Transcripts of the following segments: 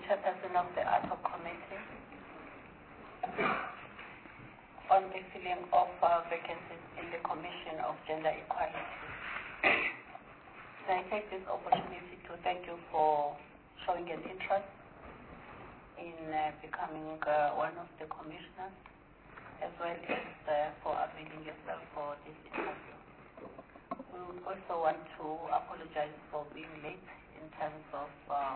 chairperson of the ad hoc committee on the filling of vacancies in the Commission of Gender Equality. So I take this opportunity to thank you for showing an interest in becoming one of the commissioners, as well as for availing yourself for this interview. We would also want to apologize for being late in terms of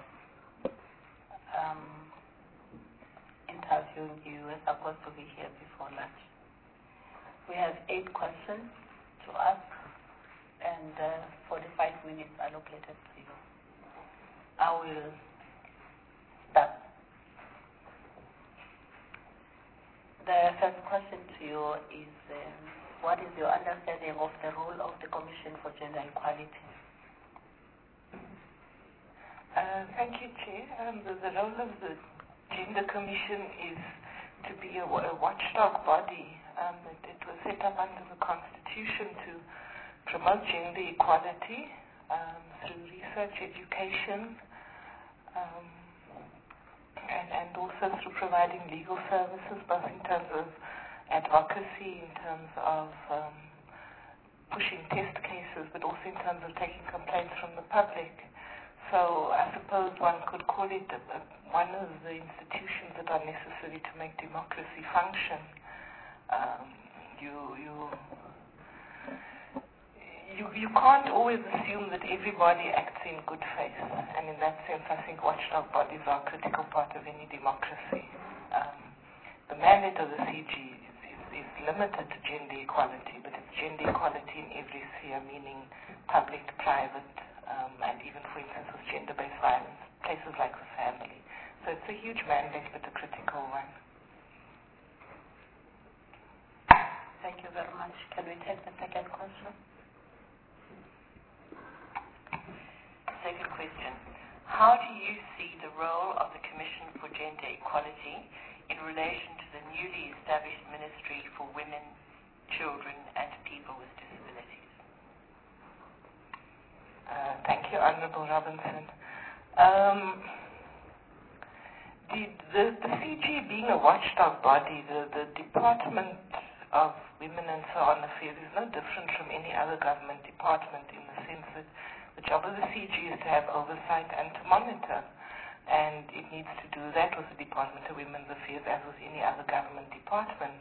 interviewing you. We're supposed to be here before lunch. We have 8 questions to ask and 45 minutes allocated to you. I will start. The first question to you is, what is your understanding of the role of the Commission for Gender Equality? Thank you, Chair. The role of the Gender Commission is to be a watchdog body. It was set up under the Constitution to promote gender equality through research, education, and also through providing legal services, both in terms of advocacy, in terms of pushing test cases, but also in terms of taking complaints from the public. So I suppose one could call it one of the institutions that are necessary to make democracy function. You can't always assume that everybody acts in good faith, and in that sense I think watchdog bodies are a critical part of any democracy. The mandate of the CG is limited to gender equality, but it's gender equality in every sphere, meaning public, private, and even, for instance, with gender-based violence, places like the family. So it's a huge mandate, but a critical one. Thank you very much. Can we take the second question? Second question. How do you see the role of the Commission for Gender Equality in relation to the newly established Ministry for Women, Children and People with Disabilities? Thank you, Honourable Robinson. The CG being a watchdog body, the Department of Women and so on affairs is no different from any other government department in the sense that the job of the CG is to have oversight and to monitor. And it needs to do that with the Department of Women's Affairs as with any other government department.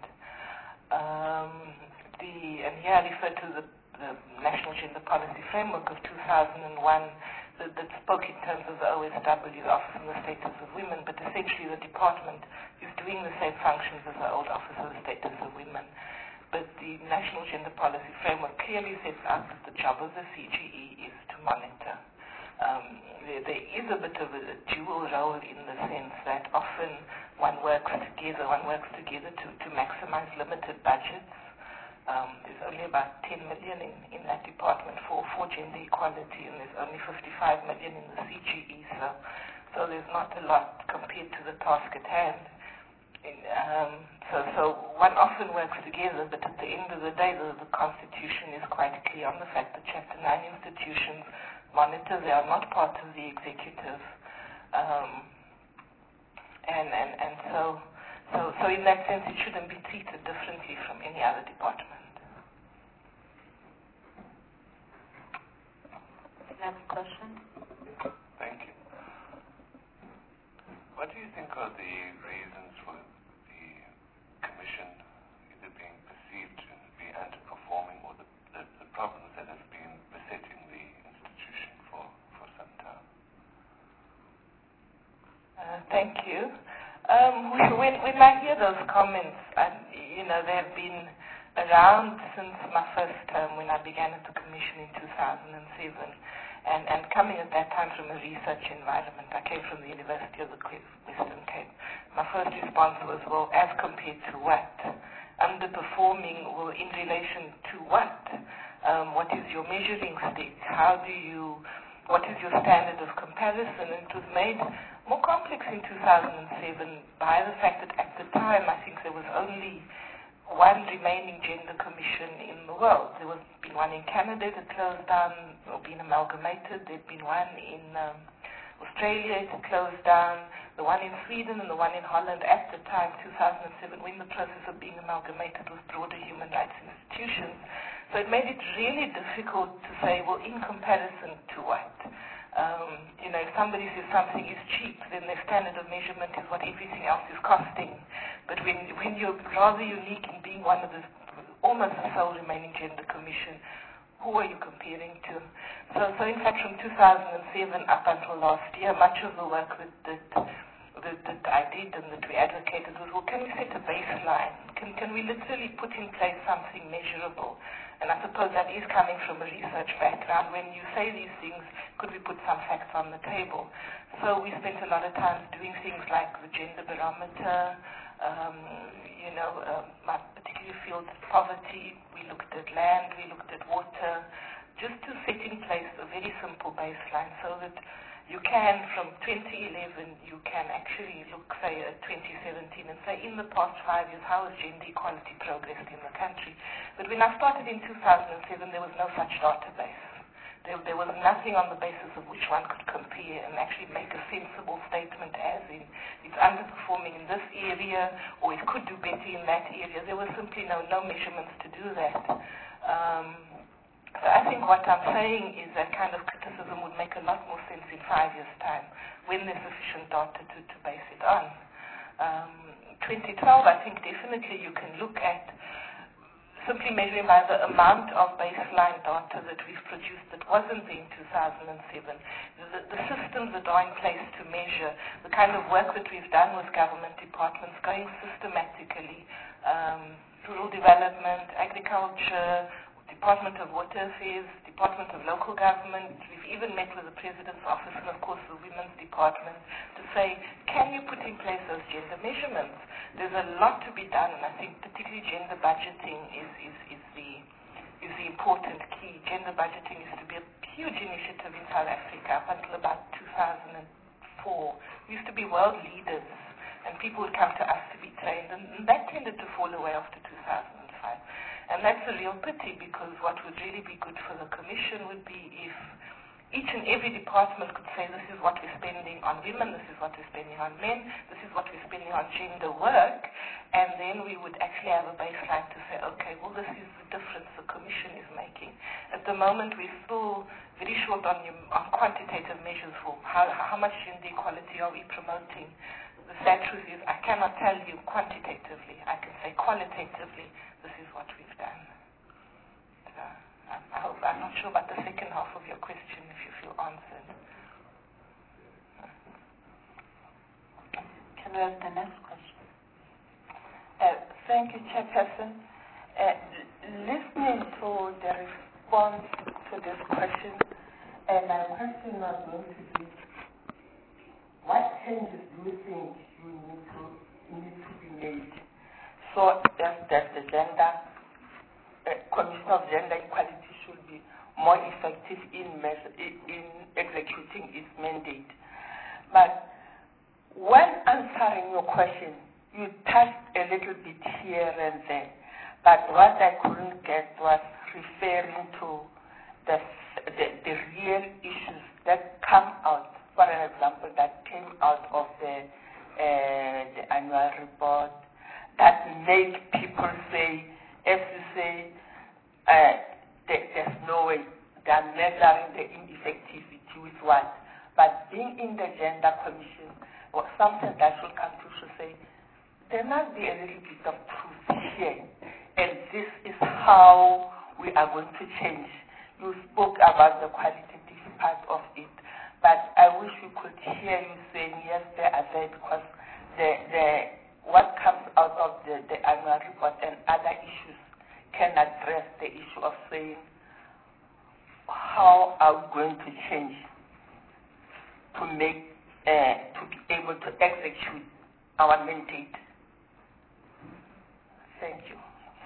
And here I refer to the National Gender Policy Framework of 2001 that spoke in terms of the OSW, the Office on the Status of Women, but essentially the department is doing the same functions as the old Office on the Status of Women. But the National Gender Policy Framework clearly sets out that the job of the CGE is to monitor. There is a bit of a dual role in the sense that often one works together to maximize limited budgets. There's only about 10 million in that department for gender equality, and there's only 55 million in the CGE, so there's not a lot compared to the task at hand. So one often works together, but at the end of the day, the Constitution is quite clear on the fact that Chapter 9 institutions monitor, they are not part of the executive. So in that sense, it shouldn't be treated differently from any other department. Next question. Thank you. What do you think are the reasons for the Commission either being perceived to be underperforming or the problems that have been besetting the institution for some time? Thank you. When I hear those comments, they've been around since my first term when I began at the Commission in 2007. And coming at that time from a research environment, I came from the University of the Western Cape. My first response was, well, as compared to what? Underperforming, well, in relation to what? What is your measuring stick? What is your standard of comparison? And it was made more complex in 2007 by the fact that at the time, I think there was only one remaining gender commission in the world. There was been one in Canada that closed down or been amalgamated. There'd been one in Australia that closed down. the one in Sweden and the one in Holland at the time, 2007, when the process of being amalgamated with broader human rights institutions. So it made it really difficult to say, well, in comparison to what? If somebody says something is cheap, then their standard of measurement is what everything else is costing. But when you're rather unique in being one of the almost the sole remaining gender commission, who are you comparing to? So in fact, from 2007 up until last year, much of the work that I did and that we advocated was, well, can we set a baseline? Can we literally put in place something measurable? And I suppose that is coming from a research background. When you say these things, could we put some facts on the table? So we spent a lot of time doing things like the gender barometer, my particular field, poverty. We looked at land, we looked at water, just to set in place a very simple baseline so that you can, from 2011, you can actually look, say, at 2017 and say, in the past 5 years, how has gender equality progressed in the country? But when I started in 2007, there was no such database. There was nothing on the basis of which one could compare and actually make a sensible statement as in it's underperforming in this area or it could do better in that area. There was simply no measurements to do that. So I think what I'm saying is that kind of criticism would make a lot more sense in 5 years' time when there's sufficient data to base it on. 2012, I think definitely you can look at simply measuring by the amount of baseline data that we've produced that wasn't there in 2007. The systems that are in place to measure, the kind of work that we've done with government departments, going systematically, rural development, agriculture, Department of Water Affairs, Department of Local Government. We've even met with the President's Office and, of course, the Women's Department to say, can you put in place those gender measurements? There's a lot to be done, and I think particularly gender budgeting is the important key. Gender budgeting used to be a huge initiative in South Africa up until about 2004. We used to be world leaders, and people would come to us to be trained, and that tended to fall away after 2005. And that's a real pity, because what would really be good for the Commission would be if each and every department could say, this is what we're spending on women, this is what we're spending on men, this is what we're spending on gender work, and then we would actually have a baseline to say, okay, well, this is the difference the Commission is making. At the moment, we're still very short on quantitative measures for how much gender equality are we promoting. The sad truth is I cannot tell you quantitatively. I can say qualitatively, this is what we've done. So I'm not sure about the second half of your question, if you feel answered. Can we have the next question? Thank you, Chairperson. Listening to the response to this question, my question was going to be, what changes do you think you need to be made so that the gender Commission of Gender Equality should be more effective in executing its mandate? But when answering your question, you touched a little bit here and there, but what I couldn't get was referring to the real issues that come out. For example, that came out of the annual report that make people say, as you say, there's no way they're measuring the ineffectivity with what. But being in the Gender Commission, or something that should come to say, there must be a little bit of truth here, and this is how we are going to change. You spoke about the qualitative part of it, but I wish we could hear you saying, yes, they are there, because what comes out of the annual report and other issues can address the issue of saying, how are we going to change to be able to execute our mandate? Thank you.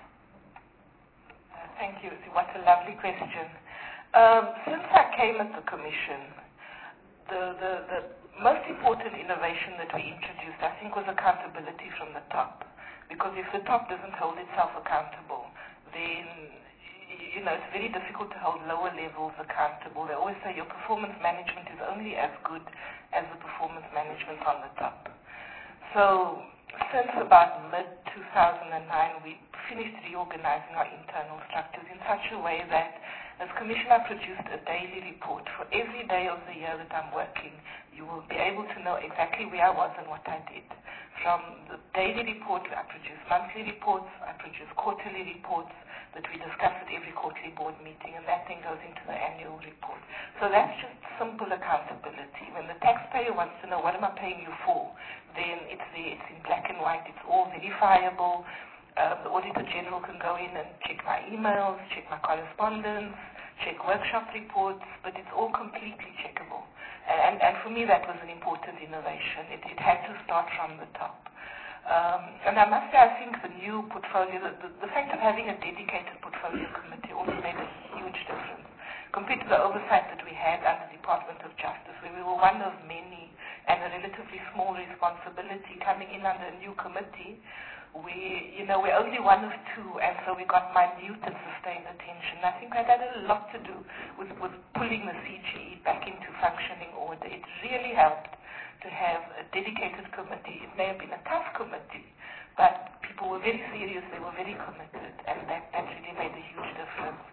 Thank you. What a lovely question. Since I came at the Commission, the most important innovation that we introduced, I think, was accountability from the top. Because if the top doesn't hold itself accountable, then it's very difficult to hold lower levels accountable. They always say your performance management is only as good as the performance management on the top. So since about mid-2009, we finished reorganizing our internal structures in such a way that as Commissioner, I produced a daily report. For every day of the year that I'm working, you will be able to know exactly where I was and what I did. From the daily report, I produce monthly reports, I produce quarterly reports that we discuss at every quarterly board meeting, and that then goes into the annual report. So that's just simple accountability. When the taxpayer wants to know what am I paying you for, then it's there, it's in black and white, it's all verifiable. The Auditor General can go in and check my emails, check my correspondence, check workshop reports, but it's all completely checkable. And for me, that was an important innovation. It had to start from the top. And I must say, I think the new portfolio, the fact of having a dedicated portfolio committee also made a huge difference compared to the oversight that we had under the Department of Justice, where we were one of many and a relatively small responsibility coming in under a new committee. We're only one of two, and so we got minute and sustained attention. I think that had a lot to do with pulling the CGE back into functioning order. It really helped to have a dedicated committee. It may have been a tough committee, but people were very serious, they were very committed, and that really made a huge difference.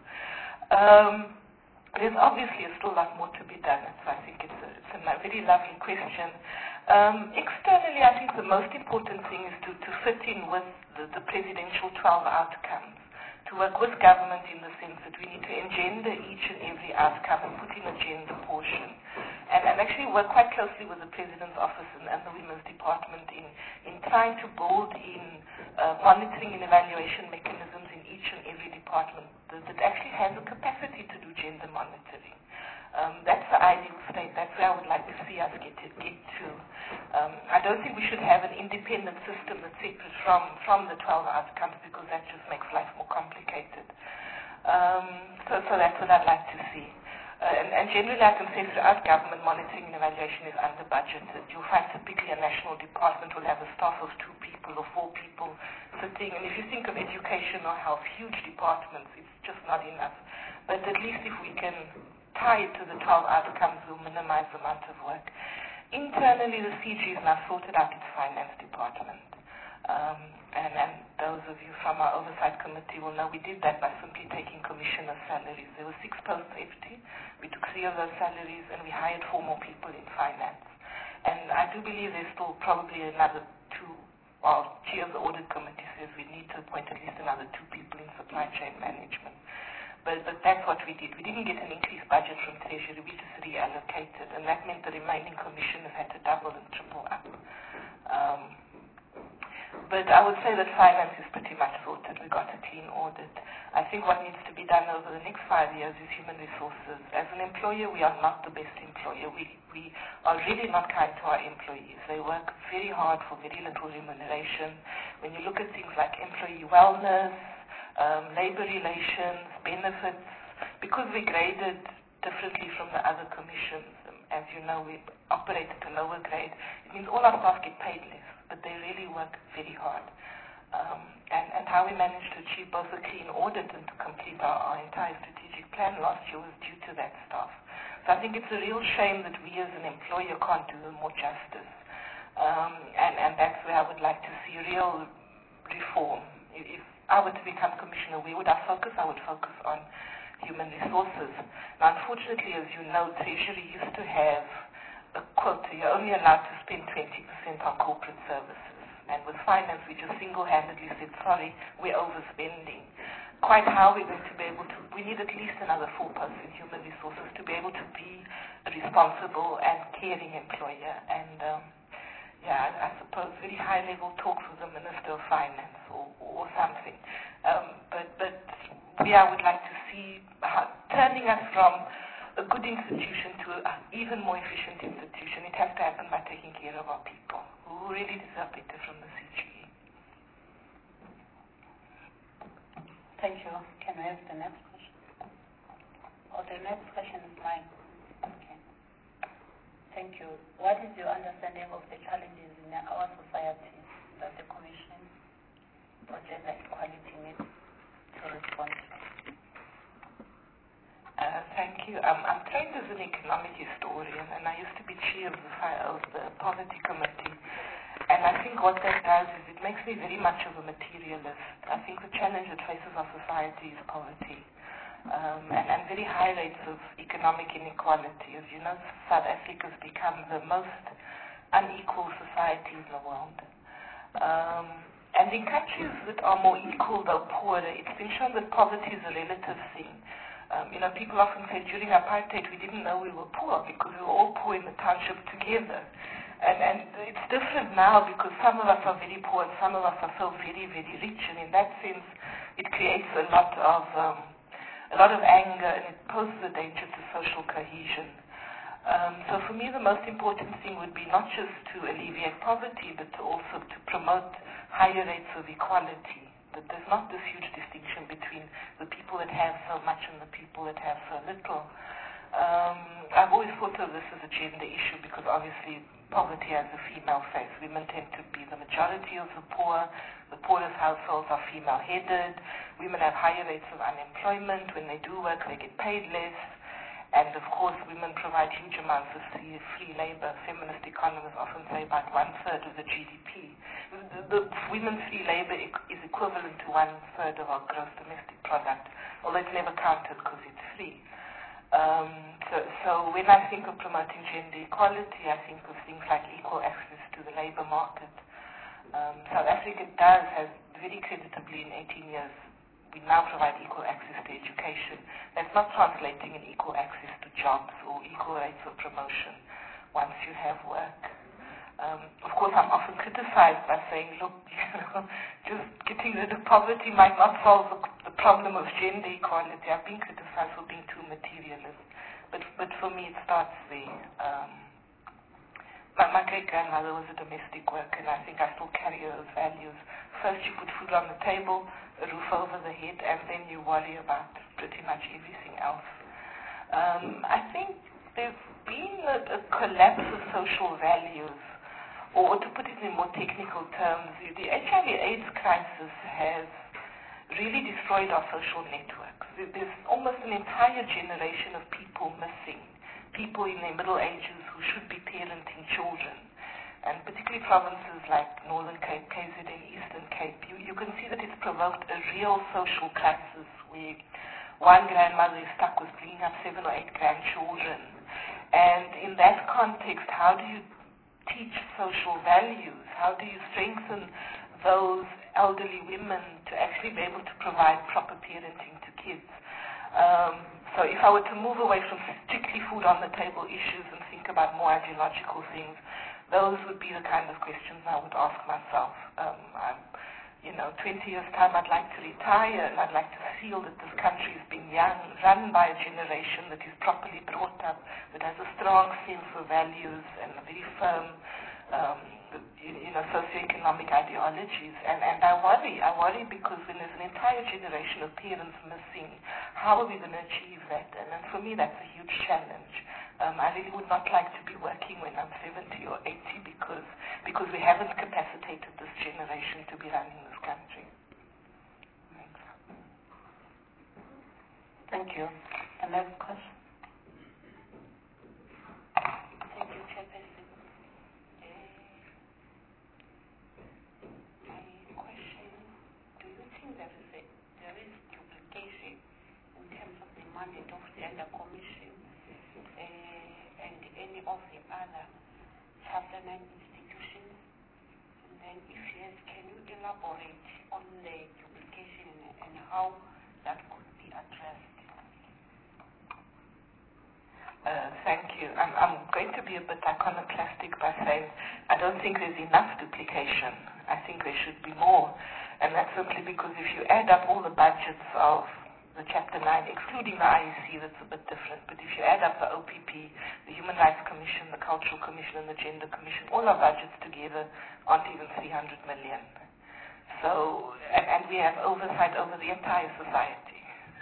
There's obviously still a lot more to be done, so I think it's a very lovely question. Externally, I think the most important thing is to fit in with the presidential 12 outcomes, to work with government in the sense that we need to engender each and every outcome and put in a gender portion. And actually work quite closely with the President's Office and the Women's Department in trying to build in monitoring and evaluation mechanisms in each and every department that actually has the capacity to do gender monitoring. That's the ideal state. That's where I would like to see us get to. I don't think we should have an independent system that's separate from the 12 outcomes, because that just makes life more complicated. So that's what I'd like to see. And generally, I can say throughout government, monitoring and evaluation is under budgeted. You'll find typically a national department will have a staff of 2 people or 4 people sitting. And if you think of education or health, huge departments, it's just not enough. But at least if we can tie it to the 12 outcomes, we'll minimize the amount of work. Internally, the CG has now sorted out its finance department. And those of you from our oversight committee will know we did that by simply taking commissioner salaries. There were 6 posts empty. We took 3 of those salaries and we hired 4 more people in finance. And I do believe there's still probably another 2, well, Chair of the audit committee says we need to appoint at least another 2 people in supply chain management. But that's what we did. We didn't get an increased budget from Treasury, we just reallocated, and that meant the remaining commissioners had to double and triple up. But I would say that finance is pretty much sorted. We got a clean audit. I think what needs to be done over the next 5 years is human resources. As an employer, we are not the best employer. We are really not kind to our employees. They work very hard for very little remuneration. When you look at things like employee wellness, labor relations, benefits, because we graded differently from the other commissions, as you know, we operate at a lower grade, it means all our staff get paid less, but they really work very hard. And how we managed to achieve both a clean audit and to complete our entire strategic plan last year was due to that staff. So I think it's a real shame that we as an employer can't do them more justice. And that's where I would like to see real reform. If I were to become commissioner, where would I focus? I would focus on human resources. Now, unfortunately, as you know, Treasury used to have a quota. You're only allowed to spend 20% on corporate services. And with finance, we just single-handedly said, sorry, we're overspending. Quite how we're going to be able to, we need at least another 4 posts in human resources to be able to be a responsible and caring employer. And I suppose very high-level talks with the Minister of Finance or something. But I would like to see turning us from a good institution to an even more efficient institution. It has to happen by taking care of our people who really deserve better from the CGE. Thank you. Can we have the next question? Oh, the next question is mine. Okay. Thank you. What is your understanding of the challenges in our society that the Commission for Gender Equality needs to respond to? Thank you. I'm trained as an economic historian, and I used to be chair of the Poverty Committee. And I think what that does is it makes me very much of a materialist. I think the challenge that faces our society is poverty, and very high rates of economic inequality. As you know, South Africa has become the most unequal society in the world. And in countries that are more equal though poorer, it's been shown that poverty is a relative thing. People often say during apartheid we didn't know we were poor because we were all poor in the township together. And it's different now because some of us are very poor and some of us are so very, very rich. And in that sense, it creates a lot of anger, and it poses a danger to social cohesion. So for me, the most important thing would be not just to alleviate poverty, but also to promote higher rates of equality. That there's not this huge distinction between the people that have so much and the people that have so little. I've always thought of this as a gender issue because obviously poverty has a female face. Women tend to be the majority of the poor. The poorest households are female-headed. Women have higher rates of unemployment. When they do work, they get paid less. And of course, women provide huge amounts of free labor. Feminist economists often say about 1/3 of the GDP. The women's free labor is equivalent to 1/3 of our gross domestic product, although it's never counted because it's free. So when I think of promoting gender equality, I think of things like equal access to the labor market. South Africa has very creditably in 18 years, we now provide equal access to education. That's not translating in equal access to jobs or equal rates of promotion once you have work. Of course, I'm often criticized by saying, look, just getting rid of poverty might not solve the problem of gender equality. I've been criticized for being too materialist. But for me, it starts there. My great-grandmother was a domestic worker, and I think I still carry those values. First, you put food on the table, a roof over the head, and then you worry about pretty much everything else. I think there's been a collapse of social values, or to put it in more technical terms, the HIV/AIDS crisis has really destroyed our social networks. There's almost an entire generation of people missing, people in their middle ages who should be parenting children. And particularly provinces like Northern Cape, KZN, Eastern Cape, you can see that it's provoked a real social crisis where one grandmother is stuck with bringing up 7 or 8 grandchildren. And in that context, how do you teach social values? How do you strengthen those elderly women to actually be able to provide proper parenting to kids? So if I were to move away from strictly food on the table issues and think about more ideological things, those would be the kind of questions I would ask myself. 20 years' time, I'd like to retire, and I'd like to feel that this country is being run by a generation that is properly brought up, that has a strong sense of values and a very firm, socioeconomic ideologies. And I worry because when there's an entire generation of parents missing, how are we going to achieve that? And for me, that's a huge challenge. I really would not like to be working when I'm 70 or 80 because we haven't capacitated this generation to be running this country. Thanks. Thank you. The next question. Thank you, Chairperson. My question, do you think there is duplication in terms of the mandate of the Gender Commission and any of the other Chapter 9 institutions? And then if yes, can you elaborate on the duplication and how that could be addressed? Thank you. I'm going to be a bit iconoclastic by saying I don't think there's enough duplication. I think there should be more. And that's simply because if you add up all the budgets of the Chapter 9, excluding the IEC, that's a bit different, but if you add up the OPP, the Human Rights Commission, the Cultural Commission, and the Gender Commission, all our budgets together aren't even 300 million. So, and we have oversight over the entire society.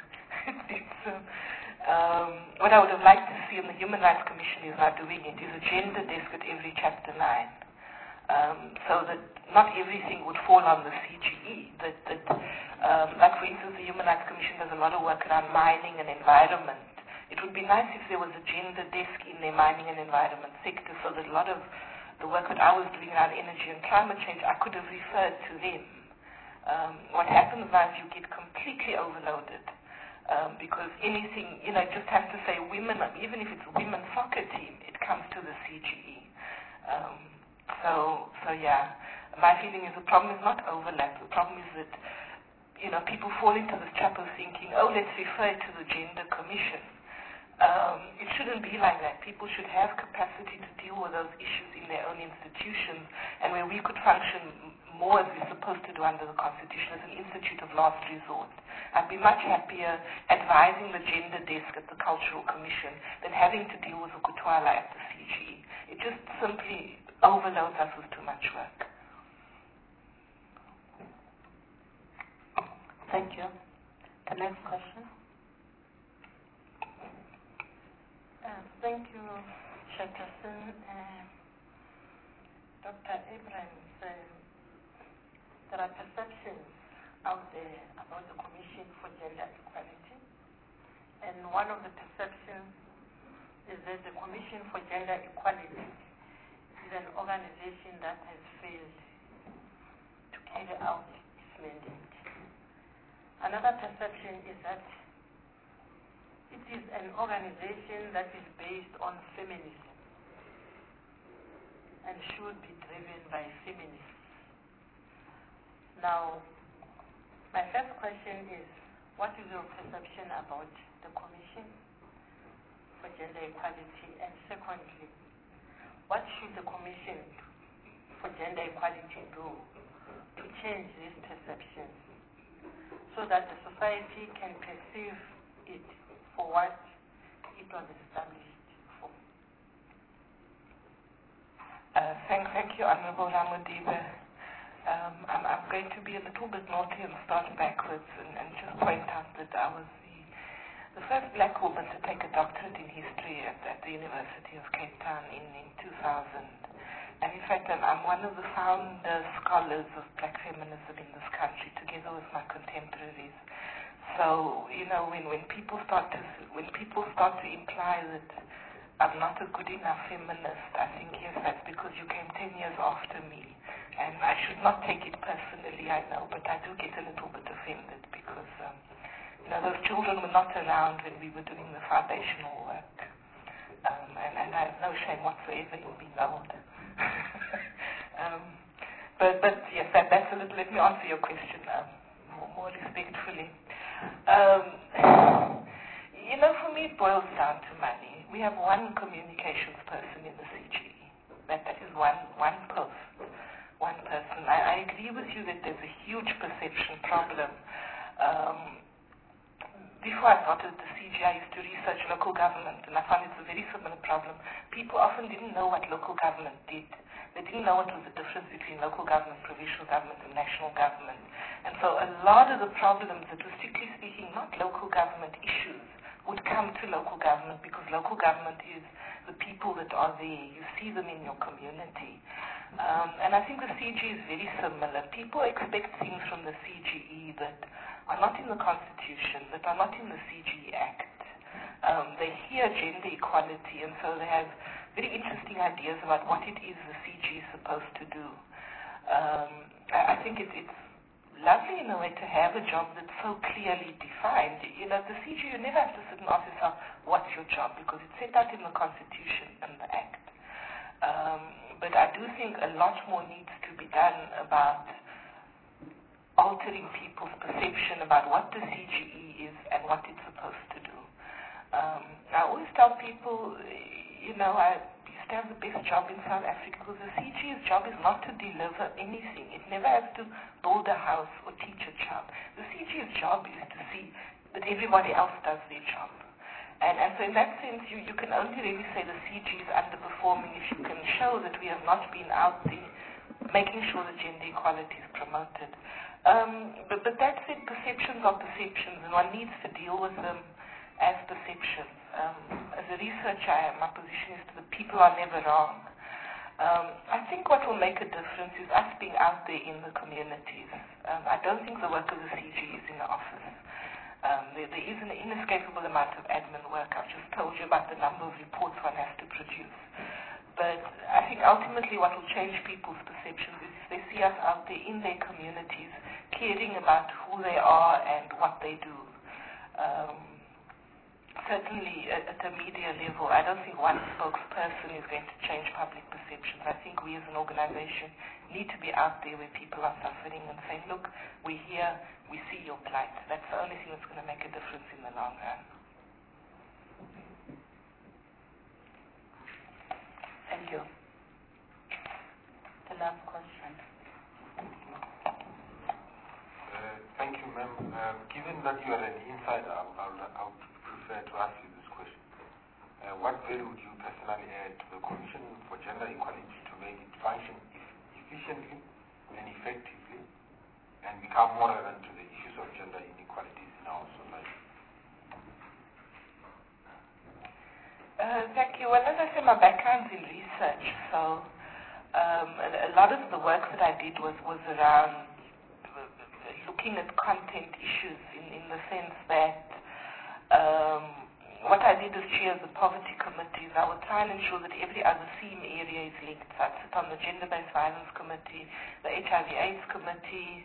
What I would have liked to see, and the Human Rights Commission is not doing it, is a gender desk at every Chapter 9. So that not everything would fall on the CGE. Like for instance, the Human Rights Commission does a lot of work around mining and environment, it would be nice if there was a gender desk in the mining and environment sector, so that a lot of the work that I was doing around energy and climate change, I could have referred to them. What happens now is you get completely overloaded because anything, it just has to say women, even if it's a women's soccer team, it comes to the CGE. So yeah, my feeling is the problem is not overlap. The problem is that people fall into this trap of thinking, oh, let's refer to the Gender Commission. It shouldn't be like that. People should have capacity to deal with those issues in their own institutions, and where we could function more as we're supposed to do under the Constitution as an institute of last resort. I'd be much happier advising the gender desk at the Cultural Commission than having to deal with the Kutwala at the CGE. It just simply overloads us with too much work. Thank you. The next question. Thank you, Chairperson. Dr. Abrams, there are perceptions out there about the Commission for Gender Equality, and one of the perceptions is that the Commission for Gender Equality is an organization that has failed to carry out its mandate. Another perception is that it is an organization that is based on feminism and should be driven by feminists. Now, my first question is, what is your perception about the Commission for Gender Equality? And secondly, what should the Commission for Gender Equality do to change these perceptions so that the society can perceive it for what it was established for? Thank you, Honorable Ramudiba. I'm going to be a little bit naughty and start backwards and just point out that I was the first black woman to take a doctorate in history at the University of Cape Town in 2000. And in fact, I'm one of the founder scholars of black feminism in this country, together with my contemporaries. So, when people start to imply that I'm not a good enough feminist, I think, yes, that's because you came 10 years after me. And I should not take it personally, I know, but I do get a little bit offended because, those children were not around when we were doing the foundational work. And I have no shame whatsoever in being old. But yes, that's a little, let me answer your question more respectfully. For me it boils down to money. We have one communications person in the CGE. That is one post. One person. I agree with you that there's a huge perception problem. Before I started the CGE, I used to research local government, and I found it's a very similar problem. People often didn't know what local government did. They didn't know what was the difference between local government, provincial government, and national government. And so a lot of the problems that were, strictly speaking, not local government issues would come to local government because local government is the people that are there. You see them in your community. And I think the CGE is very similar. People expect things from the CGE that are not in the Constitution, that are not in the CGE Act. They hear gender equality, and so they have very interesting ideas about what it is the CGE is supposed to do. I think it's lovely in a way to have a job that's so clearly defined. The CGE, you never have to sit and ask yourself, what's your job? Because it's set out in the Constitution and the Act. But I do think a lot more needs to be done about altering people's perception about what the CGE is and what it's supposed to do. I always tell people, I used to have the best job in South Africa because the CGE's job is not to deliver anything. It never has to build a house or teach a child. The CGE's job is to see that everybody else does their job. And so in that sense, you can only really say the CGE is underperforming if you can show that we have not been out there making sure that gender equality is promoted. But that said, perceptions are perceptions, and one needs to deal with them as perceptions. As a researcher, my position is that people are never wrong. I think what will make a difference is us being out there in the communities. I don't think the work of the CGE is in the office. There is an inescapable amount of admin work. I've just told you about the number of reports one has to produce. But I think ultimately what will change people's perceptions is if they see us out there in their communities, caring about who they are and what they do. Certainly at a media level, I don't think one spokesperson is going to change public perceptions. I think we as an organization need to be out there where people are suffering and saying, look, we're here, we see your plight. That's the only thing that's going to make a difference in the long run. Thank you. The last question. Thank you, ma'am. Given that you are an insider, I would prefer to ask you this question. What value would you personally add to the Commission for Gender Equality to make it function efficiently and effectively and become more relevant to the issues of gender inequalities in our society? Thank you. Well, as I said, my background's in research, so a lot of the work that I did was around looking at content issues in the sense that what I did as chair of the poverty committees, I would try and ensure that every other theme area is linked. So I'd sit on the gender-based violence committee, the HIV/AIDS committee,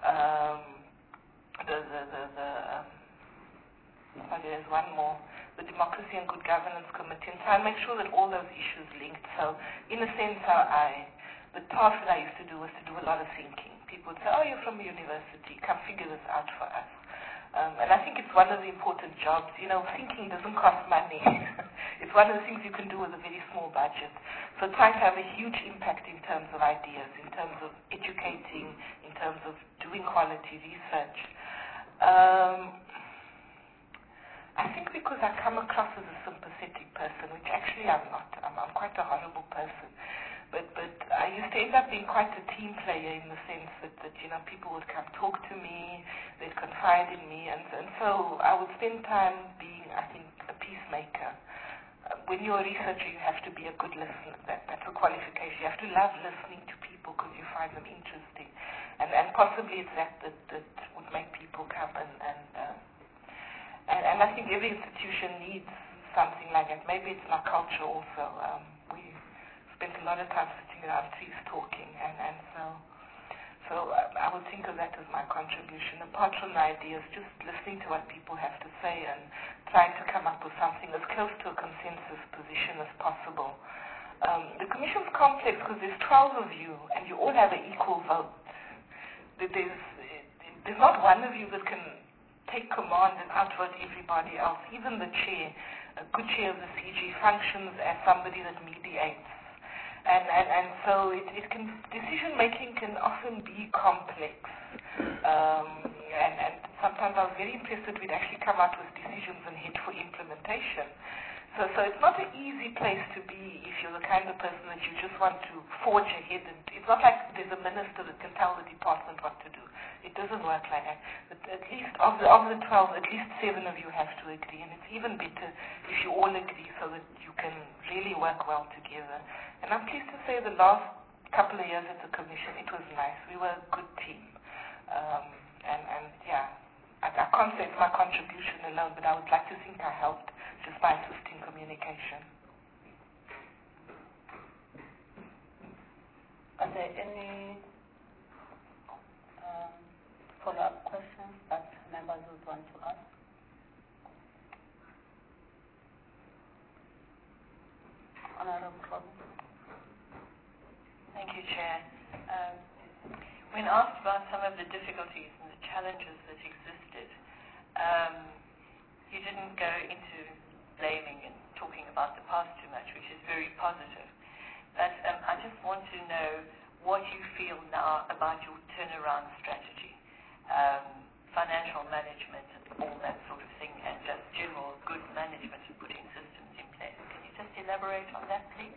there's one more, the Democracy and Good Governance Committee, and try and make sure that all those issues linked. So in a sense, the task that I used to do was to do a lot of thinking. People would say, oh, you're from a university, come figure this out for us. And I think it's one of the important jobs. You know, thinking doesn't cost money. It's one of the things you can do with a very small budget. So trying to have a huge impact in terms of ideas, in terms of educating, in terms of doing quality research. I think because I come across as a sympathetic person, which actually I'm not. I'm quite a horrible person. But I used to end up being quite a team player in the sense that you know, people would come talk to me, they'd confide in me, and so I would spend time being, I think, a peacemaker. When you're a researcher, you have to be a good listener. That's a qualification. You have to love listening to people because you find them interesting. And possibly it's that would make people come and I think every institution needs something like that. Maybe it's my culture also. We spent a lot of time sitting around trees talking, and so I would think of that as my contribution. Apart from the ideas, just listening to what people have to say and trying to come up with something as close to a consensus position as possible. The Commission's complex because there's 12 of you, and you all have an equal vote. There's not one of you that can take command and outvote everybody else. Even the chair, a good chair of the CG, functions as somebody that mediates. And so decision making can often be complex. And sometimes I was very impressed that we'd actually come out with decisions and head for implementation. So it's not an easy place to be if you're the kind of person that you just want to forge ahead. And it's not like there's a minister that can tell the department what to do. It doesn't work like that. But at least of the 12, at least 7 of you have to agree. And it's even better if you all agree so that you can really work well together. And I'm pleased to say the last couple of years at the Commission, it was nice. We were a good team. And yeah, I can't say it's my contribution alone, but I would like to think I helped just by assisting communication. Are there any follow-up questions that members would want to ask? Honorable Robin. Thank you, Chair. When asked about some of the difficulties and the challenges that existed, you didn't go into blaming and talking about the past too much, which is very positive. But I just want to know what you feel now about your turnaround strategy, financial management and all that sort of thing, and just general good management and putting systems in place. Can you just elaborate on that, please?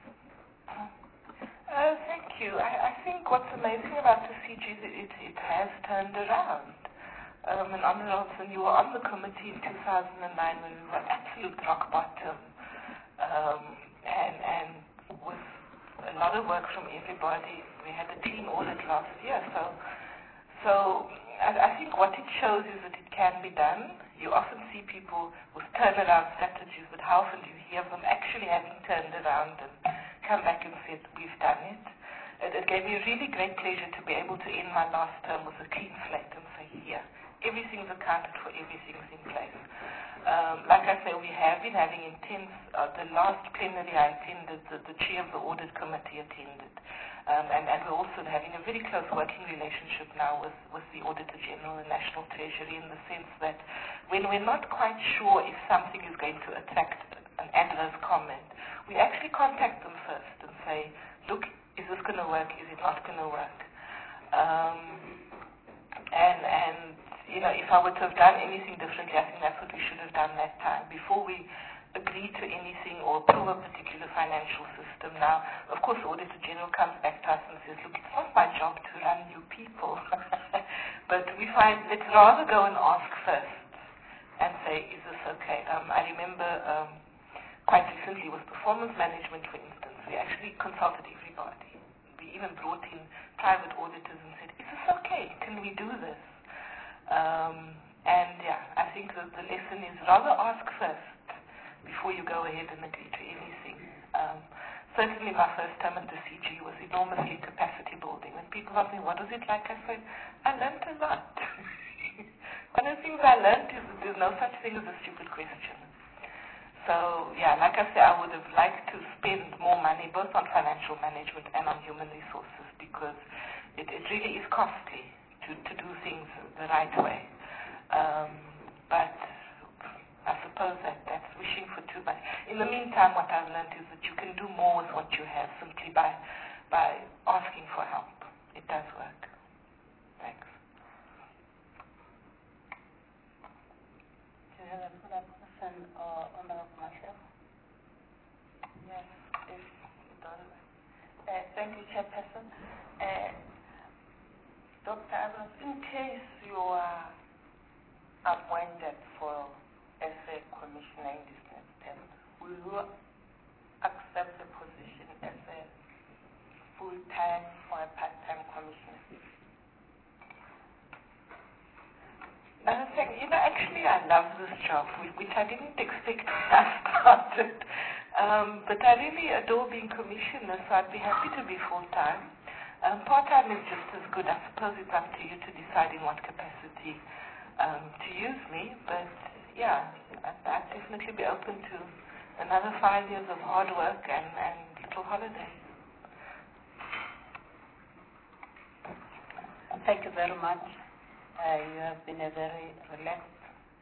Thank you. I think what's amazing about the CG is it has turned around. And Honourable Olsen, you were on the committee in 2009 when we were absolute rock bottom, and with a lot of work from everybody. We had a clean audit last year, so I think what it shows is that it can be done. You often see people with turnaround strategies, but how often do you hear of them actually having turned around and come back and said, we've done it? It gave me really great pleasure to be able to end my last term with a clean slate and say, here, everything's accounted for, everything's in place. Like I say, we have been having intense, the last plenary I attended, the chair of the audit committee attended. And we're also having a very close working relationship now with the Auditor General and National Treasury, in the sense that when we're not quite sure if something is going to attract an adverse comment, we actually contact them first and say, look, is this going to work? Is it not going to work? And you know, if I were to have done anything differently, I think that's what we should have done that time, before we agree to anything or approve a particular financial system. Now, of course, the Auditor General comes back to us and says, look, it's not my job to run you people. But we find, let's rather go and ask first and say, is this okay? I remember quite recently with performance management, for instance, we actually consulted everybody. We even brought in private auditors and said, is this okay? Can we do this? And yeah, I think that the lesson is rather ask first before you go ahead and agree to anything. Certainly my first term at the CG was enormously capacity building. When people ask me, what was it like? I said, I learned a lot. One of the things I learned is that there's no such thing as a stupid question. So yeah, like I said, I would have liked to spend more money both on financial management and on human resources, because it really is costly to do things the right way. But I suppose that's wishing for too much. In the meantime, what I've learned is that you can do more with what you have simply by asking for help. It does work. Thanks. Do you have another question, Honorable Marshall? Yes, if you don't. Thank you, Chairperson. Dr. Abrams, in case you are appointed for as a commissioner in this next term, will you accept the position as a full-time or a part-time commissioner? You know, actually I love this job, which I didn't expect when I started. But I really adore being commissioner, so I'd be happy to be full-time. Part-time is just as good. I suppose it's up to you to decide in what capacity to use me. But yeah, I'd definitely be open to another 5 years of hard work and little holidays. Thank you very much. You have been a very relaxed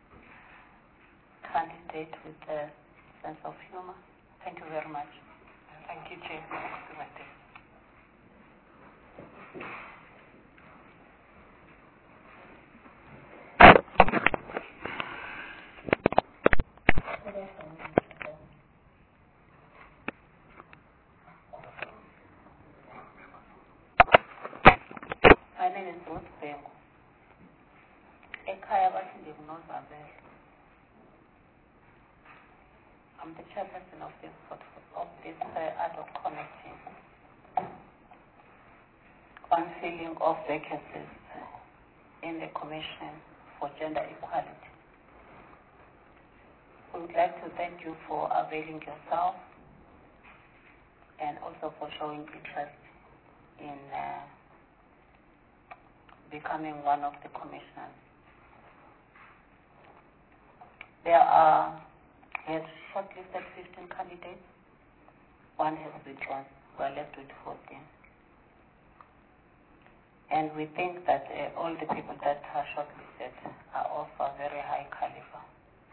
candidate with a sense of humor. Thank you very much. Thank you, Chair. Thank you. My name is Ruth Bengo. Ekhaya bathi ndingunozabelo. I'm the chairperson of this ad hoc committee on filling of vacancies in the Commission for Gender Equality. We would like to thank you for availing yourself and also for showing interest in becoming one of the commissioners. We have shortlisted 15 candidates. One has withdrawn. We are left with 14. And we think that all the people that are shortlisted are of a very high caliber.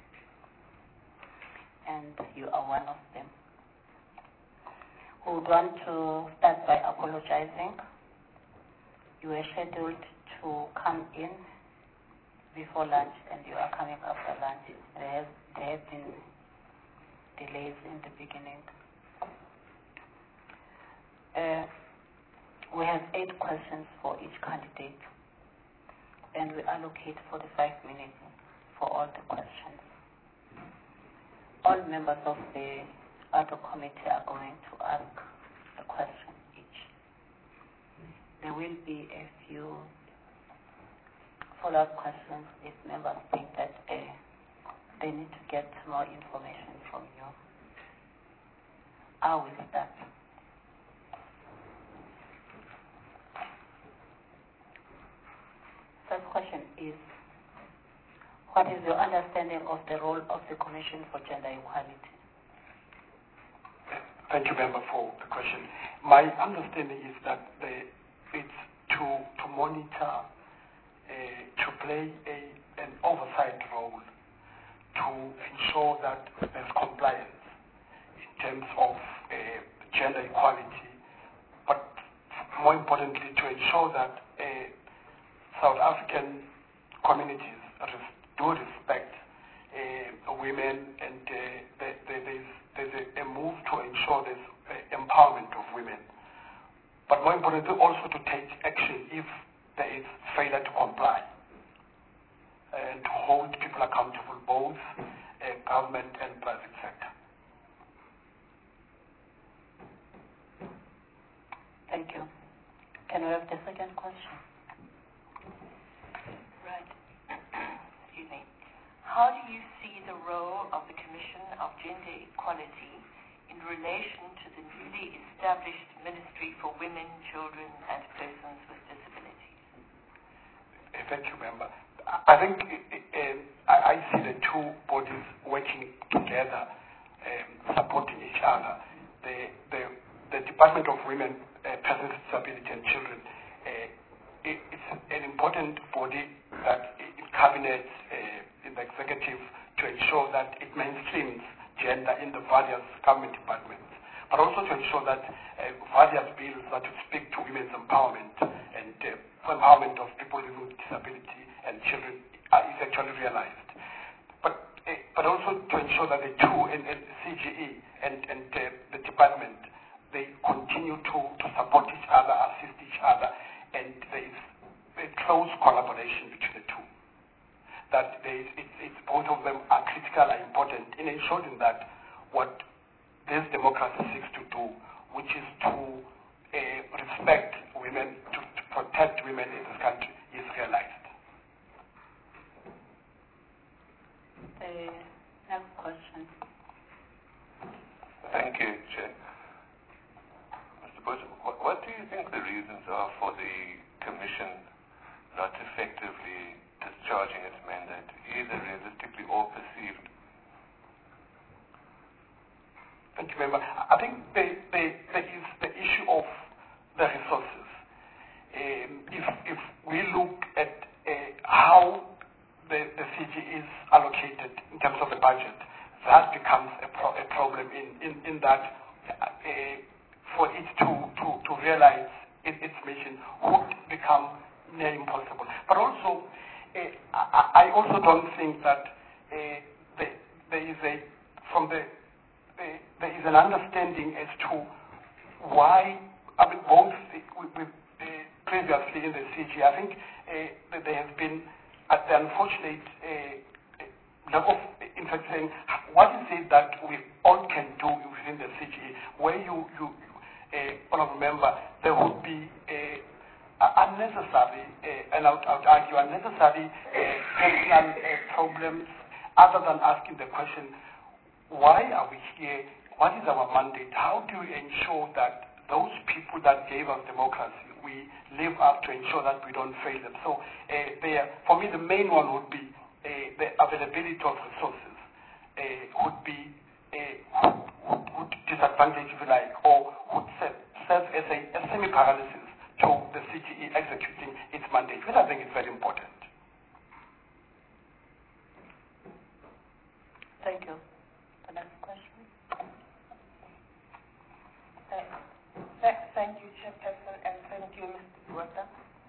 And you are one of them. We would want to start by apologizing. You were scheduled to come in before lunch and you are coming after lunch. There have been delays in the beginning. We have 8 questions for each candidate and we allocate 45 minutes for all the questions. All members of the ad hoc committee are going to ask a question each. There will be a few follow-up questions if members think that they need to get more information from you. I will start. First question is, what is your understanding of the role of the Commission for Gender Equality? Thank you, Member, for the question. My understanding is that it's to monitor, to play an oversight role to ensure that there's compliance in terms of gender equality, but more importantly, to ensure that South African communities do respect women, and there's a move to ensure there's empowerment of women. But more importantly, also to take action if there is failure to comply, and to hold people accountable, both government and private sector. Thank you. Can we have the second question? Right. Excuse me. How do you see the role of the Commission of Gender Equality in relation to the newly established Ministry for Women, Children and Persons with Disabilities? Thank you, Member. I think I see the two bodies working together, supporting each other. The Department of Women, Persons with Disability and Children, it's an important body that in cabinet, in the executive, to ensure that it mainstreams gender in the various government departments, but also to ensure that various bills that speak to women's empowerment and empowerment of people living with disability and children is actually realized. But also to ensure that the two, and CGE and the department, they continue to support each other, assist each other, and there is a close collaboration between the two. That both of them are critical and important in ensuring that what this democracy seeks to do, which is to respect women, to protect women in this country, is realized. The next question. Thank you, Chair. Mr. Bush, what do you think the reasons are for the Commission not effectively discharging its mandate, either realistically or perceived? Thank you, Member. I think there is the issue of the resources. If we look at how the CG is allocated in terms of the budget, that becomes a problem in that for it to realize its mission would become near impossible. But also, I also don't think that there is an understanding as to why, both previously in the CG, I think that there has been the unfortunate lack of, in fact, saying what is it that we all can do within the CG, where you all remember there would be unnecessary, and I would argue unnecessary personal problems, other than asking the question, why are we here? What is our mandate? How do we ensure that those people that gave us democracy, we live up to ensure that we don't fail them? So for me, the main one would be the availability of resources would disadvantage, if you like, or would serve as a semi-paralysis to the CGE executing its mandate, which I think is very important. Thank you. The next question. Thank you, Chairperson, and thank you, Mr. Botha.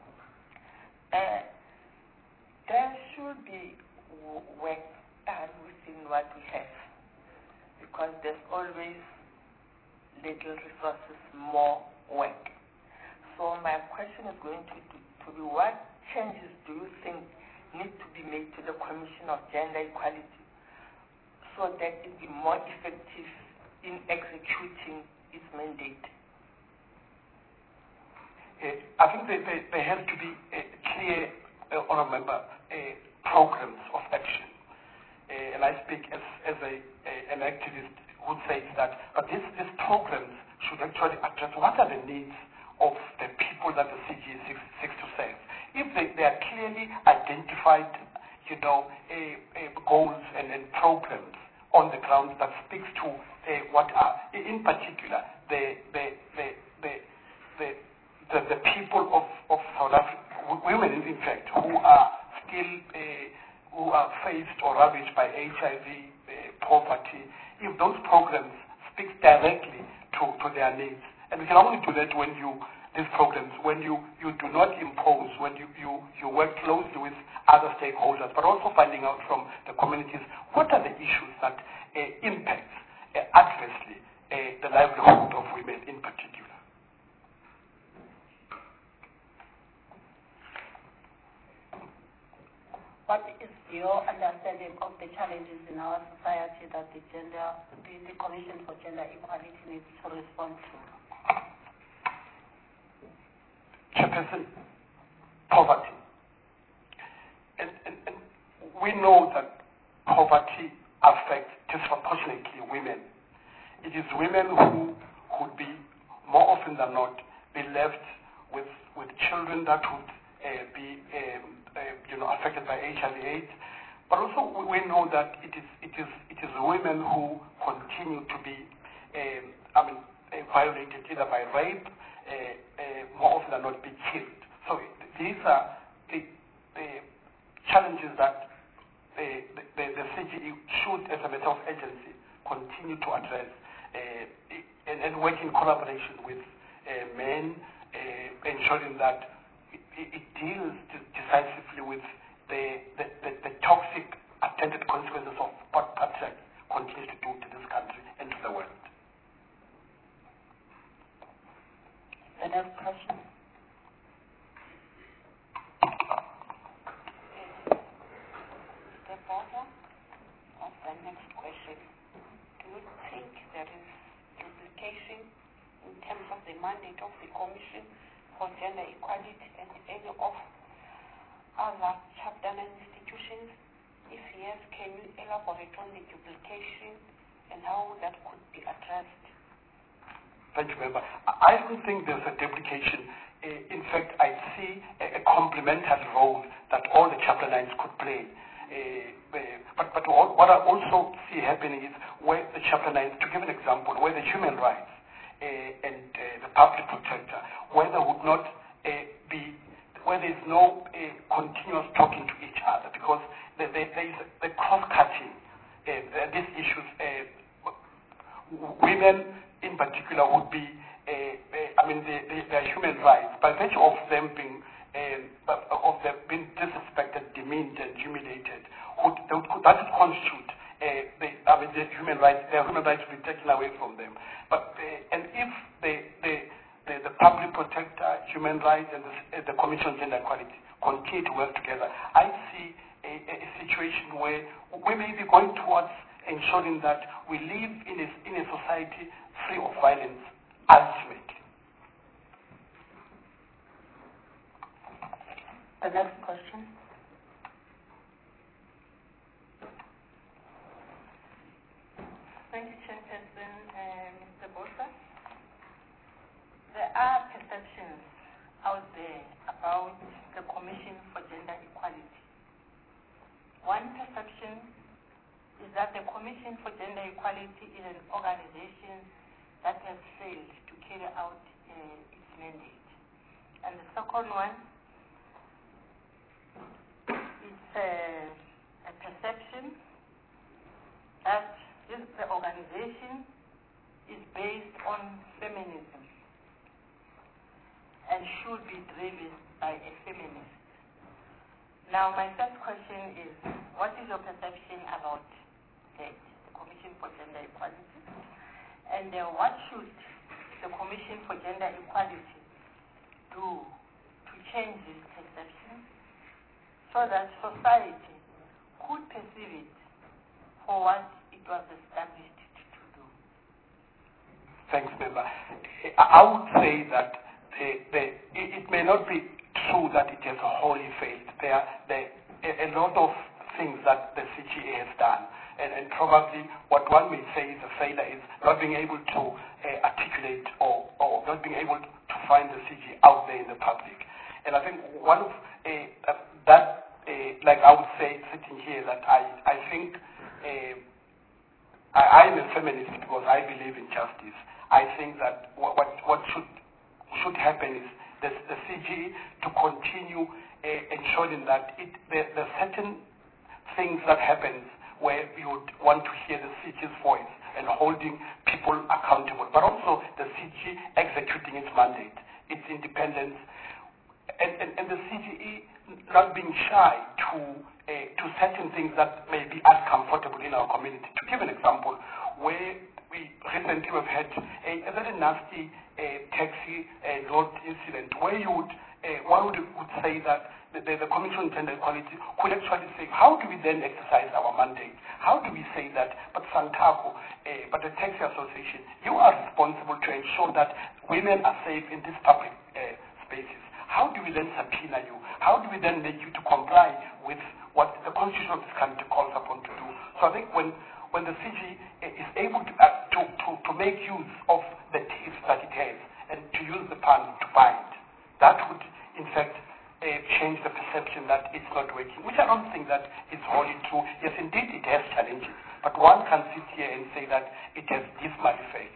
There should be work done within what we have, because there's always little resources, more work. So my question is going to be, what changes do you think need to be made to the Commission of Gender Equality so that it be more effective in executing its mandate? I think there has to be a clear Honourable Member, programs of action. And I speak as an activist who says that, but these programs should actually address what are the needs of the people that the CG seeks to serve. If they are clearly identified, goals and programs on the ground that speaks to what are, in particular, the people of South Africa, women in fact, who are still who are faced or ravaged by HIV, poverty, if those programs speak directly to their needs. And we can only do that when these programs, when you do not impose, when you work closely with other stakeholders, but also finding out from the communities what are the issues that impact adversely the livelihood of women in particular. What is your understanding of the challenges in our society that the Commission for Gender Equality needs to respond to? Chairperson, poverty. And we know that poverty affects disproportionately women. It is women who could be, more often than not, be left with children that would be affected by HIV/AIDS. But also we know that it is women who continue to be violated either by rape, more often than not be killed. So these are the challenges that the CGE should, as a matter of agency, continue to address and work in collaboration with men, ensuring that it deals decisively with the toxic attendant consequences of what patriarchy continues to do to this country and to the world. The next question. The border of the next question. Do you think there is duplication in terms of the mandate of the Commission for Gender Equality and any of other chapter 9 institutions? If yes, can you elaborate on the duplication and how that could be addressed? Thank you, Member. I don't think there's a duplication. In fact, I see a complementary role that all the Chapter 9s could play. But what I also see happening is where the Chapter 9s, to give an example, where the human rights and the public protector, where there would not be, where there is no continuous talking to each other, because there is the cross-cutting, these issues, women in particular would be, their human rights, by virtue of them being disrespected, demeaned, and humiliated, that would constitute their human rights to be taken away from them. But and if the public protector, human rights, and the Commission on Gender Equality continue to work together, I see a situation where we may be going towards ensuring that we live in a society free of violence ultimately. The next question. Thank you, Chairperson Mr. Bosa. There are perceptions out there about the Commission for Gender Equality. One perception is that the Commission for Gender Equality is an organization that has failed to carry out its mandate. And the second one, it's a perception that the organization is based on feminism and should be driven by a feminist. Now, my first question is, what is your perception about the Commission for Gender Equality? And what should the Commission for Gender Equality do to change this perception so that society could perceive it for what it was established to do? Thanks, Member. I would say that it may not be true that it has wholly failed. There are a lot of things that the CGA has done, and probably what one may say is a failure is not being able to articulate or not being able to find the CGA out there in the public. And I think one of like I would say sitting here, that I think I'm a feminist because I believe in justice. I think that what should happen is the CGA to continue ensuring that there are certain things that happens where you would want to hear the CGA's voice and holding people accountable, but also the CGA executing its mandate, its independence, and the CGA not being shy to certain things that may be uncomfortable in our community. To give an example, where we recently have had a very nasty taxi road incident, where one would say that the Commission on Gender Equality could actually say, how do we then exercise our mandate? How do we say that, but Santaco, but the Taxi Association, you are responsible to ensure that women are safe in these public spaces. How do we then subpoena you? How do we then make you to comply with what the Constitution of this country calls upon to do? So I think when the CG is able to make use of the teeth that it has and to use the pan to bind, that would in fact change the perception that it's not working, which I don't think that is wholly true. Yes, indeed it has challenges, but one can sit here and say that it has dismal effect.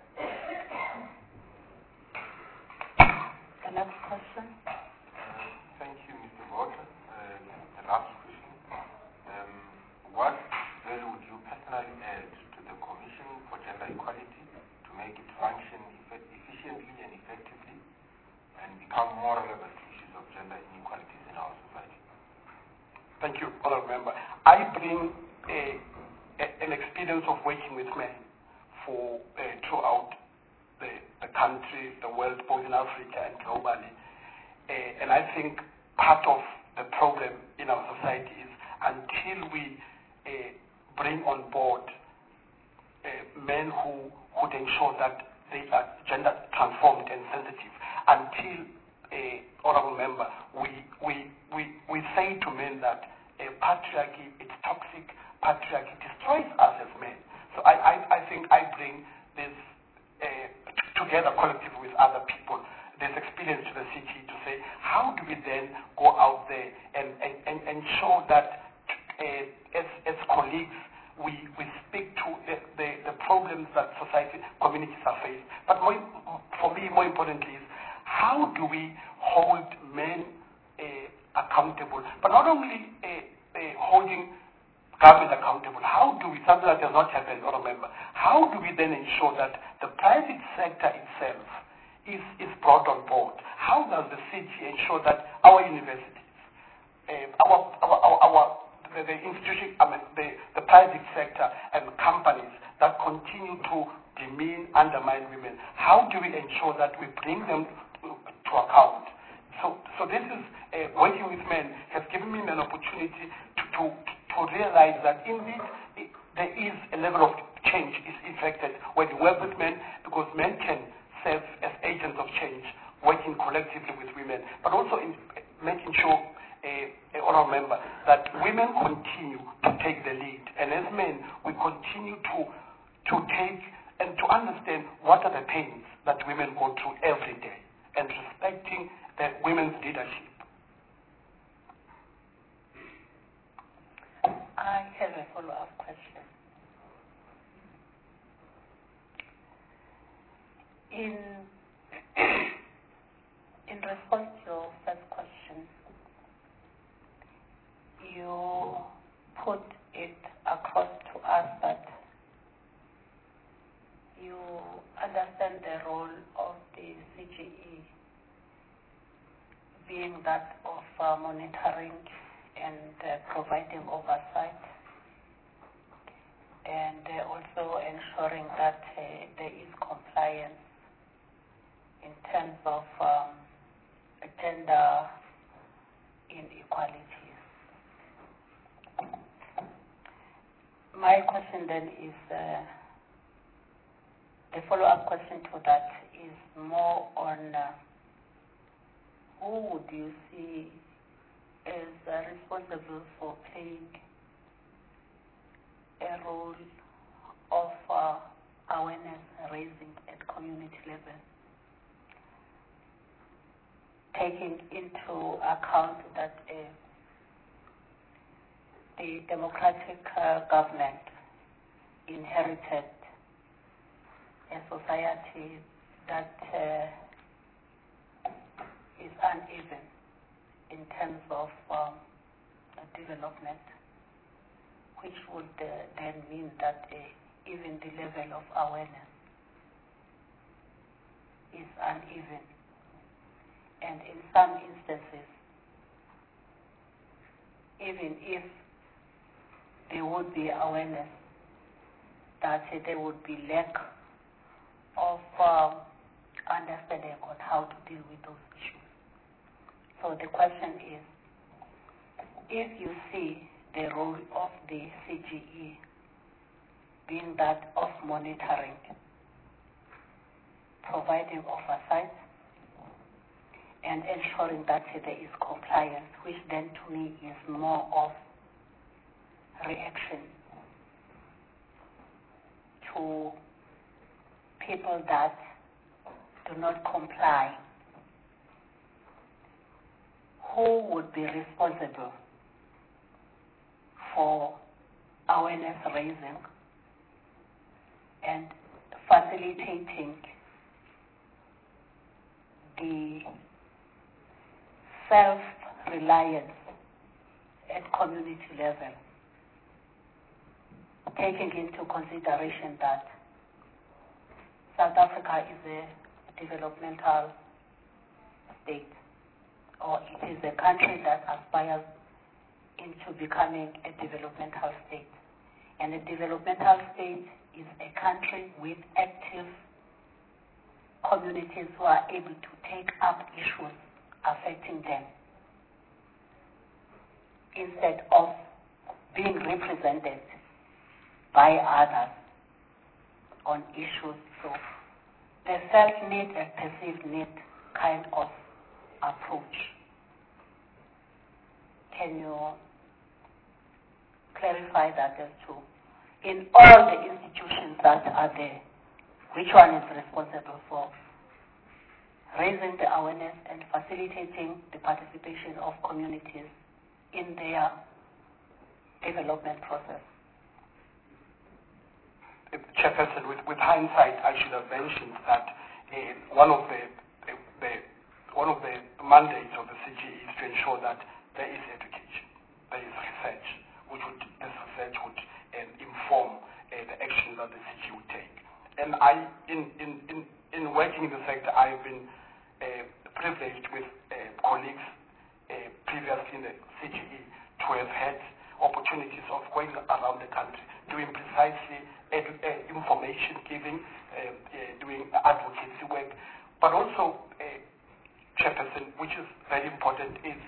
The next question. Thank you, Mr. Walter. The last question. What value would you personally add to the Commission for Gender Equality to make it function efficiently and effectively and become more relevant to issues of gender inequalities in our society? Thank you, Honourable Member. I bring an experience of working with men for throughout the country, the world, both in Africa and globally. And I think part of the problem in our society is until we bring on board men who would ensure that they are gender transformed and sensitive, until Honourable Member, we say to men that patriarchy, it's toxic, patriarchy destroys us as men. So I think I bring this together collectively with other people, this experience to the city to say, how do we then go out there and show that as colleagues we speak to the problems that society, communities are facing. But for me, more importantly is, how do we hold men accountable, but not only holding government accountable, how do we, something that has not happened, or remember, how do we then ensure that the private sector itself is brought on board? How does the city ensure that our universities, the institution, the private sector and companies that continue to demean, undermine women, how do we ensure that we bring them to account? So this is, working with men has given me an opportunity to realize that indeed there is a level of change is effected when you work with men, because men can serve as agents of change, working collectively with women, but also in making sure, Honourable Member, that women continue to take the lead, and as men we continue to take and to understand what are the pains that women go through every day, and respecting the women's leadership. I have a follow-up question. In response to your first question, you put it across to us that you understand the role of the CGE being that of monitoring and providing oversight, and also ensuring that there is compliance in terms of gender inequalities. My question then is, the follow-up question to that is more on who would you see as responsible for playing a role of awareness raising at community level, taking into account that the democratic government inherited a society that is uneven in terms of development, which would then mean that even the level of awareness is uneven. And in some instances, even if there would be awareness, that there would be lack of understanding on how to deal with those issues. So the question is, if you see the role of the CGE being that of monitoring, providing oversight, and ensuring that there is compliance, which then to me is more of reaction to people that do not comply, who would be responsible for awareness raising and facilitating the self-reliance at community level, taking into consideration that South Africa is a developmental state, or it is a country that aspires into becoming a developmental state. And a developmental state is a country with active communities who are able to take up issues affecting them, instead of being represented by others on issues. So the felt need and perceived need kind of approach. Can you clarify that as to, in all the institutions that are there, which one is responsible for raising the awareness and facilitating the participation of communities in their development process? Chairperson, with hindsight, I should have mentioned that one of the mandates of the CGE is to ensure that there is education, there is research, this research would inform the actions that the CGE would take. And in working in the sector, I've been privileged with colleagues previously in the CGE to have had opportunities of going around the country, doing precisely information giving, doing advocacy work, but also, Chairperson, which is very important, is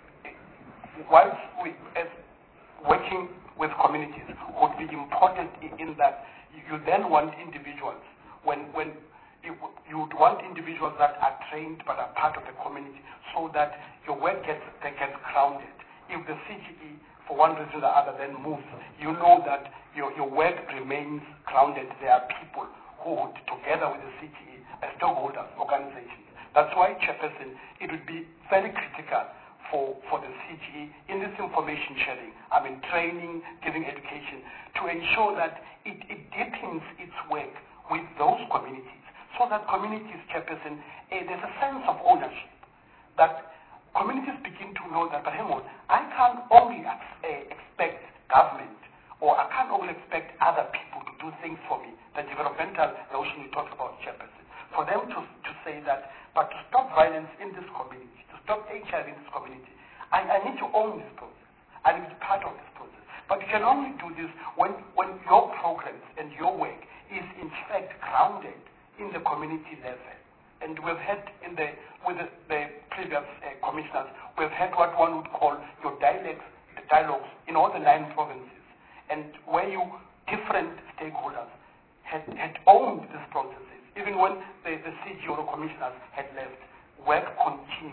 whilst we, as working with communities, would be important in that you then want individuals, when you would want individuals that are trained but are part of the community, so that your work gets grounded. If the CGE, for one reason or the other, then moves, you know that your work remains grounded. There are people who would, together with the CGE, as stakeholders, organizations. That's why, Chairperson, it would be very critical for the CGE in this information sharing, training, giving education, to ensure that it deepens its work with those communities, so that communities, Chairperson, there's a sense of ownership, that communities begin to know that, but hang on, I can't only expect government, or I can't only expect other people to do things for me, the developmental notion you talked about, Chairperson, for them to say that, but to stop violence in this community, to stop HIV in this community, I need to own this process. I need to be part of this process. But you can only do this when your programs and your work is in fact grounded in the community level. And we've had with the previous commissioners, we've had what one would call your dialogues in all the 9 provinces, and where different stakeholders had owned these processes. Even when the CG or the commissioners had left, work continued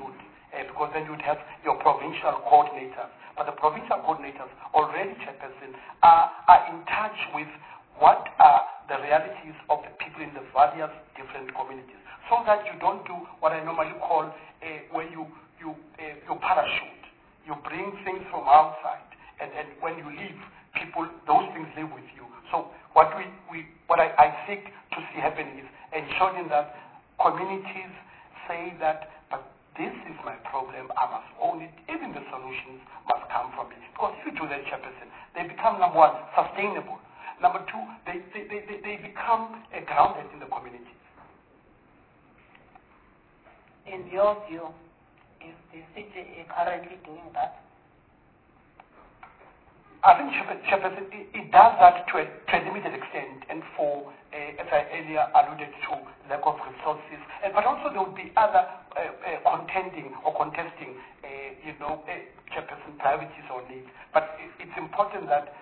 because then you'd have your provincial coordinators. But the provincial coordinators already, Chairperson, are in touch with what are the realities of the people in the various different communities, so that you don't do what I normally call where you parachute. You bring things from outside, and when you leave, people, those things live with you. So what I seek to see happening is ensuring that communities say that, but this is my problem, I must own it, even the solutions must come from it. Because if you do that, Chairperson, they become, number one, sustainable. Number two, they become grounded in the community. In your view, is the CGE currently doing that? I think, Chairperson, it does that to a limited extent, and for, as I earlier alluded to, lack of resources, but also there would be other contending or contesting, Chairperson, priorities or needs. But it's important that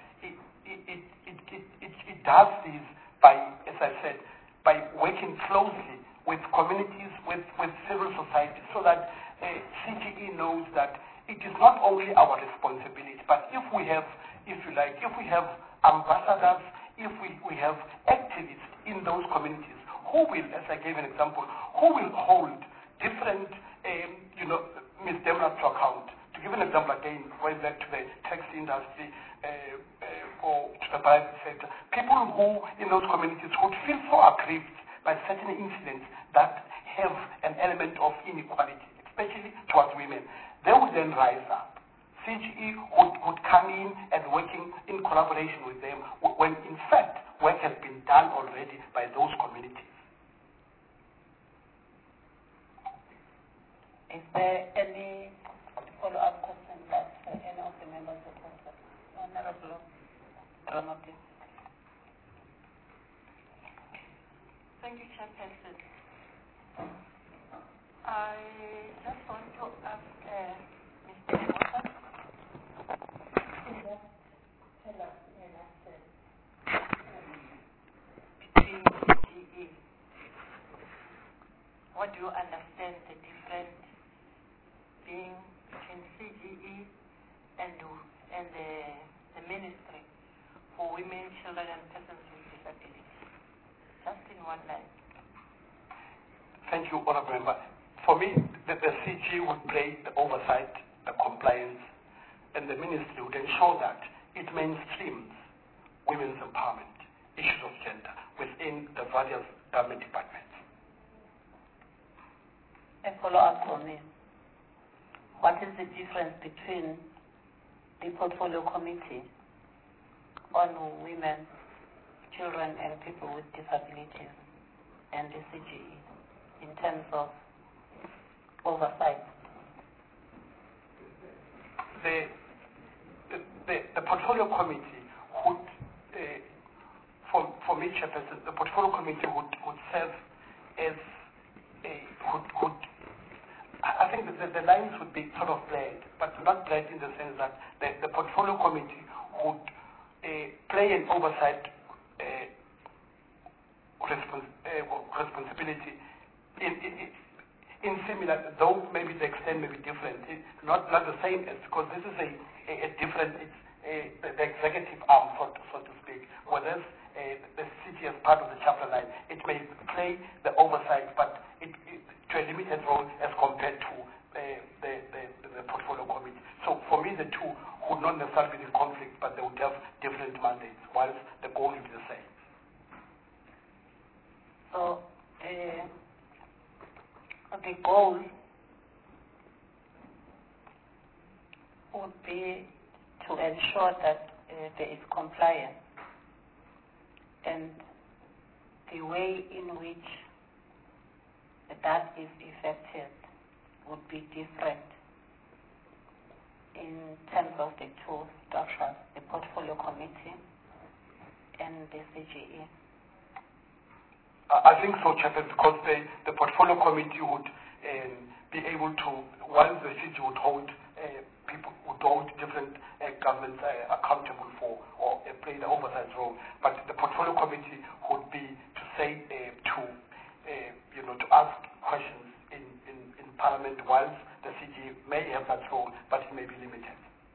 it does this by, as I said, by working closely with communities, with civil society, so that CGE knows that it is not only our responsibility, but if we have, if you like, if we have ambassadors, if we have activists in those communities who will, as I gave an example, who will hold different, misdemeanors to account. To give an example again, going back to the taxi industry or to the private sector, people who in those communities would feel so aggrieved by certain incidents that have an element of inequality, especially towards women, they would then rise up. CGE would come in and working in collaboration with them when in fact work has been done already by those communities. Is there any follow-up question that any of the members of the Honorable Ramati? Thank you, Chairperson. I just want to ask Mr. Mota, tell us between CGE, what do you understand the difference being between CGE and the Ministry for Women, Children and Persons with Disabilities? Just in one line. Thank you, Honourable Member. For me, the CG would play the oversight, the compliance, and the Ministry would ensure that it mainstreams women's empowerment, issues of gender within the various government departments. A follow-up on this. What is the difference between the Portfolio Committee on Women, Children and People with Disabilities and the CGE in terms of oversight? The Portfolio Committee would, for me, Chairperson, the Portfolio Committee would serve as I think that the lines would be sort of blurred, but not blurred in the sense that the Portfolio Committee would play an oversight responsibility in similar, though maybe the extent may be different, not the same as, because this is a different, it's the executive arm, so to speak, whereas the city as part of the chapter 9, it may play the oversight, but to a limited role as compared to the Portfolio Committee. So for me, the two would not necessarily be in conflict, but they would have different mandates, whilst the goal would be the same. So the goal would be to ensure that there is compliance, and the way in which that is effected would be different in terms of the two structures, the Portfolio Committee and the CGE. I think so, Chairman, because the Portfolio Committee would be able to, while the CG would hold people, would hold different governments accountable for or play the oversight role, but the Portfolio Committee would be to say to ask questions in Parliament, whilst the CG CGE may have that role, but it may be limited.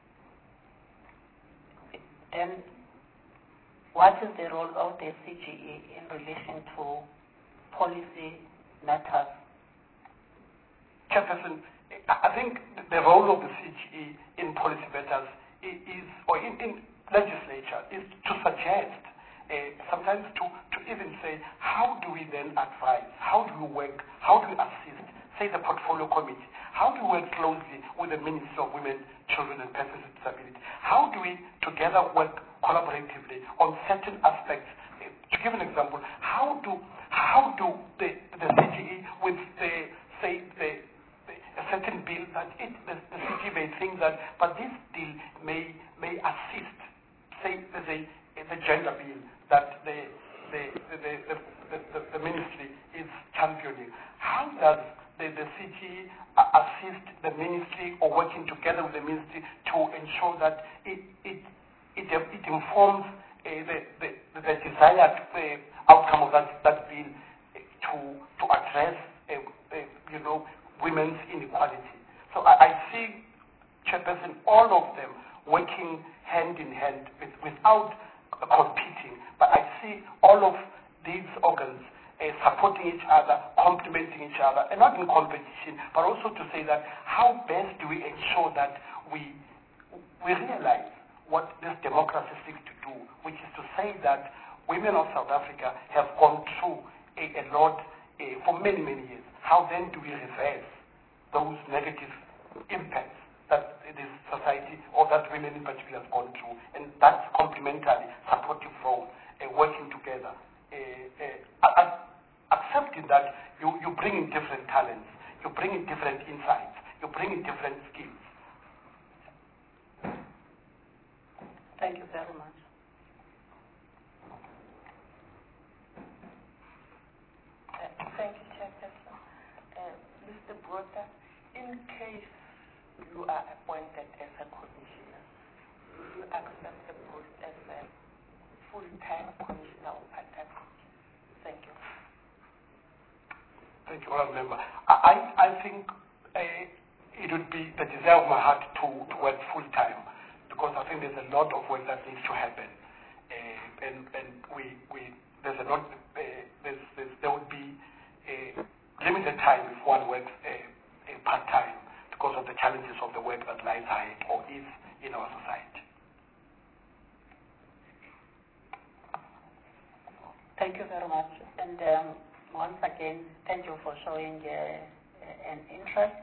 Then, what is the role of the CGE in relation to policy matters? Chairperson, I think the role of the CGE in policy matters is, or in legislature, is to suggest, sometimes to even say, how do we then advise, how do we work, how do we assist, say the portfolio committee, how do we work closely with the Ministry of Women, Children and Persons with Disability, how do we together work collaboratively on certain aspects. To give an example, how do the CGE with a certain bill that the CGE may think that, but this bill may assist, say the gender bill that the ministry is championing. How does the CGE assist the ministry, or working together with the ministry to ensure that it informs the desired outcome of that bill to address women's inequality? So I see, Chairperson, all of them working hand in hand without competing, but I see all of these organs supporting each other, complementing each other, and not in competition, but also to say that how best do we ensure that we realize what this democracy seeks to do, which is to say that women of South Africa have gone through a lot for many, many years. How then do we reverse those negative impacts that this society, or that women in particular, have gone through? And that's complementary, supportive role, working together, accepting that you bring in different talents, you bring in different insights, you bring in different skills. Thank you very much. Thank you, Chairperson. Mr. Botha, in case you are appointed as a commissioner, will you accept the post as a full-time commissioner or part-time commissioner? Thank you. Thank you, Honourable Member. I think it would be the desire of my heart to work full-time, because I think there's a lot of work that needs to happen, and there's a lot. There would be a limited time if one works part-time because of the challenges of the work that lies ahead or is in our society. Thank you very much, and once again, thank you for showing an interest.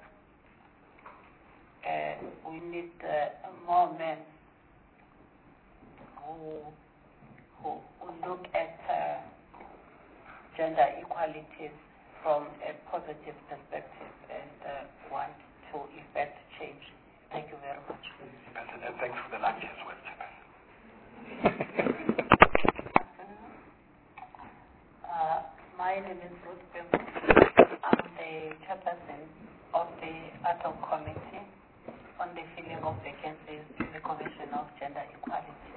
We need more men who look at gender equalities from a positive perspective and want to effect change. Thank you very much. And thanks for the lunch as well, my name is Ruth Bembo. I'm the chairperson of the ad hoc committee on the filling of vacancies in the Commission of Gender Equality.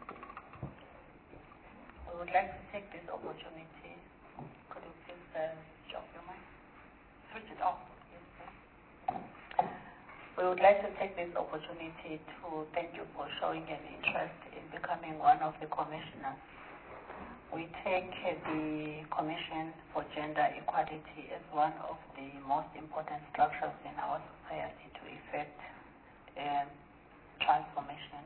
We would like to take this opportunity. Could you please switch off your mic? Switch it off. Yes, sir. We would like to take this opportunity to thank you for showing an interest in becoming one of the commissioners. We take the Commission for Gender Equality as one of the most important structures in our society to effect transformation.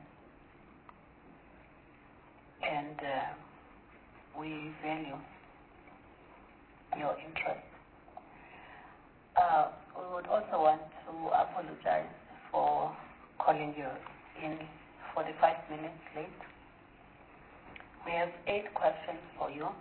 And we value your interest. We would also want to apologize for calling you in 45 minutes late. We have 8 questions for you.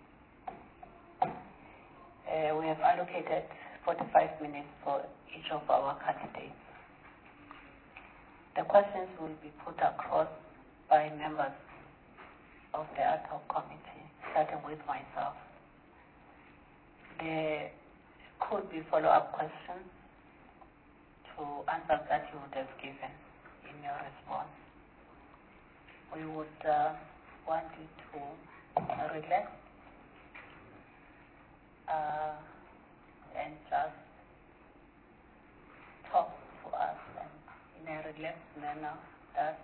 We have allocated 45 minutes for each of our candidates. The questions will be put across by members of the ad hoc committee, starting with myself. There could be follow-up questions to answers that you would have given in your response. We would want you to relax and just talk manner that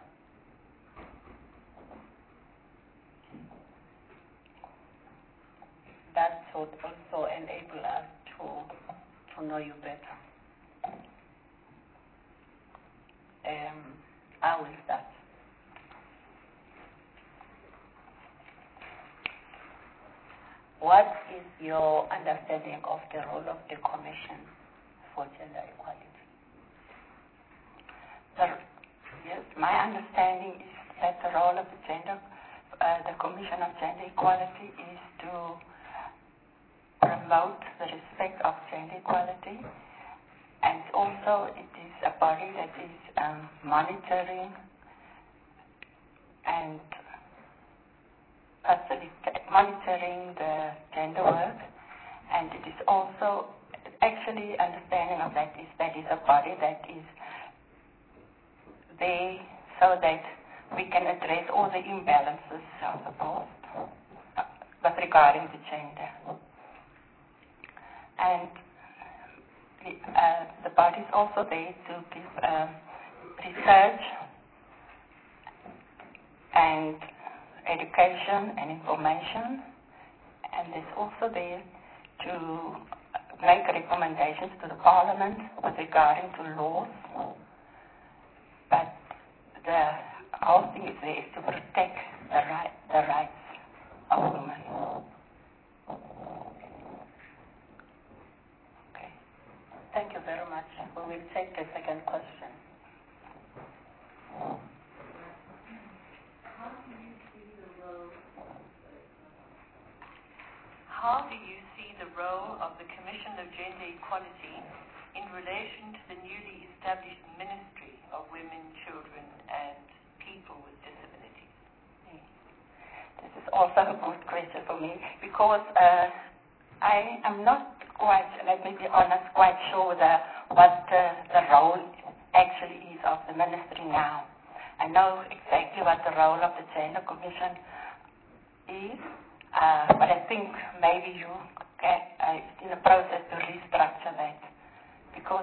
that would also enable us to know you better. I will start. What is your understanding of the role of the Commission for Gender Equality? Yes, my understanding is that the role of the Commission of Gender Equality is to promote the respect of gender equality, and also it is a body that is monitoring and monitoring the gender work, and it is also actually understanding of that is a body that is there so that we can address all the imbalances of the past with regarding the gender. And the body is also there to give research and education and information, and it's also there to make recommendations to the Parliament with regarding to laws. But the whole thing is there to protect the rights of women. Okay. Thank you very much. We will take the second question. How do you see the role of the Commission of Gender Equality in relation to the newly established Ministry of Women, Children and People with Disabilities? This is also a good question for me because I am not quite, let me be honest, quite sure what the role actually is of the Ministry now. I know exactly what the role of the Gender Commission is. But I think maybe you can, in the process to restructure that because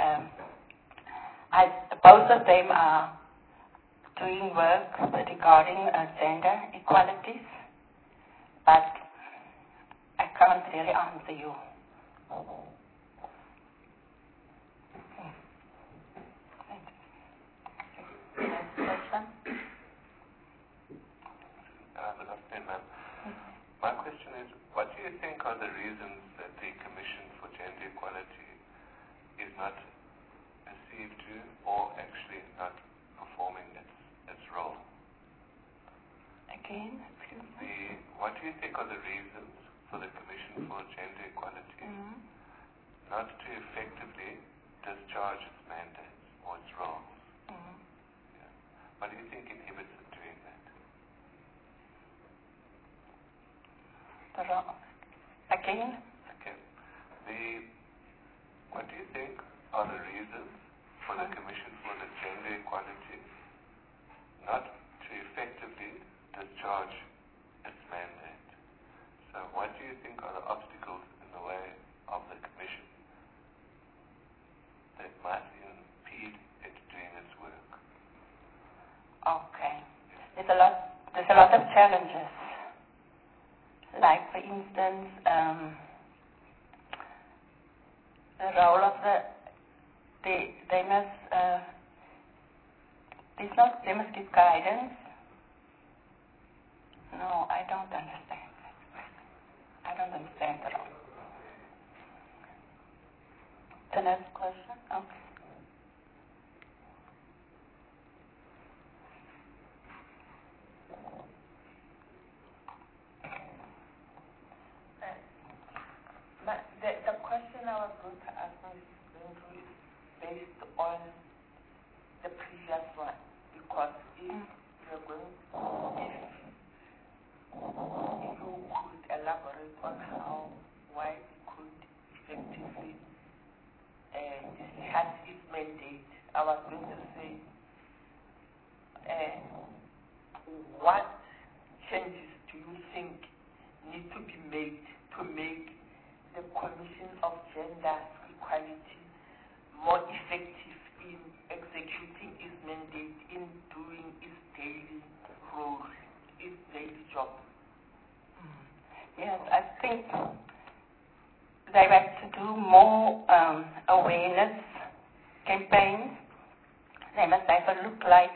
both of them are doing work regarding gender equalities, but I can't really answer you. Next question. Good afternoon, ma'am. My question is, what do you think are the reasons that the Commission for Gender Equality is not perceived to or actually not performing its role? Again? What do you think are the reasons for the Commission for Gender Equality not to effectively discharge its mandates or its roles? Yeah. What do you think inhibits it doing that? Again? Okay. What do you think are the reasons for the Commission for the Gender Equality not to effectively discharge its mandate? So what do you think are the obstacles in the way of the Commission that might impede it doing its work? Okay. There's a lot of challenges. Like, for instance, the role of they must give guidance. No, I don't understand. I don't understand at all. The next question? Okay. The question I was going to ask is based on the previous one, because if you're going, if you could elaborate on why it could effectively discharge its mandate, I was going to say, what changes do you think need to be made to make the Commission of Gender Equality more effective in executing its mandate, in doing its daily role, its daily job? Yes, I think they have to do more awareness campaigns. They must have a look like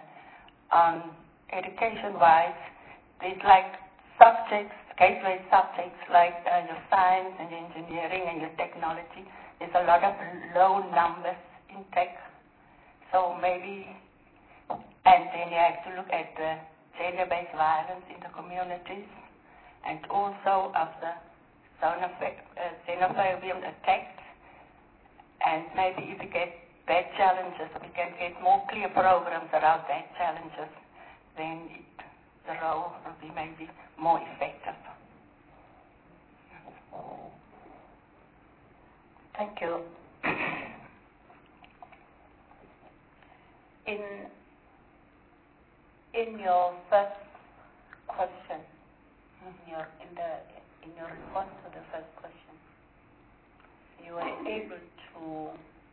education-wise, there's like subjects, gateway subjects like your science and your engineering and your technology. There's a lot of low numbers in tech. So maybe, and then you have to look at the gender-based violence in the communities and also of the xenophobia attacks. And maybe if we get bad challenges, we can get more clear programs around bad challenges, then the role will be maybe more effective. Thank you. In your first question, in your response to the first question, you were able to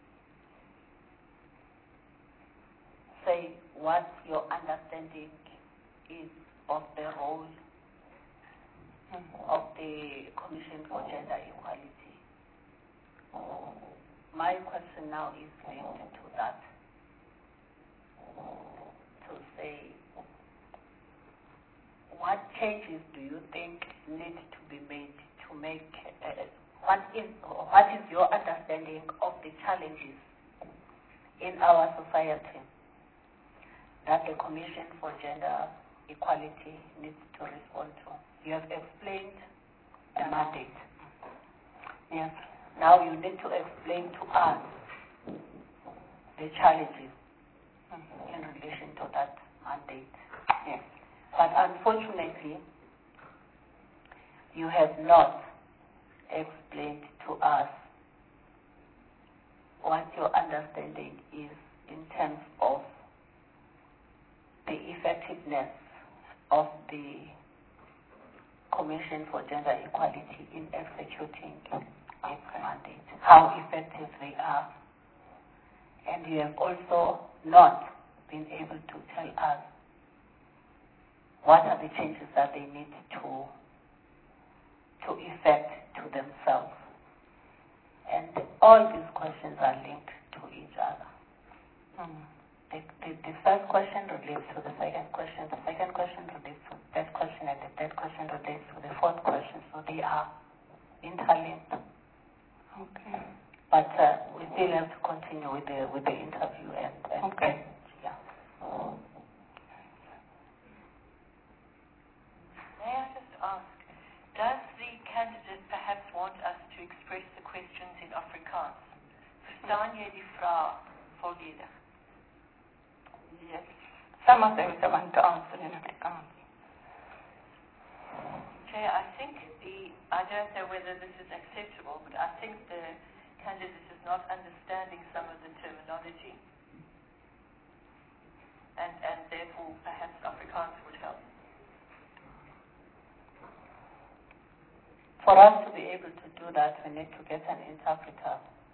say what your understanding is of the role of the Commission for Gender Equality. My question now is linked to that, to say, what changes do you think need to be made to make, what is your understanding of the challenges in our society that the Commission for Gender Equality needs to respond to? You have explained the mandate. Yes. Now you need to explain to us the challenges in relation to that mandate. Yes. But unfortunately, you have not explained to us what your understanding is in terms of the effectiveness of the Commission for Gender Equality in executing its mandate, how effective they are. And you have also not been able to tell us what are the changes that they need to effect to themselves. And all these questions are linked to each other. The first question relates to the second question, the second question relates to the third question, and the third question relates to the fourth question. So they are interlinked. Okay. But we still have to continue with the interview and okay. Yeah. May I just ask, does the candidate perhaps want us to express the questions in Afrikaans? Verstaan jy die vraag volledig? Yes. Some of them want to answer in Afrikaans. Chair, I think I don't know whether this is acceptable, but I think the candidate is not understanding some of the terminology. And therefore perhaps Afrikaans would help. For us to be able to do that, we need to get an interpreter.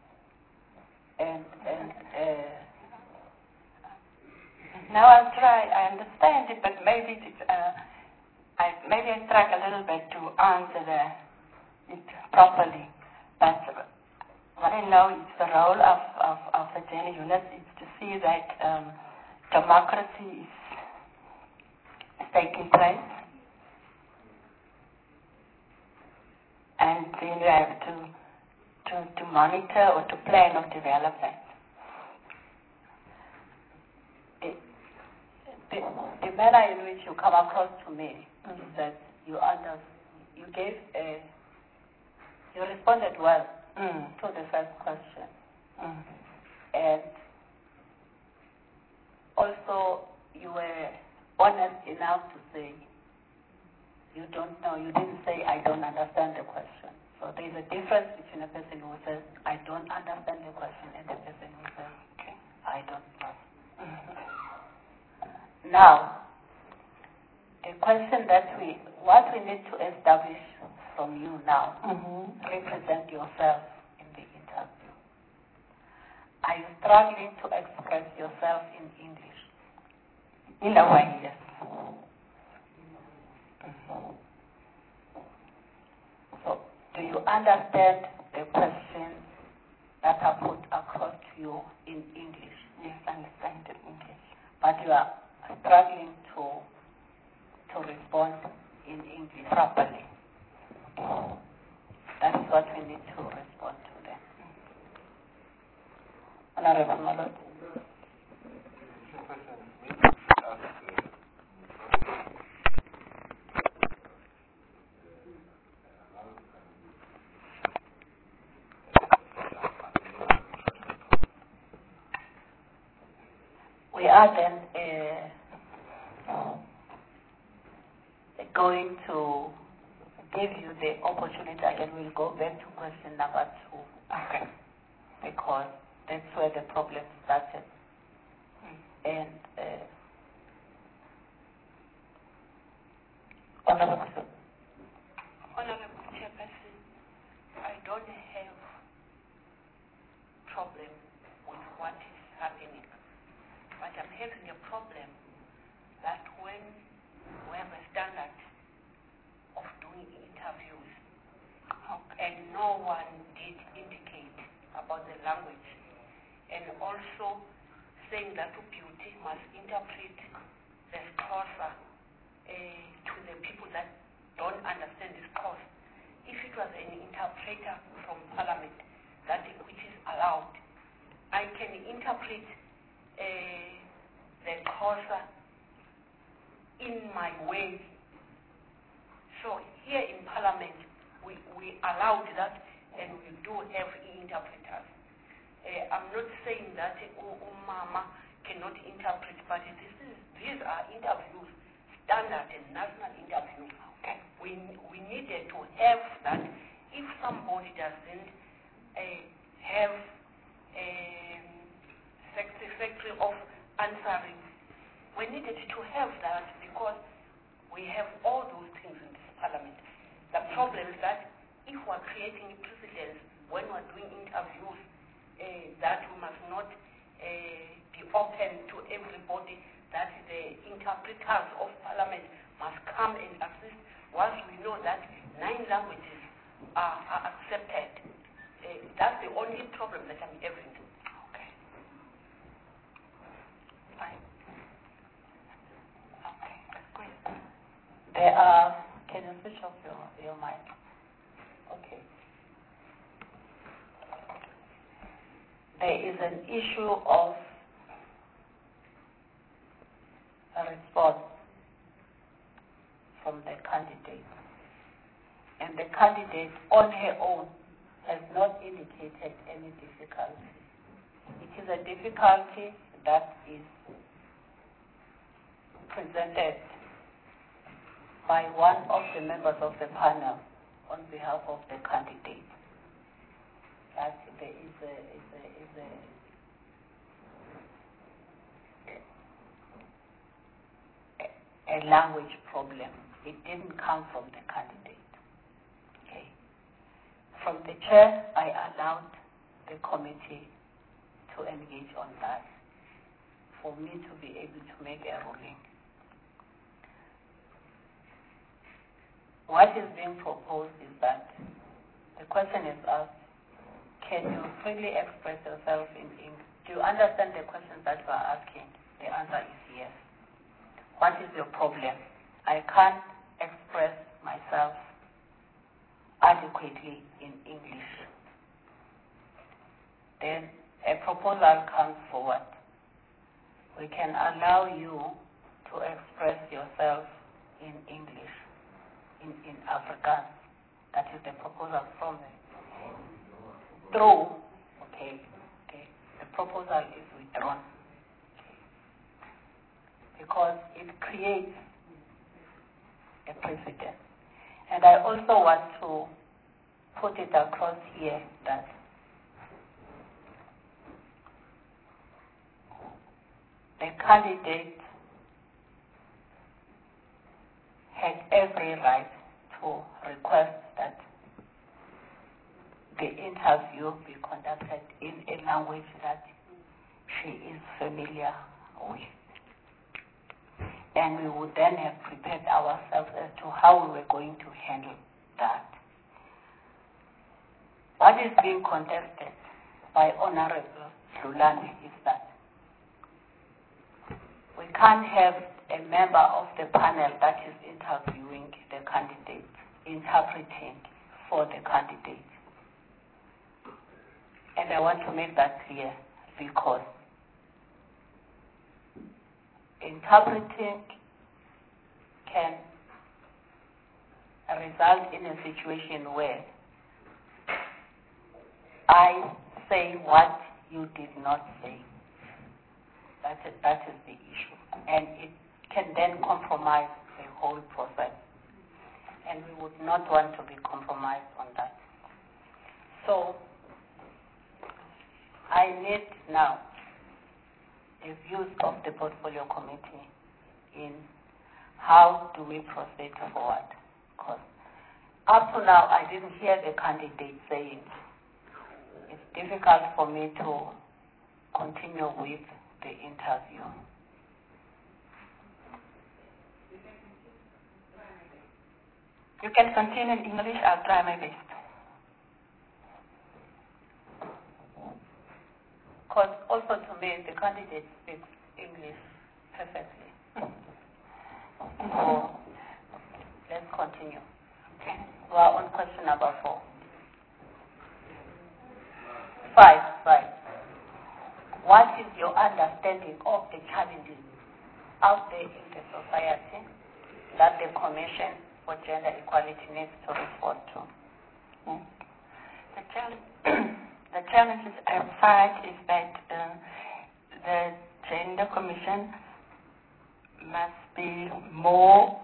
Now I'll try. I understand it, but maybe I struggle a little bit to answer it properly. But what I know is the role of the gender unit is to see that democracy is taking place, and then you have to monitor or to plan or develop that. The manner in which you come across to me is that you responded well to the first question. And also you were honest enough to say you don't know. You didn't say, I don't understand the question. So there's a difference between a person who says, I don't understand the question, and a person who says, okay, I don't know. Now, the question what we need to establish from you now, represent yourself in the interview. are you struggling to express yourself in English? In a way, yes. So, do you understand the questions that are put across to you in English? Yes, I understand in English. But you are struggling to respond in English properly. That is what we need to respond to them. Honorable Malot. We are then going to give you the opportunity, and we'll go back to question number 2. Okay. Because that's where the problem started. And Honorable Chairperson, I don't have problem with what is happening, but I'm having a problem that when we have a standard of doing interviews, and no one did indicate about the language, and also saying that beauty must interpret the Xhosa to the people that don't understand this course. If it was an interpreter from Parliament, which is allowed, I can interpret the Xhosa in my way. So here in Parliament, we allowed that, and we do have interpreters. I'm not saying that Mama cannot interpret, but these are interviews, standard and national interviews. Okay. We needed to have that. If somebody doesn't have a satisfactory of answering, we needed to have that because we have all those things in this Parliament. The problem is that if we're creating precedents when we're doing interviews, that we must not be open to everybody, that the interpreters of Parliament must come and assist once we know that 9 languages are accepted. That's the only problem that I'm having. Okay. Fine. Okay, great. Can you switch off your mic? Okay. There is an issue of a response from the candidate. And the candidate on her own has not indicated any difficulty. It is a difficulty that is presented by one of the members of the panel on behalf of the candidate. That there is a language problem. It didn't come from the candidate. Okay. From the chair, I allowed the committee to engage on that for me to be able to make a ruling. What is being proposed is that the question is asked, can you freely express yourself in English? Do you understand the questions that you are asking? The answer is yes. What is your problem? I can't express myself adequately in English. Then a proposal comes forward. We can allow you to express yourself in English, in Afrikaans. That is the proposal from through. Okay. The proposal is withdrawn. Because it creates a precedent. And I also want to put it across here that the candidate has every right to request that the interview be conducted in a language that she is familiar with. And we would then have prepared ourselves as to how we were going to handle that. What is being contested by Honorable Hlulani is that we can't have a member of the panel that is interviewing the candidate, interpreting for the candidate. And I want to make that clear because interpreting can result in a situation where I say what you did not say. That is the issue. And it can then compromise the whole process. And we would not want to be compromised on that. So I need now the views of the portfolio committee in how do we proceed forward. Because up to now, I didn't hear the candidate saying it's difficult for me to continue with the interview. You can continue in English. I'll try my best. Because also to me, the candidate speaks English perfectly. So let's continue. Okay. We are on question number 4. 5. What is your understanding of the challenges out there in the society that the Commission for Gender Equality needs to respond to? The challenges outside is that the Gender Commission must be more,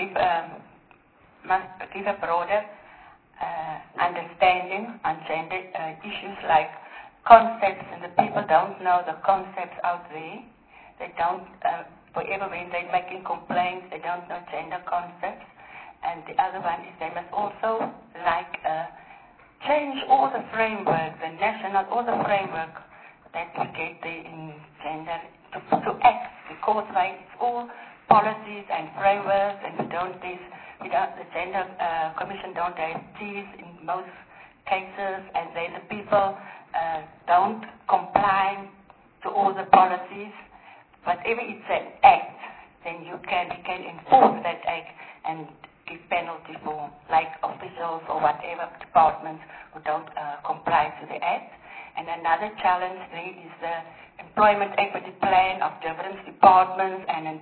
must give a broader understanding on gender issues like concepts, and the people don't know the concepts out there. They don't, wherever when they're making complaints, they don't know gender concepts. And the other one is they must also change all the framework, the national, all the framework that we get there in gender to act, because it's all policies and frameworks, and the Gender Commission don't have teeth in most cases, and then the people don't comply to all the policies. Whatever it's an act, then we can enforce that act and give penalty for like officials or whatever departments who don't comply to the act. And another challenge there is the employment equity plan of different departments and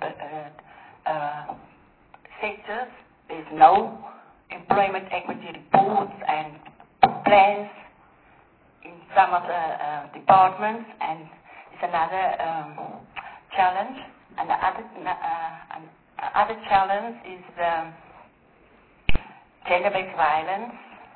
sectors. There's no employment equity reports and plans in some of the departments, and it's another challenge. And the other challenge is gender-based violence.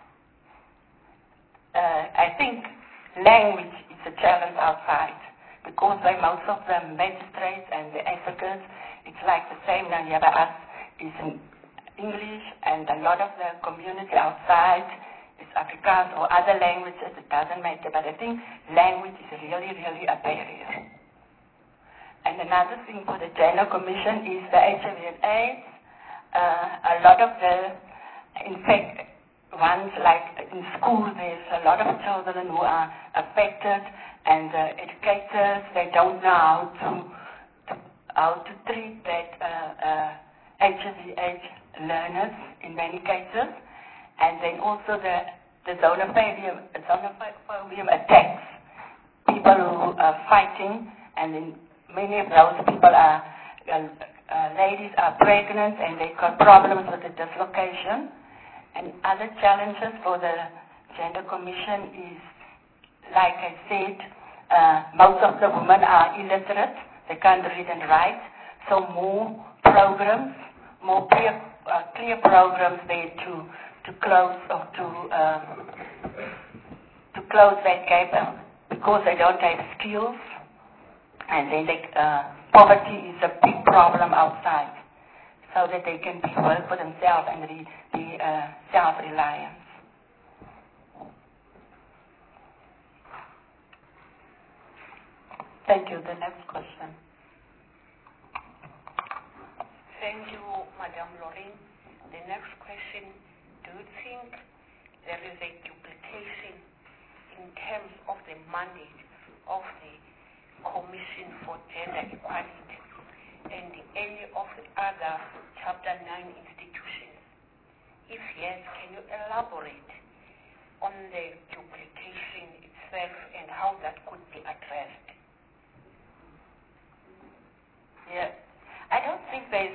I think language is a challenge outside, because by most of the magistrates and the advocates, it's like the same now. Yeah, us is in English, and a lot of the community outside is Afrikaans or other languages. It doesn't matter, but I think language is really, really a barrier. And another thing for the Gender Commission is the HIV and AIDS. A lot of in fact, ones like in school, there's a lot of children who are affected, and educators, they don't know how to treat that HIV/AIDS learners in many cases. And then also the xenophobia attacks people who are fighting, and then many of those people are ladies are pregnant, and they've got problems with the dislocation. And other challenges for the Gender Commission is, like I said, most of the women are illiterate. They can't read and write. So more programs, more clear programs there to close or to close that gap, because they don't have skills, and then poverty is a big problem outside, so that they can work for themselves and be self-reliant. Thank you. The next question. Thank you, Madam Lorraine. The next question, do you think there is a duplication in terms of the mandate of the Commission for Gender Equality and any of the other Chapter 9 institutions? If yes, can you elaborate on the duplication itself and how that could be addressed? Yeah, I don't think there's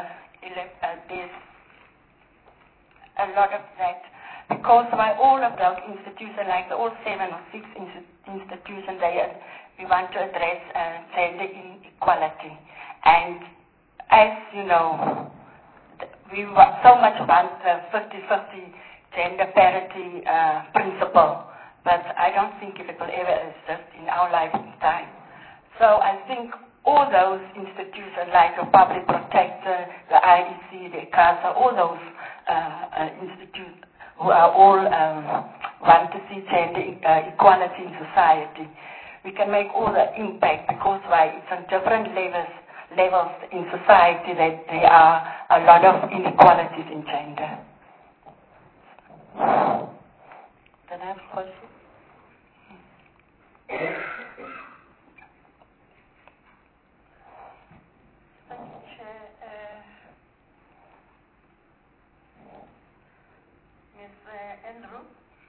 a lot of that, because by all of those institutions, like all 7 or 6 institutions, we want to address gender inequality. And as you know, we so much want the 50-50 gender parity principle, but I don't think it will ever exist in our lifetime. So I think all those institutions like the Public Protector, the IEC, the CASA, all those institutes who are all want to see gender equality in society, we can make all the impact, because it's on different levels in society that there are a lot of inequalities in gender. The next question. Thank you, Chair. Ms. Andrew,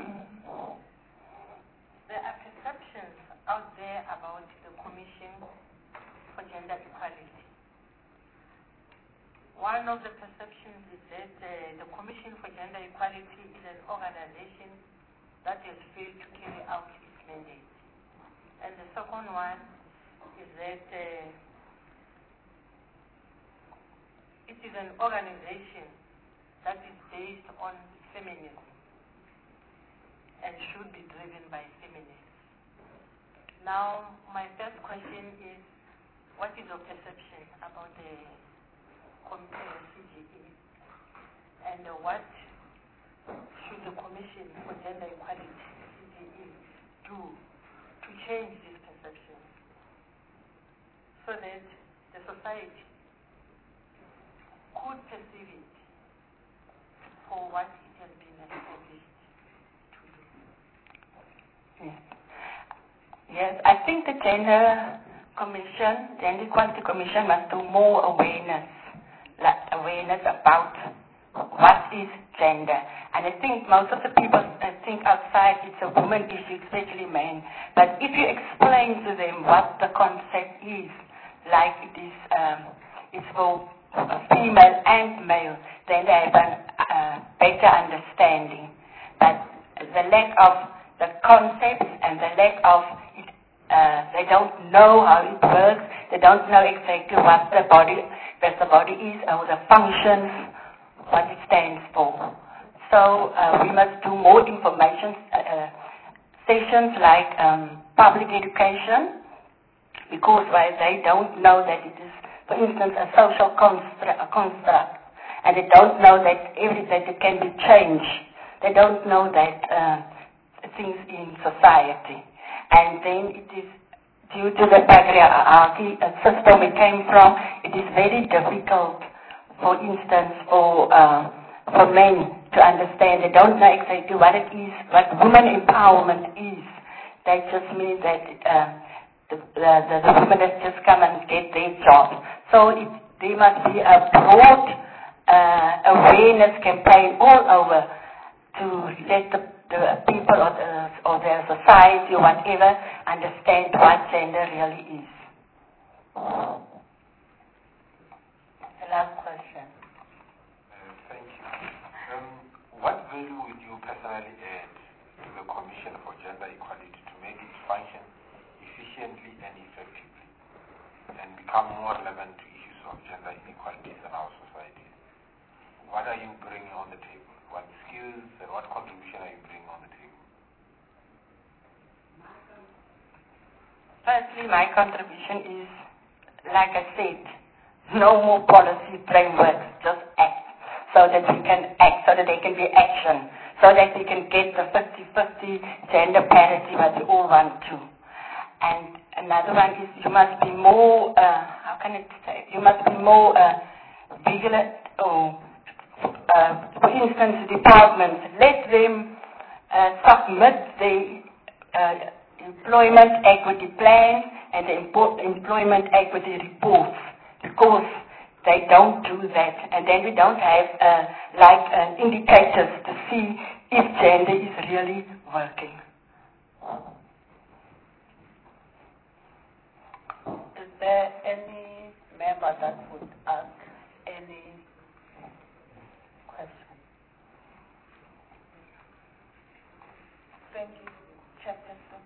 there are perceptions out there about the Commission for Gender Equality. One of the perceptions is that the Commission for Gender Equality is an organization that has failed to carry out its mandate. And the second one is that it is an organization that is based on feminism and should be driven by feminists. Now, my first question is, what is your perception about the CGE, and what should the Commission for Gender Equality, CGE, do to change this perception so that the society could perceive it for what it has been established to do? Yes, I think the Gender Equality Commission must do more awareness about what is gender. And I think most of the people think outside it's a woman issue, especially men. But if you explain to them what the concept is, like it is, it's for female and male, then they have a better understanding. But the lack of the concepts and the lack of it, they don't know how it works. They don't know exactly what the body is, or the functions, what it stands for. So we must do more information sessions like public education, because they don't know that it is, for instance, a social construct, and they don't know that it can be changed. They don't know that things in society. And then it is due to the patriarchy system we came from, it is very difficult, for instance, for men to understand. They don't know exactly what it is, what women empowerment is. They just mean that the women just come and get their job. So there must be a broad awareness campaign all over to let the people or the society or whatever understand what gender really is. The last question. Thank you. What value would you personally add to the Commission for Gender Equality to make it function efficiently and effectively and become more relevant to issues of gender inequalities in our society? What are you bringing on the table? What skills and what contribution are you bringing on the table? Firstly, my contribution is, like I said, no more policy frameworks, just act, so that we can act, so that there can be action, so that we can get the 50-50 gender parity that we all want to. And Another one is you must be more, how can I say, you must be more vigilant, or, for instance, departments, let them submit the employment equity plan and the employment equity reports, because they don't do that, and then we don't have indicators to see if gender is really working. Is there any member that would ask any question? Thank you, Chairperson.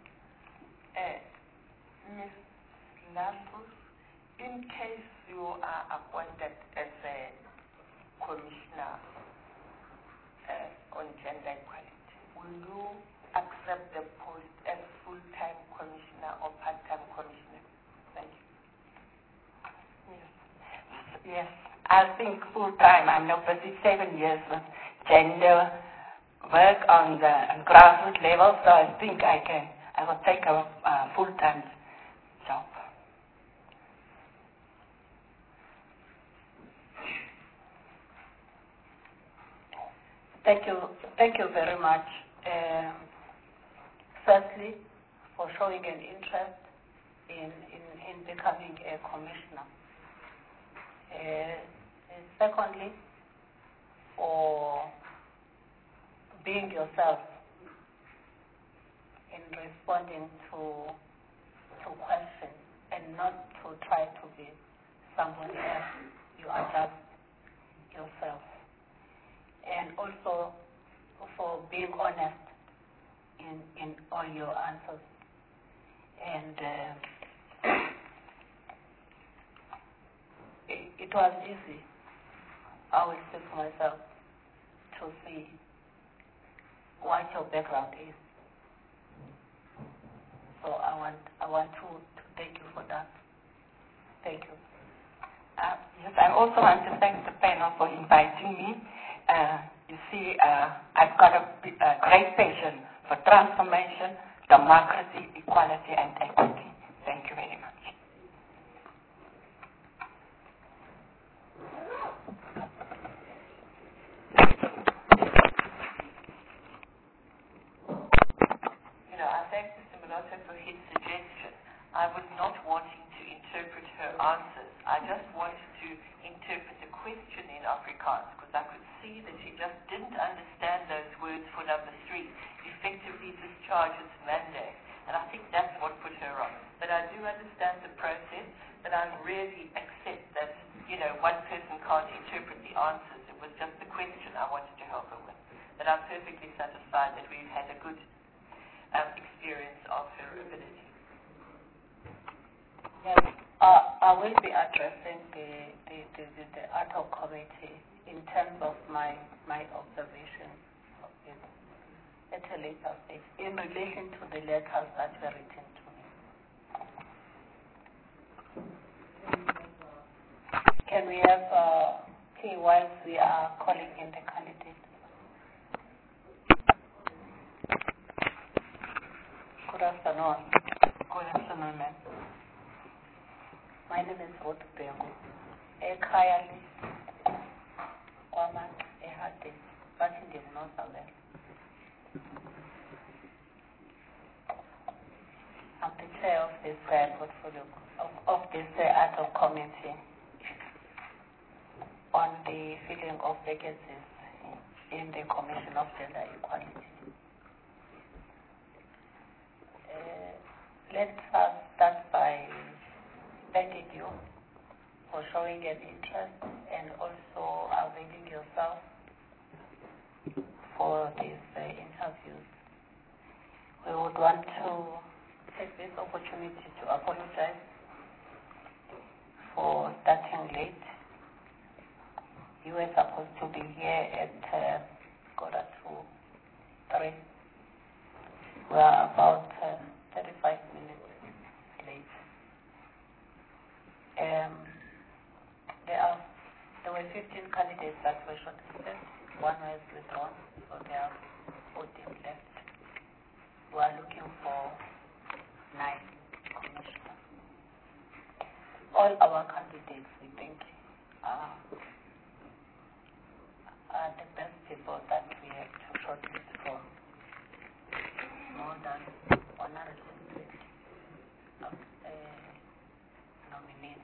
Ms. Lambu, in case you are appointed as a commissioner on gender equality, will you accept the post as full-time commissioner or part-time commissioner? Thank you. Yes, I think full-time. I'm now busy 7 years with gender work on the grassroots level, so I think I will take a full-time job. Thank you very much. Firstly, for showing an interest in becoming a commissioner. Secondly, for being yourself in responding to questions and not to try to be somebody else. You are just yourself. And also for being honest in all your answers. And it was easy, I will say for myself, to see what your background is. So I want to thank you for that. Thank you. Yes, I also want to thank the panel for inviting me. You see, I've got a great passion for transformation, democracy, equality, and equity. Thank you very much. I thank Mr. Moloto for his suggestion. I was not wanting to interpret her answers. I just wanted to interpret the question in Afrikaans, because I could see that she just didn't understand those words for number 3, effectively discharge its mandate. And I think that's what put her off. But I do understand the process, but I really accept that, one person can't interpret the answers. It was just the question I wanted to help her with. But I'm perfectly satisfied that we've had a good experience of her ability. Yes, I will be addressing the ad hoc committee in terms of my observations of it at a later stage in relation to the letters that were written to me. Can we have tea whilst we are calling in the candidates? Good afternoon. Good afternoon, ma'am. My name is Ruth Bengu. Ekhaya Kwama Ehade, but in the North Southern. I'm the chair of this portfolio of this ad hoc committee on the filling of vacancies in the Commission of Gender Equality. Let's start by thanking you for showing an interest and also availing yourself for these interviews. We would want to take this opportunity to apologize for starting late. You were supposed to be here at 2:45. We are about 35 minutes late. There were 15 candidates that were shortlisted. One was withdrawn, so there are 14 left. We are looking for 9 commissioners. candidates we think are the best people that we have to shortlist for. More than 150 of the nominees.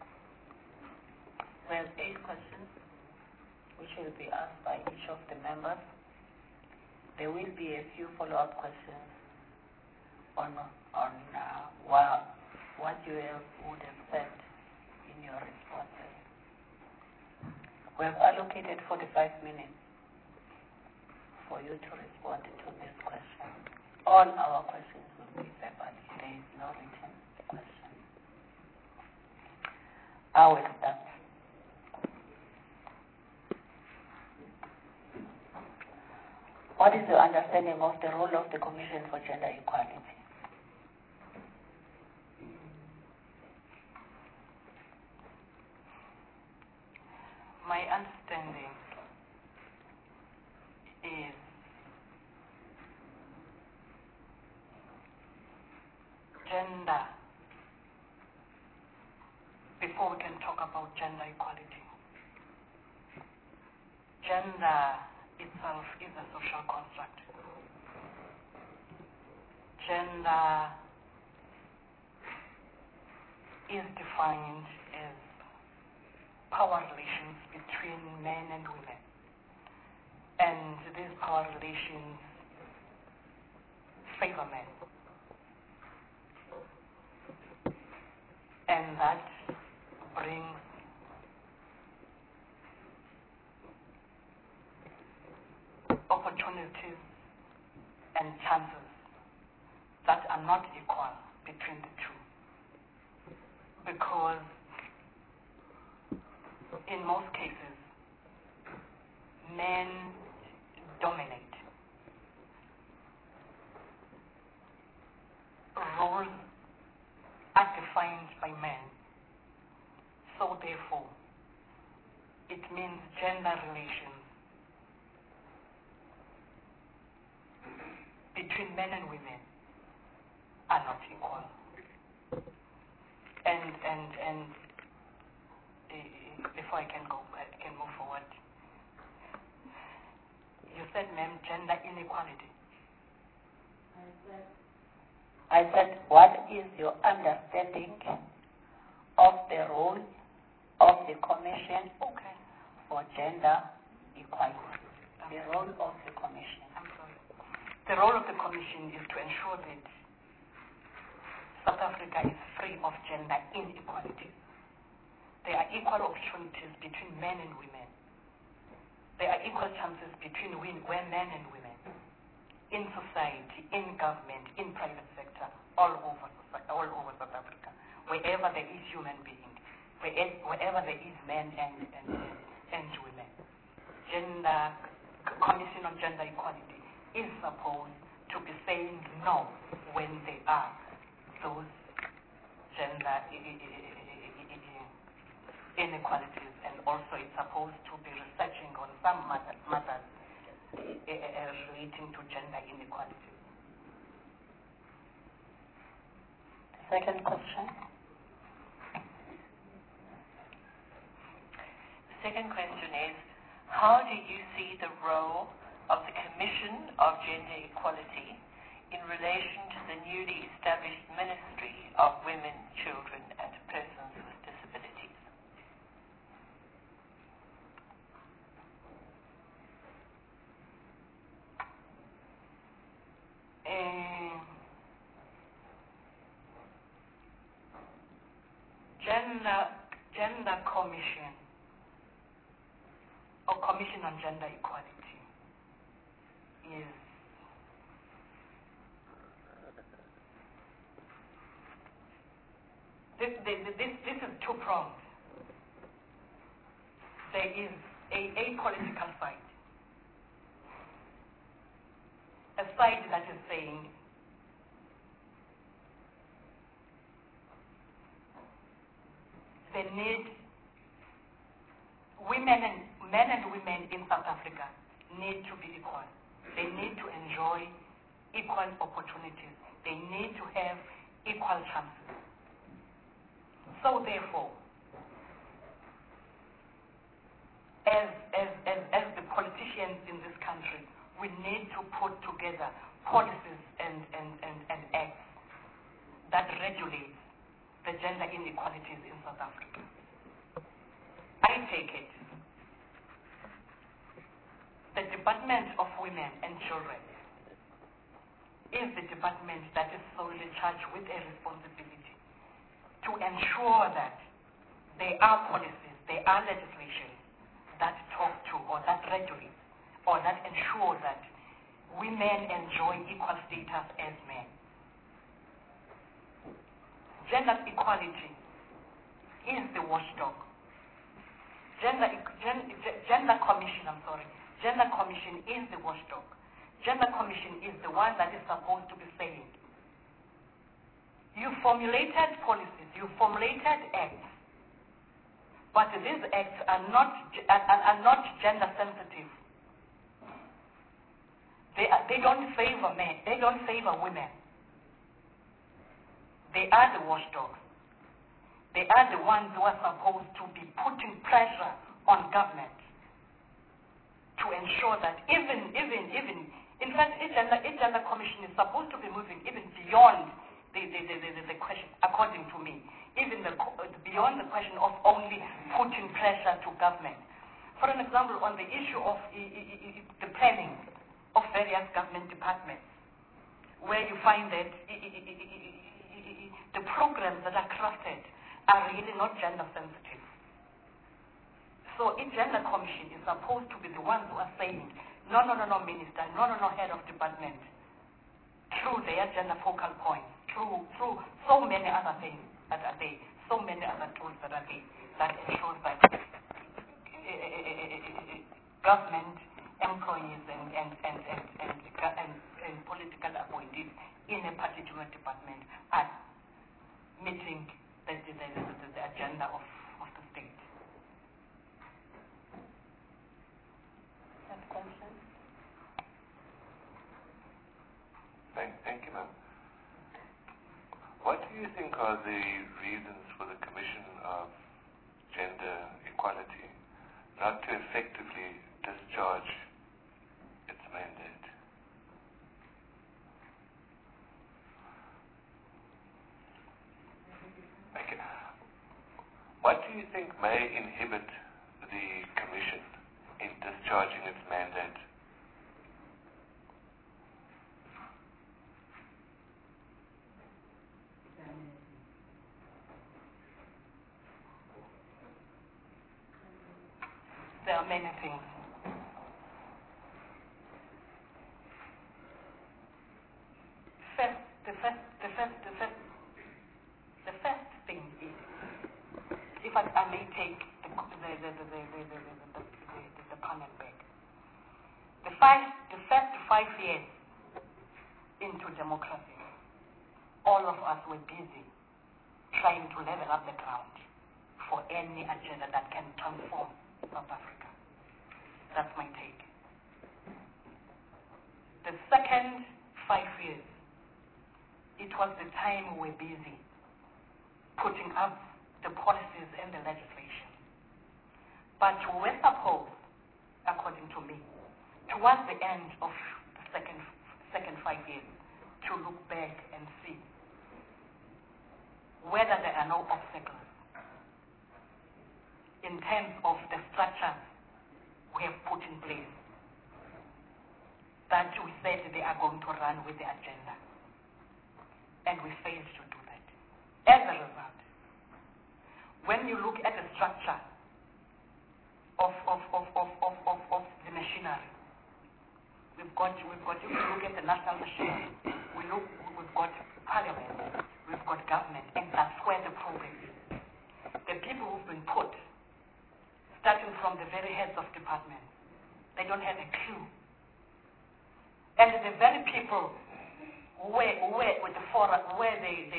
We have 8 questions which will be asked by each of the members. There will be a few follow-up questions on what you would have said in your responses. We have allocated 45 minutes for you to respond to this question. All our questions will be verbal. There is no written question. I will start. What is your understanding of the role of the Commission for Gender Equality? My understanding is gender, before we can talk about gender equality, gender itself is a social construct. Gender is defined as power relations between men and women. And these power relations favor men. And that brings opportunities and chances that are not equal between the two. Because in most cases, men dominate. Roles are defined by men. So therefore, it means gender relations between men and women are not equal. And before I can move forward, you said, ma'am, gender inequality. I said, what is your understanding of the role of the Commission for Gender Equality? The role of the Commission. I'm sorry. The role of the Commission is to ensure that South Africa is free of gender inequalities. There are equal opportunities between men and women. There are equal chances between men and women in society, in government, in private sector, all over South Africa, wherever there is human being, wherever there is men and women. Commission on Gender Equality is supposed to be saying no when there are those gender inequalities, and also it's supposed to be researching on some matters relating to gender inequalities. Second question. The second question is, how do you see the role of the Commission of Gender Equality in relation to the newly established Ministry of Women, Children and Persons with Disabilities? Gender Commission or Commission on Gender Equality is this is two-pronged. There is a political side. A side that is saying they need men and women in South Africa need to be equal. They need to enjoy equal opportunities. They need to have equal chances. So therefore, as the politicians in this country, we need to put together policies and acts that regulate the gender inequalities in South Africa. I take it the Department of Women and Children is the department that is solely charged with a responsibility to ensure that there are policies, there are legislation that talk to or that regulate or that ensure that women enjoy equal status as men. Gender equality is the watchdog. Gender Commission is the watchdog. Gender Commission is the one that is supposed to be saying, you formulated policies, you formulated acts, but these acts are not gender sensitive. They don't favor men. They don't favor women. They are the watchdogs. They are the ones who are supposed to be putting pressure on government to ensure that even in fact, each gender commission is supposed to be moving even beyond the question, according to me, even beyond the question of only putting pressure to government. For an example, on the issue of the planning of various government departments, where you find that the programs that are crafted are really not gender sensitive. So each gender commission is supposed to be the ones who are saying, no, minister, no, head of department, through their gender focal points, through so many other things that are there, so many other tools that are there, that ensures that government employees and political appointees in a particular department are meeting the agenda of the state. Any questions? Thank you, ma'am. What do you think are the reasons for the Commission of Gender Equality not to effectively discharge its mandate? Okay. What do you think may inhibit the Commission in discharging its mandate? There are many things. The first thing is, if I may take the panel back. The first 5 years into democracy, all of us were busy trying to level up the ground for any agenda that can transform South Africa. That's my take. The second 5 years, it was the time we were busy putting up the policies and the legislation. But we were supposed, according to me, towards the end of the second 5 years, to look back and see whether there are no obstacles in terms of the structures we have put in place that we said they are going to run with the agenda. And we failed to do that. As a result, when you look at the structure of the machinery, we've got, if you look at the national machinery, we've got parliament, we've got government, and that's where the problem is. The people who've been put, starting from the very heads of departments, they don't have a clue. And the very people where with the forum, where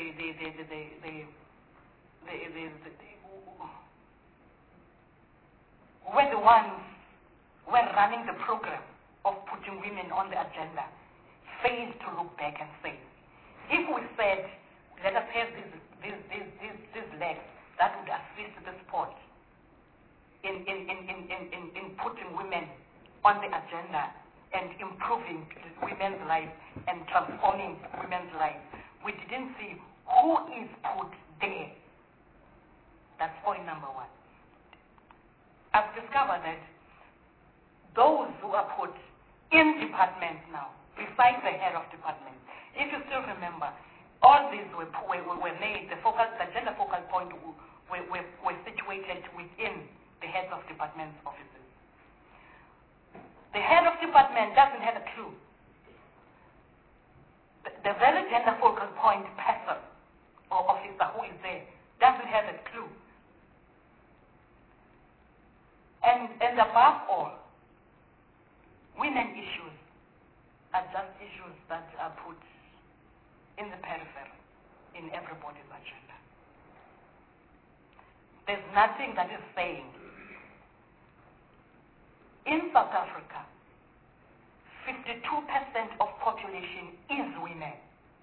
were the ones were running the program of putting women on the agenda, failed to look back and say, if we said, let us have these legs that would assist the sport in in putting women on the agenda and improving women's lives and transforming women's lives. We didn't see who is put there. That's point number one. I've discovered that those who are put in departments now, besides the head of department, if you still remember, all these were made, the gender focal point were situated within the heads of departments offices. The head of department doesn't have a clue. The very gender focal point person or officer who is there doesn't have a clue. And above all, women issues are just issues that are put in the periphery in everybody's agenda. There's nothing that is saying in South Africa, 52% of population is women.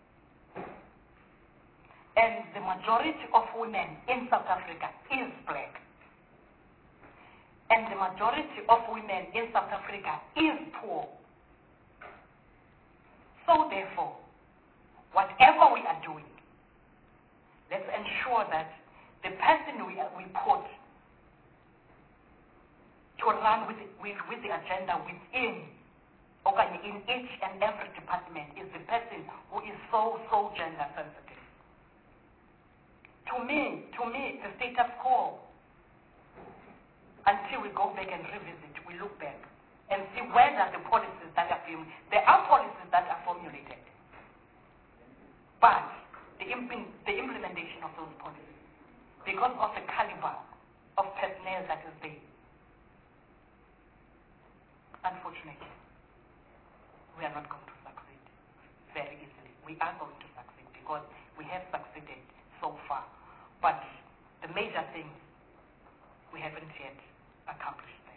And the majority of women in South Africa is black. And the majority of women in South Africa is poor. So therefore, whatever we are doing, let's ensure that the person we put to run with the agenda within, okay, in each and every department is the person who is so gender sensitive. To me, the status quo, until we go back and revisit, we look back and see where are the policies that are being, there are policies that are formulated, but the implementation of those policies, because of the caliber of personnel that is there, unfortunately, we are not going to succeed very easily. We are going to succeed because we have succeeded so far, but the major things we haven't yet accomplished them.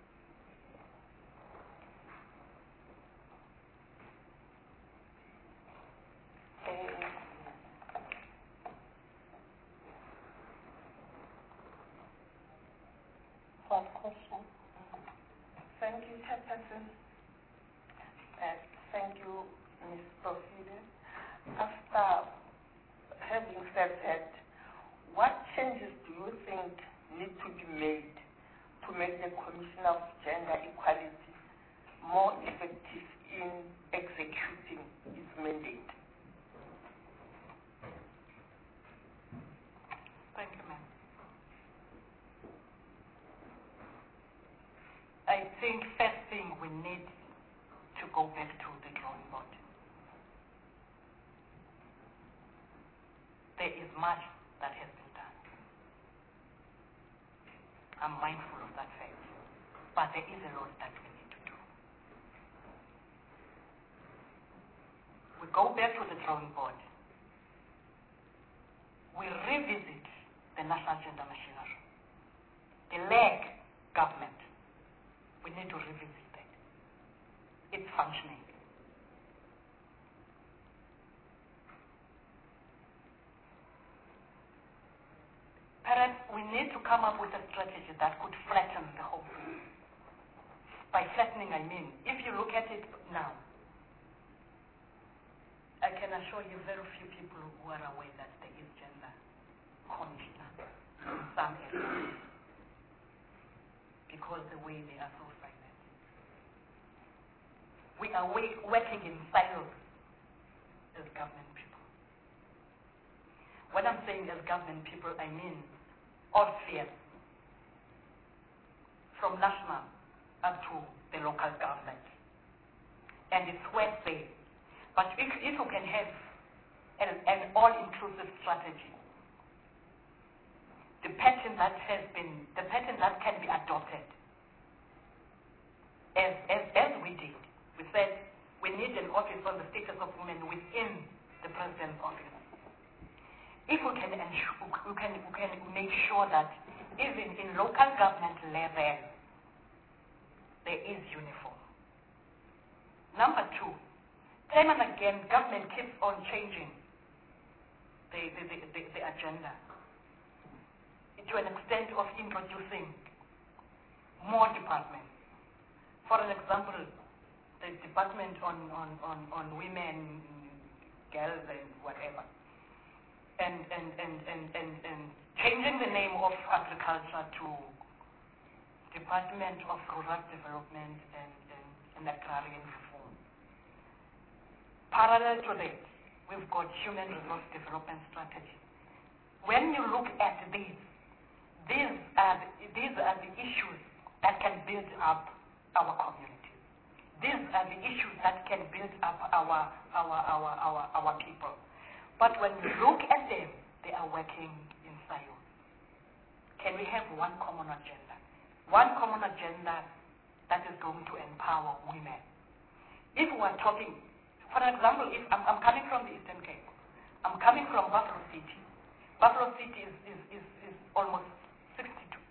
First question. Thank you, Chairperson. Thank you, Ms. Profile. After having said that, what changes do you think need to be made to make the Commission of Gender Equality more effective in executing its mandate? Thank you, ma'am. I think first thing we need to go back to the drawing board. There is much that has been done. I'm mindful of that fact. But there is a lot that we need to do. We go back to the drawing board. We revisit the national gender machinery. The leg government. We need to revisit that. It's functioning. Perhaps we need to come up with a strategy that could flatten the whole thing. By flattening, I mean, if you look at it now, I can assure you very few people who are aware that there is gender commissioner in some areas because the way they are so silent. We are working in silos as government people. When I'm saying as government people, I mean all spheres, from national up to the local government. And it's worth saying. But if you can have an all-inclusive strategy, the pattern that can be adopted, as we did, we said we need an office on the status of women within the president's office. If we can make sure that even in local government level, there is uniform. Number two, time and again, government keeps on changing the agenda to an extent of introducing more departments. For an example, the department on women, girls, and whatever. And changing the name of agriculture to Department of Rural Development and Agrarian Reform. Parallel to that, we've got Human Resource Development Strategy. When you look at these are the issues that can build up our communities. These are the issues that can build up our people. But when you look at them, they are working in silos. Can we have one common agenda? One common agenda that is going to empower women. If we are talking, for example, if I'm coming from the Eastern Cape, I'm coming from Buffalo City. Buffalo City is almost 60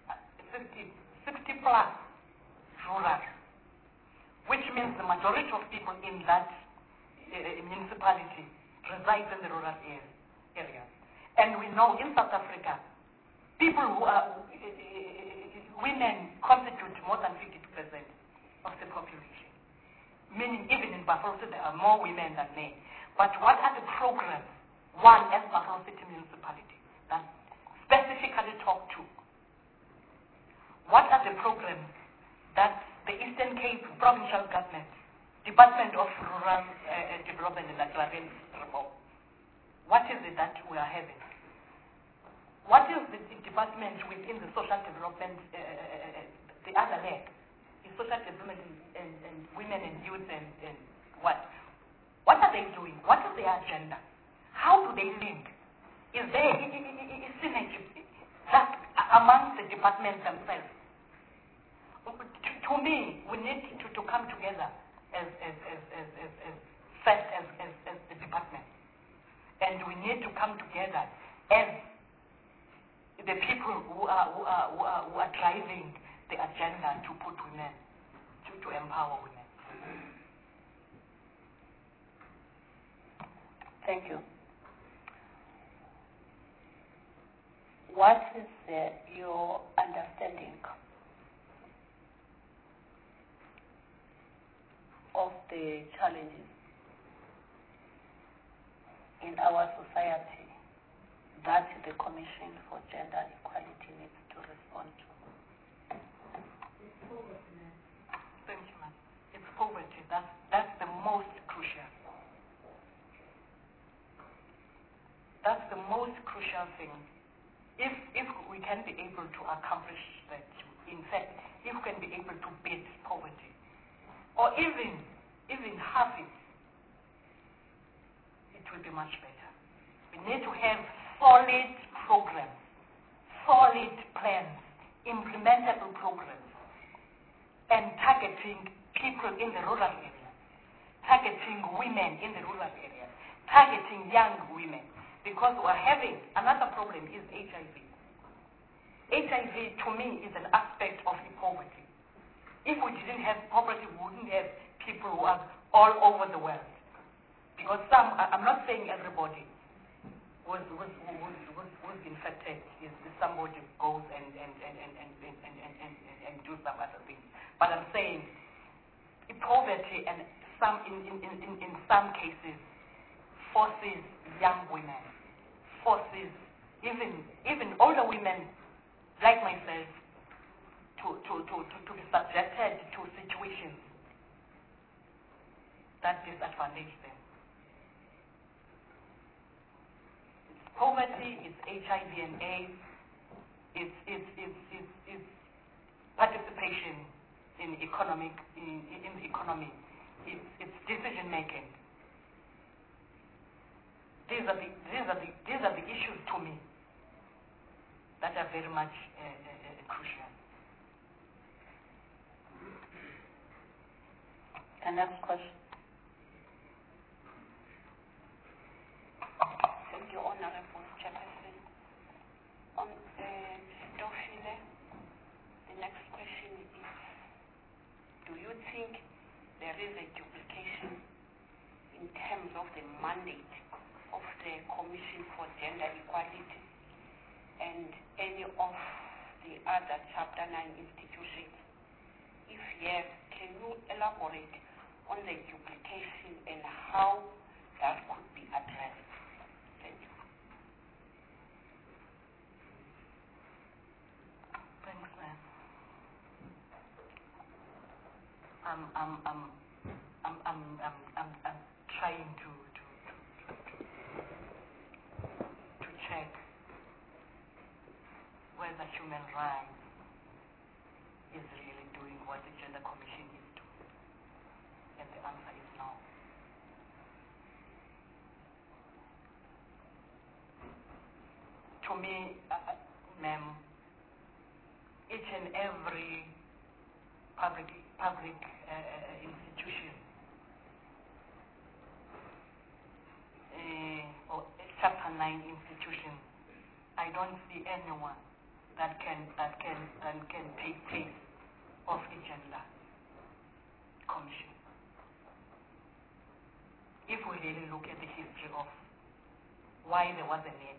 plus rural, which means the majority of people in that municipality resides in the rural areas. And we know in South Africa, people who are women constitute more than 52% of the population. Meaning even in Buffalo City there are more women than men. But what are the programs, one as Buffalo City municipality, that specifically talk to? What are the programs that the Eastern Cape Provincial Government, Department of Rural Development and Agrarian Reform, what is it that we are having? What is the department within the social development, the other leg, the social development and women and youth and what? What are they doing? What is their agenda? How do they link? Is there a synergy that amongst the departments themselves? To me, we need to come together as the department, and we need to come together as the people who are driving the agenda to put women, to empower women. Thank you. What is your understanding of the challenges in our society that the Commission for Gender Equality needs to respond to? It's poverty. Thank you, ma'am. It's poverty. That's the most crucial. That's the most crucial thing. If we can be able to accomplish that, in fact, if we can be able to beat poverty, or even half it, it will be much better. We need to have solid programs, solid plans, implementable programs, and targeting people in the rural area, targeting women in the rural area, targeting young women, because we're having another problem is HIV. HIV to me is an aspect of poverty. If we didn't have poverty, we wouldn't have people who are all over the world. Because I'm not saying everybody who's infected is somebody goes and do some other things. But I'm saying poverty and in some cases forces young women, forces even older women like myself to be subjected to situations that disadvantage them. It's poverty, it's HIV and AIDS, it's participation in the economy, it's decision making. These are the issues to me that are very much crucial. The next question. Thank you, Honorable Chairperson. On Stofile, the next question is, do you think there is a duplication in terms of the mandate of the Commission for Gender Equality and any of the other Chapter 9 institutions If yes, can you elaborate on the duplication and how that could be addressed? Thank you. Thanks, ma'am. I'm trying to check whether human rights is really doing what the Gender Commission is doing, and the answer is no. To me, ma'am, each and every public institution or Chapter 9 institution, I don't see anyone that can take place of a gender commission. If we really look at the history of why there was a need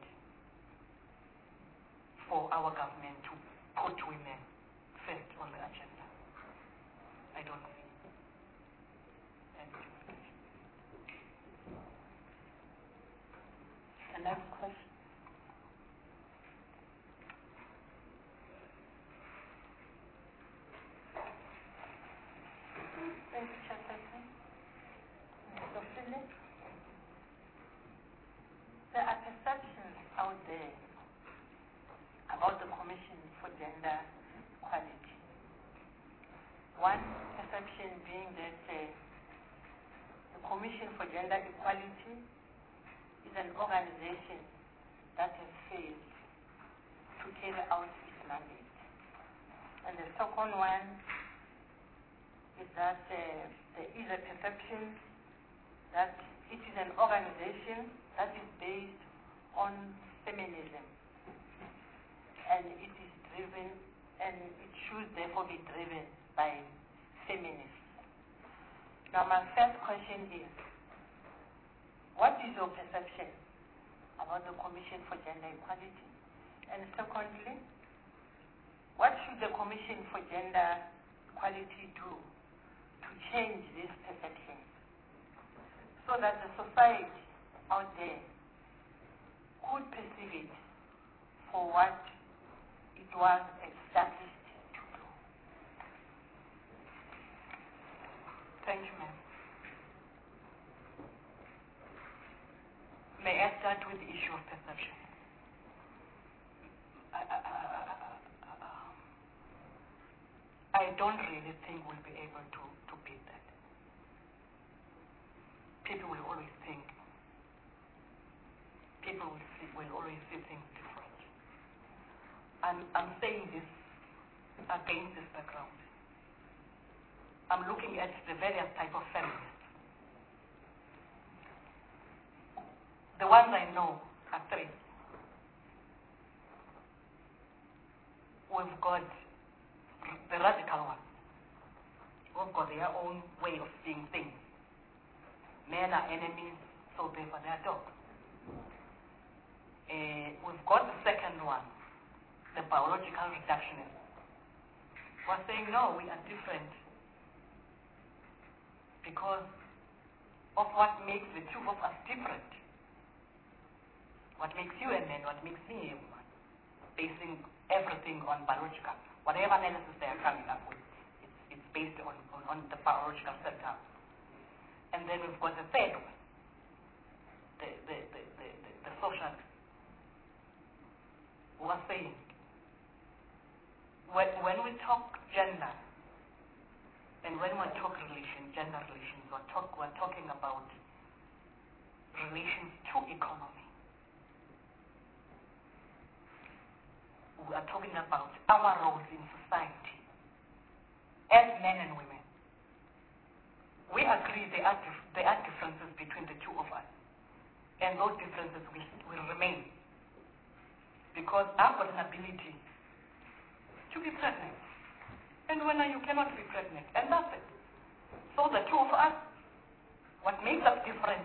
for our government to put women first on the agenda, I don't see any justification. The next question. Thank you, Chairperson. Mr. Philip, there are perceptions out there about the Commission for Gender Equality. One perception being that the Commission for Gender Equality is an organization that has failed to carry out its mandate. And the second one is that there is a perception that it is an organization that is based on feminism, and it is driven, and it should therefore be driven by feminists. Now, my first question is, what is your perception about the Commission for Gender Equality? And secondly, what should the Commission for Gender Equality do to change this perception so that the society out there could perceive it for what it was established to do? Thank you, ma'am. May I start with the issue of perception? I don't really think we'll be able to beat that. People will always think. People will always see things different. I'm saying this against this background. I'm looking at the various type of feminists. The ones I know are three. We've got the radical ones, who've got their own way of seeing things. Men are enemies, so therefore they are dogs. We've got the second one, the biological reductionists. We're saying, no, we are different because of what makes the two of us different. What makes you a man, what makes me a woman, basing everything on biological. Whatever analysis they are coming up with, it's based on the biological setup. And then we've got the third one, the social. We're saying, when we talk gender, and when we talk gender relations, we're talking about relations to economy. We are talking about our roles in society as men and women. We agree there are differences between the two of us, and those differences will remain because I've got an ability to be pregnant, and when you cannot be pregnant, and that's it. So the two of us, what makes us different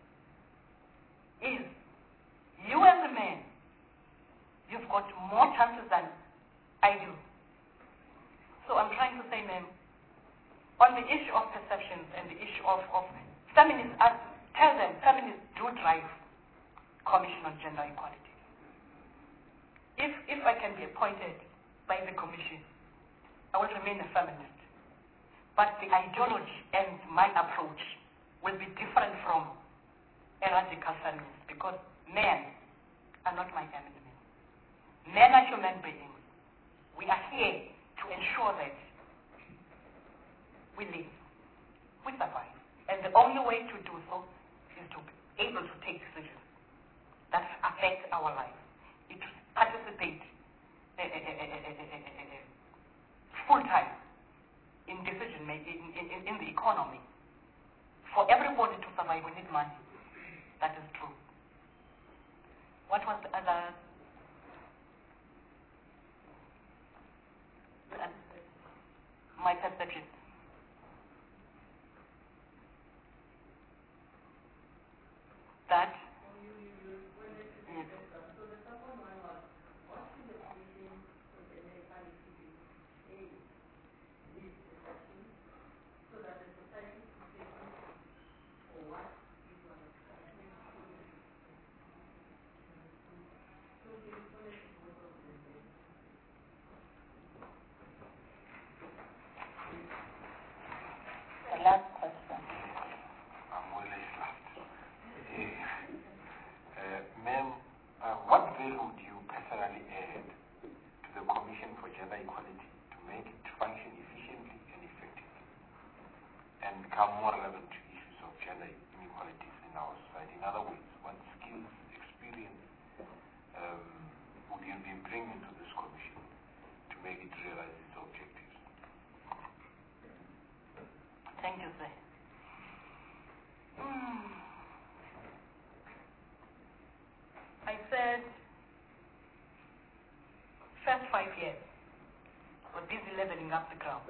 is you as a man, you've got more chances than I do. So I'm trying to say, ma'am, Commission on Gender Equality. If I can be appointed by the Commission, I will remain a feminist. But the ideology and my approach will be different from a radical feminist, because men are not my enemy. Men are human beings. We are here to ensure that we live, we survive. And the only way to do so is to be able to take decisions that affect our lives. It to participate full-time in decision making in the economy. For everybody to survive, we need money. That is true. What was the other? My perception. That. Yes. Last question. I'm always last. Ma'am, what value do you personally add to the Commission for Gender Equality to make it function efficiently and effectively and become more relevant to issues of gender inequalities in our society? In other words, what skills, experience would you be bringing to this Commission to make it realize its objectives? Thank you, sir. I said, first 5 years, we're busy leveling up the ground.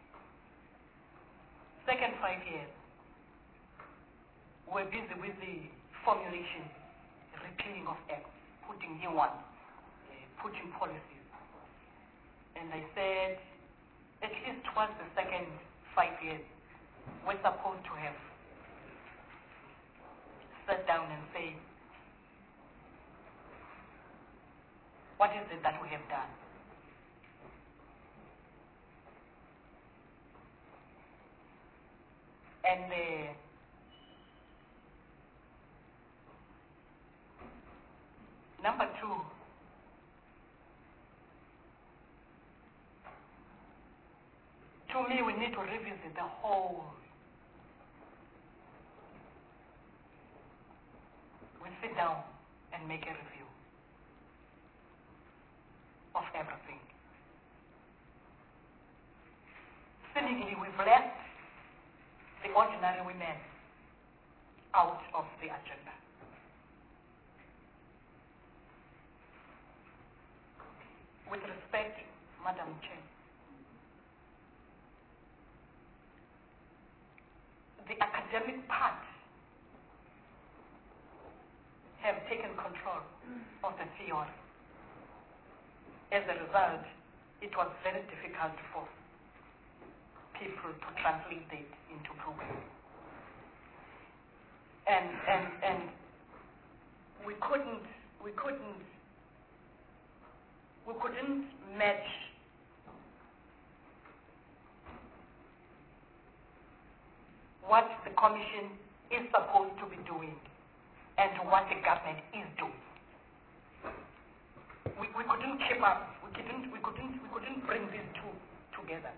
Second 5 years, we're busy with the formulation, repealing of acts, putting new ones, putting policies. And I said, at least towards the second 5 years, we're supposed to have sat down and say, what is it that we have done? And number two, to me, we need to revisit the whole. We sit down and make a review of everything. Seemingly, we've left the ordinary women out of the agenda. With respect, Madam Chair, the academic part have taken control of the theory. As a result, it was very difficult for people to translate it into programs. And we couldn't match what the Commission is supposed to be doing and what the government is doing. We couldn't keep up. We couldn't bring these two together.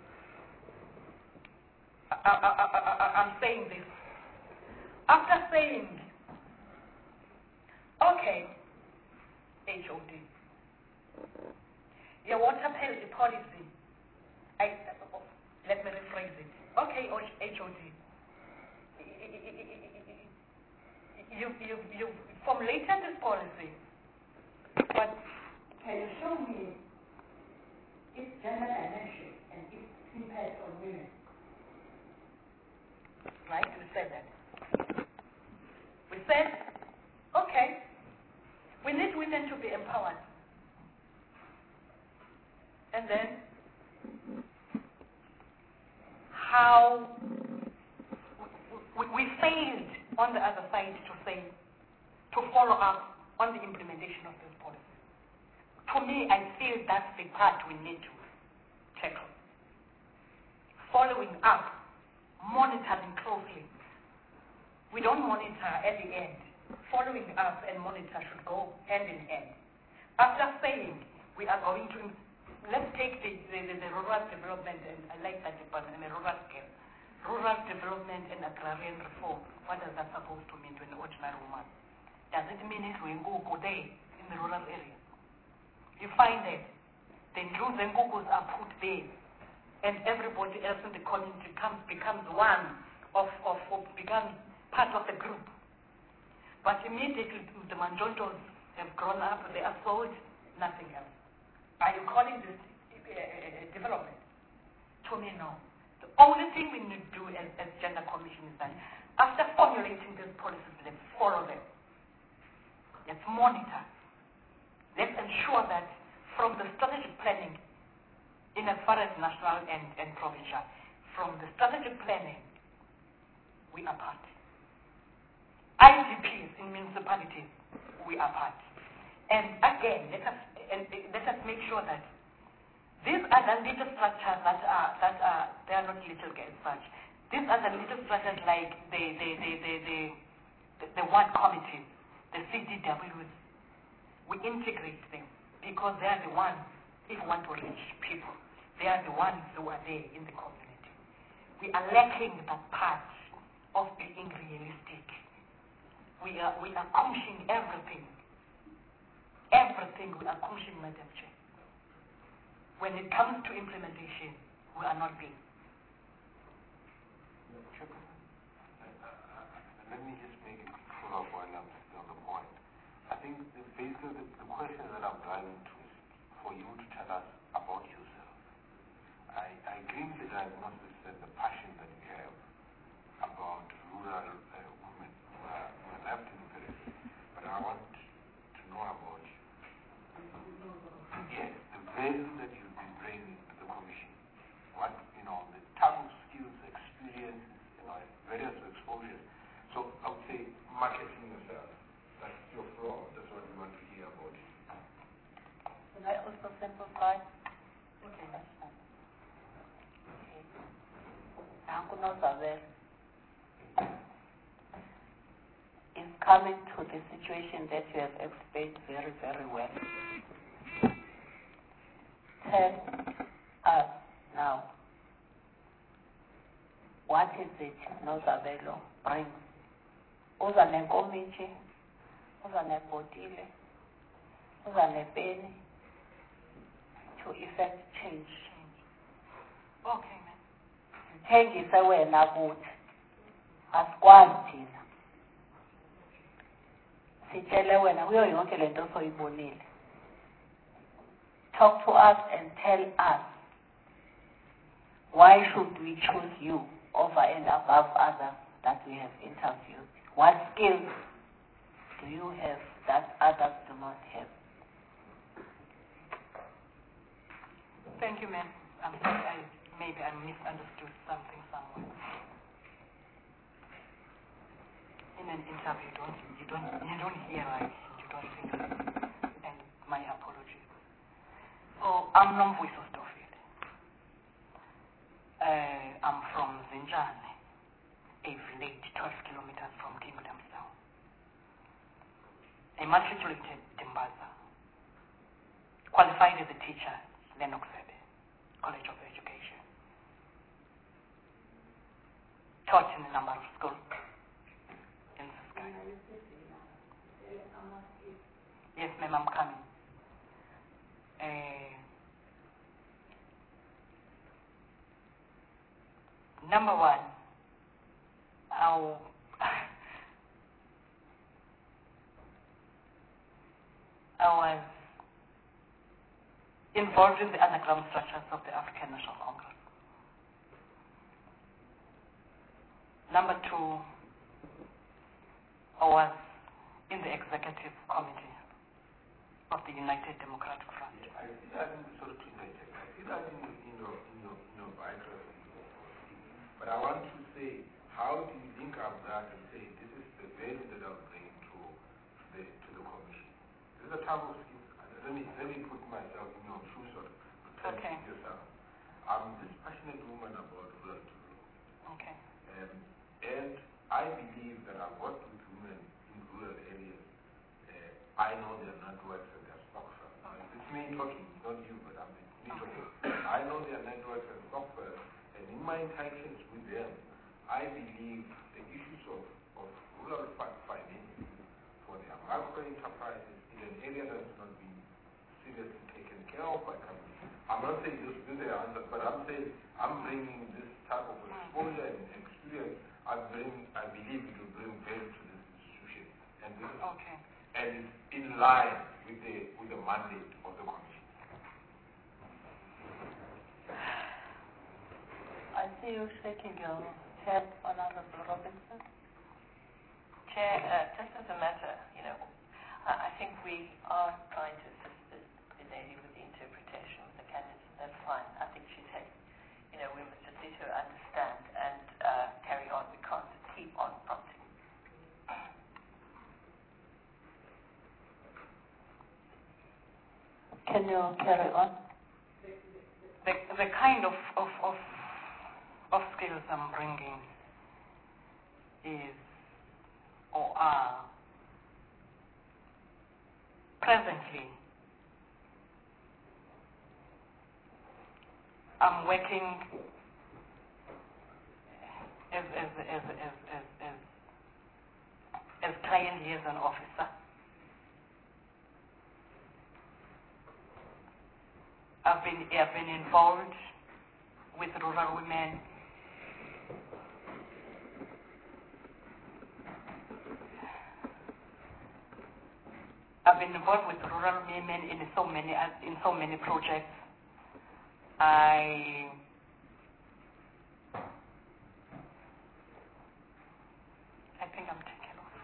I'm saying this after saying, okay, HOD, your water policy. Let me rephrase it. Okay, HOD. You formulated this policy, but can you show me its gender dimension and its impact on women? Right? We said that. We said, okay, we need women to be empowered. And then, how we failed on the other side to say, to follow up on the implementation of this policy. To me, I feel that's the part we need to tackle. Following up, monitoring closely. We don't monitor at the end. Following up and monitor should go hand in hand. After saying we are going to, let's take the rural development, and I like that department, the rural scale. Rural development and agrarian reform. What does that supposed to mean to an ordinary woman? Does it mean it's going to go there in the rural area? You find that the Ndlu and Gugos are put there, and everybody else in the community becomes one becomes part of the group. But immediately the Manjontos have grown up, they are sold, nothing else. Are you calling this development? To me, no. The only thing we need to do as Gender Commission is that after formulating these policies, let's follow them. Let's monitor. Let's ensure that from the strategic planning, in as far as national and provincial, from the strategic planning, we are part. IDPs in municipalities, we are part. And again, let us make sure that these are the little structures that are they are not little as such. These are the little structures like the ward committees, the CDWs. We integrate them because they are the ones, if we want to reach people, they are the ones who are there in the community. We are lacking that part of being realistic. We are pushing everything. Everything we are pushing, Madam Chair. When it comes to implementation, we are not being. Let me just make it follow up while I'm still on the point. I think basically the question that I'm driving to is for you to tell us about yourself. I agree with the diagnosis and the passion that we have about rural women who are left in the village, but I want to know about you. Yes, the value that you've been bringing to the commission. What, the type of skills, experiences, various exposures. So I would say marketing yourself. That's your floor. That's what we want to hear about you. Can I also simplify? Okay, that's fine. Okay. Is coming to the situation that you have explained very, very well. Tell us now, what is it Nozabelo brings? Uza nenkomithi, uza nebhotile, uza nepeni to effect change. Okay, man. Thengise wena kuthi asikwazi thina. Sitshele wena kuyo yonke lento soyibonile. Talk to us and tell us why should we choose you over and above others that we have interviewed. What skills do you have that others do not have? Thank you, ma'am. I'm sorry, maybe I misunderstood something somewhere. In an interview, you don't hear right, you don't think right. And my apologies. So I'm Nomvuiso Stofile. I'm from Zinjane, a village 12 kilometers from Kingdom Town. I matriculated Dimbaza, qualified as a teacher, Lennox College of Education. Taught in a number of schools in Sky. Yes, ma'am, I'm coming. Number one, I was involved in the underground structures of the African National Congress. Number two, I was in the executive committee of the United Democratic Front. I see that in your biography. But I want to say, how do you link up that and say, this is the value that I'm bringing to the type of skills. Let me put myself in your shoes or Okay. yourself. I'm this passionate woman about rural development. Okay. And I believe that I've worked with women in rural areas. I know their networks and their software. It's me talking, not you, but I'm me talking. I know their networks and software, and in my interactions with them, I believe the issues of rural finance for their micro enterprises in an area that's not being seriously taken care of by companies. I'm not saying this is the answer, but I'm saying I'm bringing this type of exposure and experience. I believe it will bring value to this institution, and this is Okay. and is in line with the mandate of the commission. I see you shaking your head, Honorable Robinson. Chair, just as a matter, I think we are trying to assist the lady with the interpretation of the candidates. That's fine. I think she's had, we must just let her understand and carry on. We can't keep on prompting. Can you carry on? The kind of skills I'm bringing is or are presently I'm working as client liaison officer. I've been involved with rural women. I've been involved with rural women in so many projects. I think I'm taken off.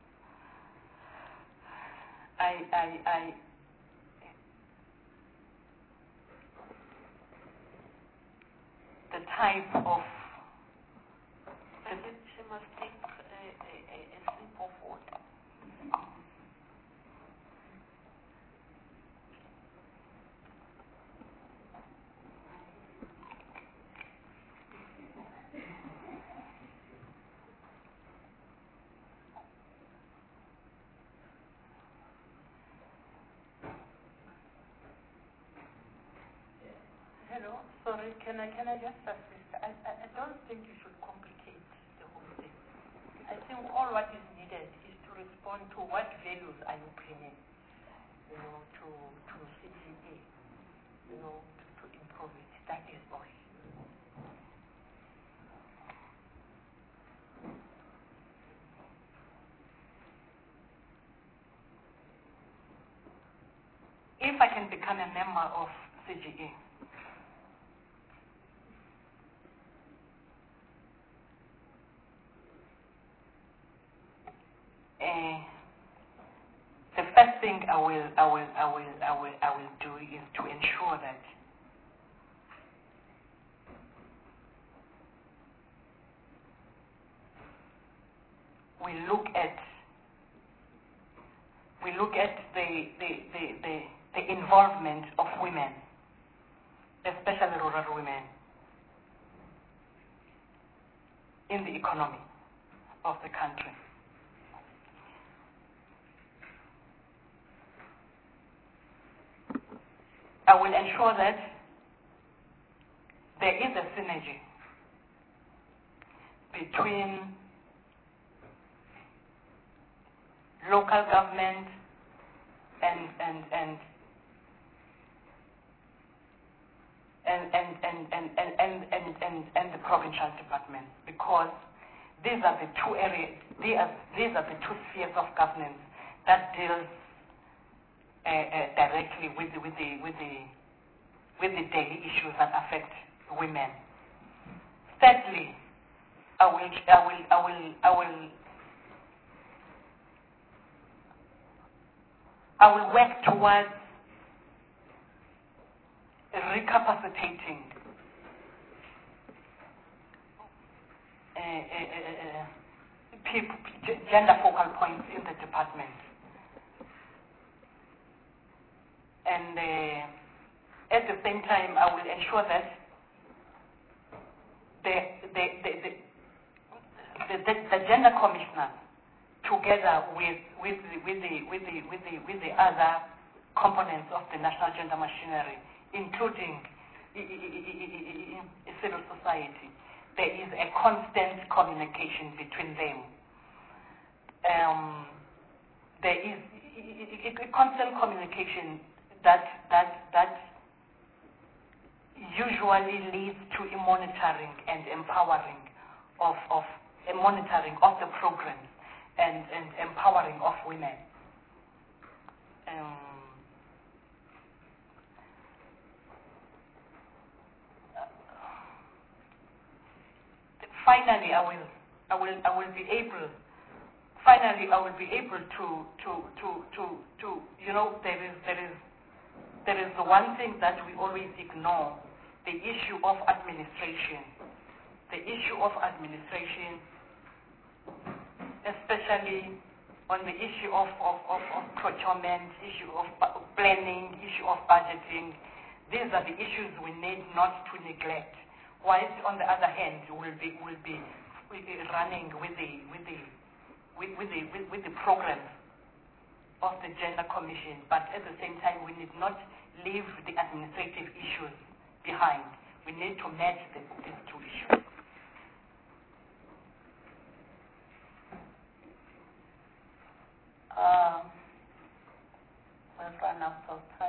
The type of She must take a sip of water. Hello, sorry, can I just assist? I don't think you should complicate the whole thing. I think all what is needed is to respond to what values are you bringing, to CGA, to improve it. That is all. if I can become a member of CGE, the first thing I will do is to ensure that we look at the involvement of women, especially rural women, in the economy of the country. I will ensure that there is a synergy between local government and the provincial department, because these are the two areas, these are the two spheres of governance that deals directly with the daily issues that affect women. Thirdly, I will work towards recapacitating gender focal points in the department. and at the same time, I will ensure that the gender commissioner, together with the other components of the national gender machinery, including civil society, there is a constant communication between them. There is a constant communication that usually leads to a monitoring and empowering of the programs and empowering of women. Finally, I will be able to there is the one thing that we always ignore, the issue of administration. The issue of administration, especially on the issue of procurement, issue of planning, issue of budgeting. These are the issues we need not to neglect. Whilst on the other hand, we'll be running with the programs of the Gender Commission, but at the same time, we need not leave the administrative issues behind. We need to match these two issues. We've run out of time.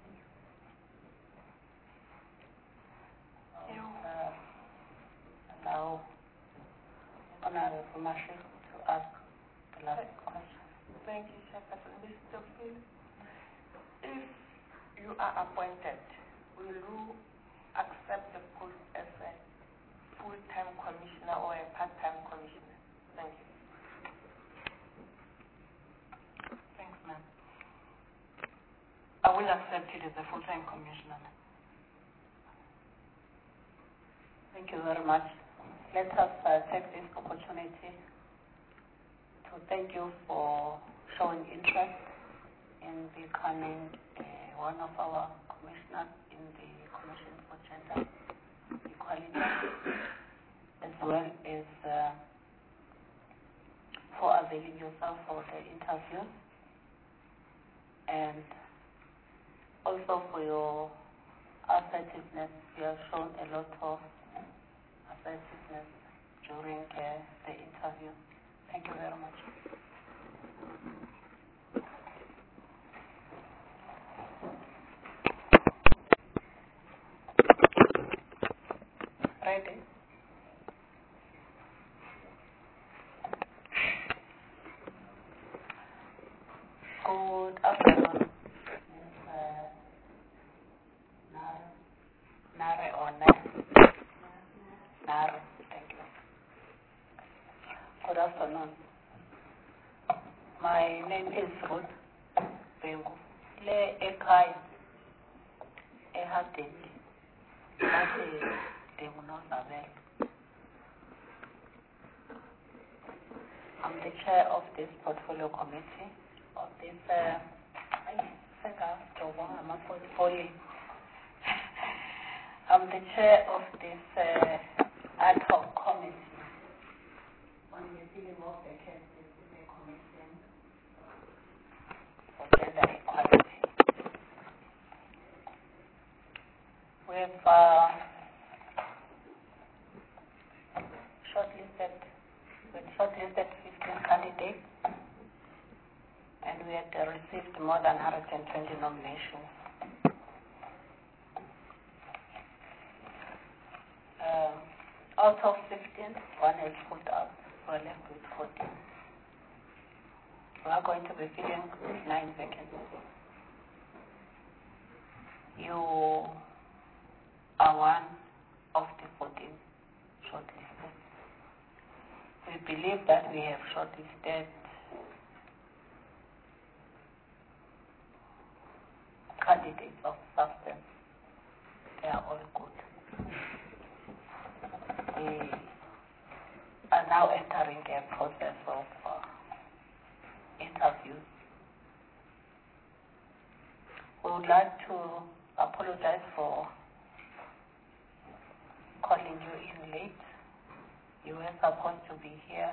Allow Honorable Mashi to ask the last question. Thank you, Chairperson. Mr. Phil, if you are appointed, will you accept the post as a full-time commissioner or a part-time commissioner? Thank you. Thanks, ma'am. I will accept it as a full-time commissioner. Thank you very much. Let us take this opportunity to thank you for showing interest in becoming one of our commissioners in the Commission for Gender Equality, as well as for availing yourself for the interview, and also for your assertiveness. You have shown a lot of assertiveness during the interview. Thank you very much. Ready? Good afternoon. Nare or Nare, thank you. Good afternoon. My name is Ruth Bengu. Le ekai ehadeni lase demunozavel. I'm the chair of this portfolio committee of this I'm the chair of this ad hoc committee on the dealing of vacancies in the Commission for Gender Equality. We've shortlisted 15 candidates, and we had received more than 120 nominations. Out of 15, one has pulled out. We're left with 14. We are going to be filling 9 vacancies. You are one of the 14 shortlisted. We believe that we have shortlisted candidates of substance. They are all good. We are now entering a process of interviews. We would like to apologize for calling you in late. You were supposed to be here.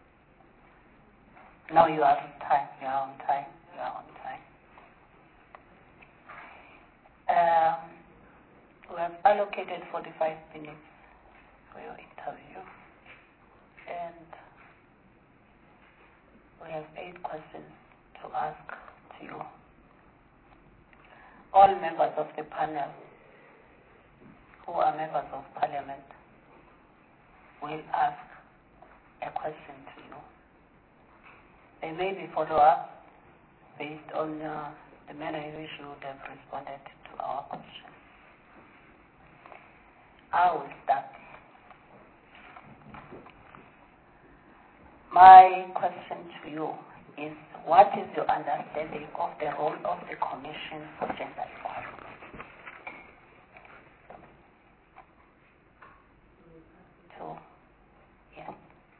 No, you are on time. You are on time. You are on time. We have allocated 45 minutes for your interview, and we have 8 questions to ask to you. All members of the panel who are members of parliament will ask a question to you. There may be follow-up based on the manner in which you would have responded to our question. I will start. My question to you is, what is your understanding of the role of the Commission for Gender Equality? So, yeah.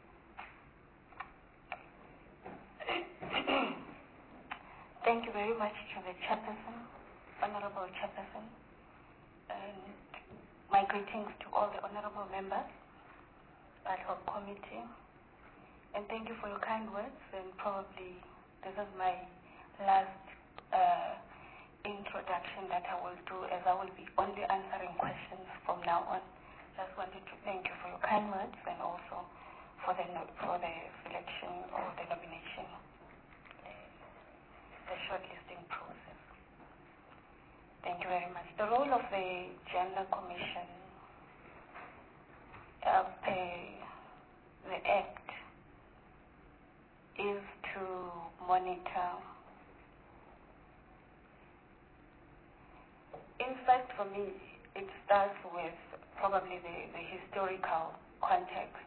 Thank you very much to the Chairperson, Honorable Chairperson, and my greetings to all the honorable members, ad hoc committee, and thank you for your kind words. And probably this is my last introduction that I will do, as I will be only answering questions from now on. Just wanted to thank you for your kind words and also for the selection or the nomination, the shortlisting process. Thank you very much. The role of the Gender Commission, the Act, is to monitor. In fact, for me, it starts with probably the historical context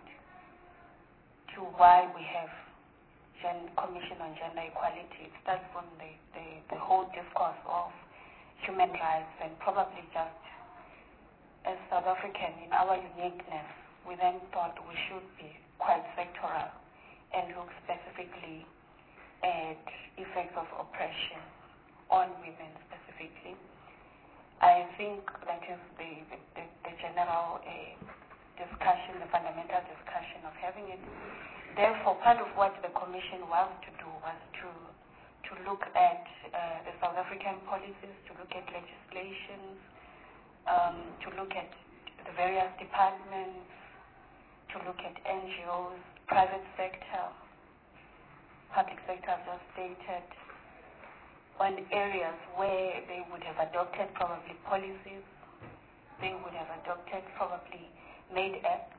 to why we have Commission on Gender Equality. It starts from the whole discourse of human rights, and probably just as South African, in our uniqueness, we then thought we should be quite sectoral and look specifically at effects of oppression on women specifically. I think that is the general discussion, the fundamental discussion of having it. Therefore, part of what the Commission was to do was to look at the South African policies, to look at legislations, to look at the various departments, to look at NGOs, private sector, public sector, as just stated, on areas where they would have adopted probably policies, they would have adopted probably made acts,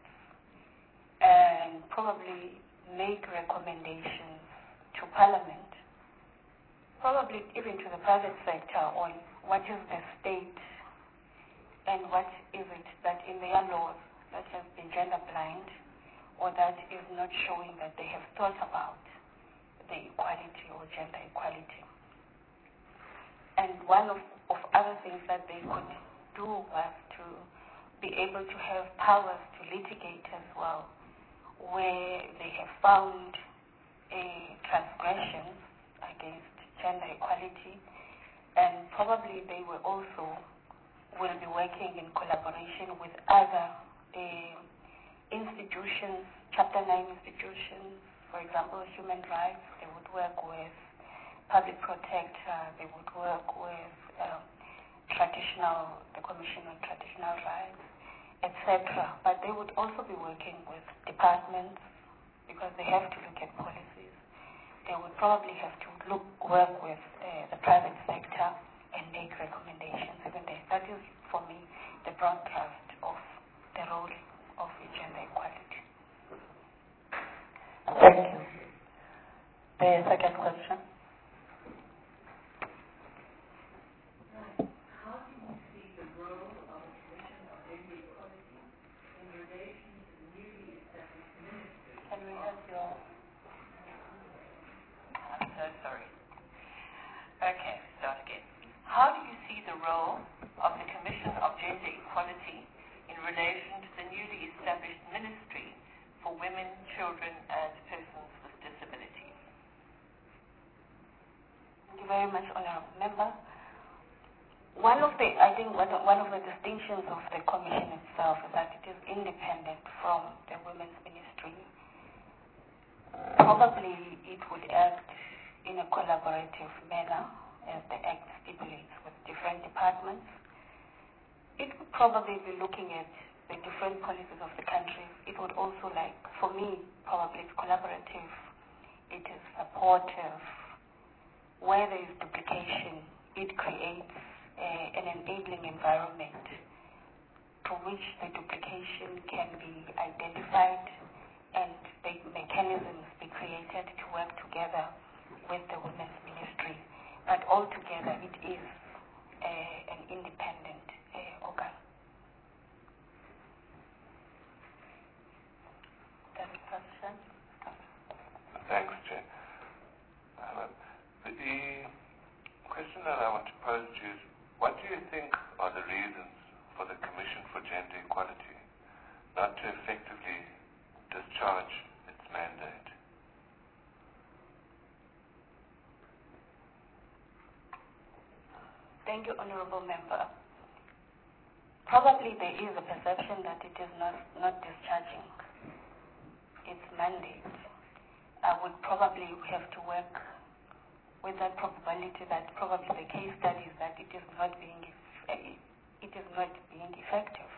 and probably make recommendations to Parliament, probably even to the private sector, on what is the state and what is it that in their laws that has been gender blind, or that is not showing that they have thought about the equality or gender equality. And one of other things that they could do was to be able to have powers to litigate as well, where they have found a transgression against gender equality, and probably they will be working in collaboration with other institutions, Chapter 9 institutions, for example, human rights. They would work with public protector, they would work with the Commission on Traditional Rights, etc. But they would also be working with departments, because they have to look at policies. They would probably have to work with the private sector and make recommendations even there. That is, for me, the broadcast of the role of gender equality. Thank you. The second question. How do you see the role of the Commission on Gender Equality in relation to the newly established ministry? Can we have your... I'm so sorry. Okay, start again. How do you see the role of the Commission of Gender Equality in relation to the newly established Ministry for Women, Children and Persons with Disabilities? Thank you very much, Honourable Member. I think one of the distinctions of the commission itself is that it is independent from the women's ministry. Probably it would act in a collaborative manner, as the Act stipulates, with different departments. It would probably be looking at the different policies of the country. It would also, like, for me, probably it's collaborative, it is supportive. Where there is duplication, it creates an enabling environment to which the duplication can be identified and the mechanisms be created to work together with the women's ministry. But altogether, it is an independent organ. That's the question. Thanks, Jane. The question that I want to pose to you is, what do you think are the reasons for the Commission for Gender Equality not to effectively discharge its mandate? Thank you, Honorable Member. Probably there is a perception that it is not discharging its mandate. I would probably have to work with that probability that probably the case study is that it is not being effective.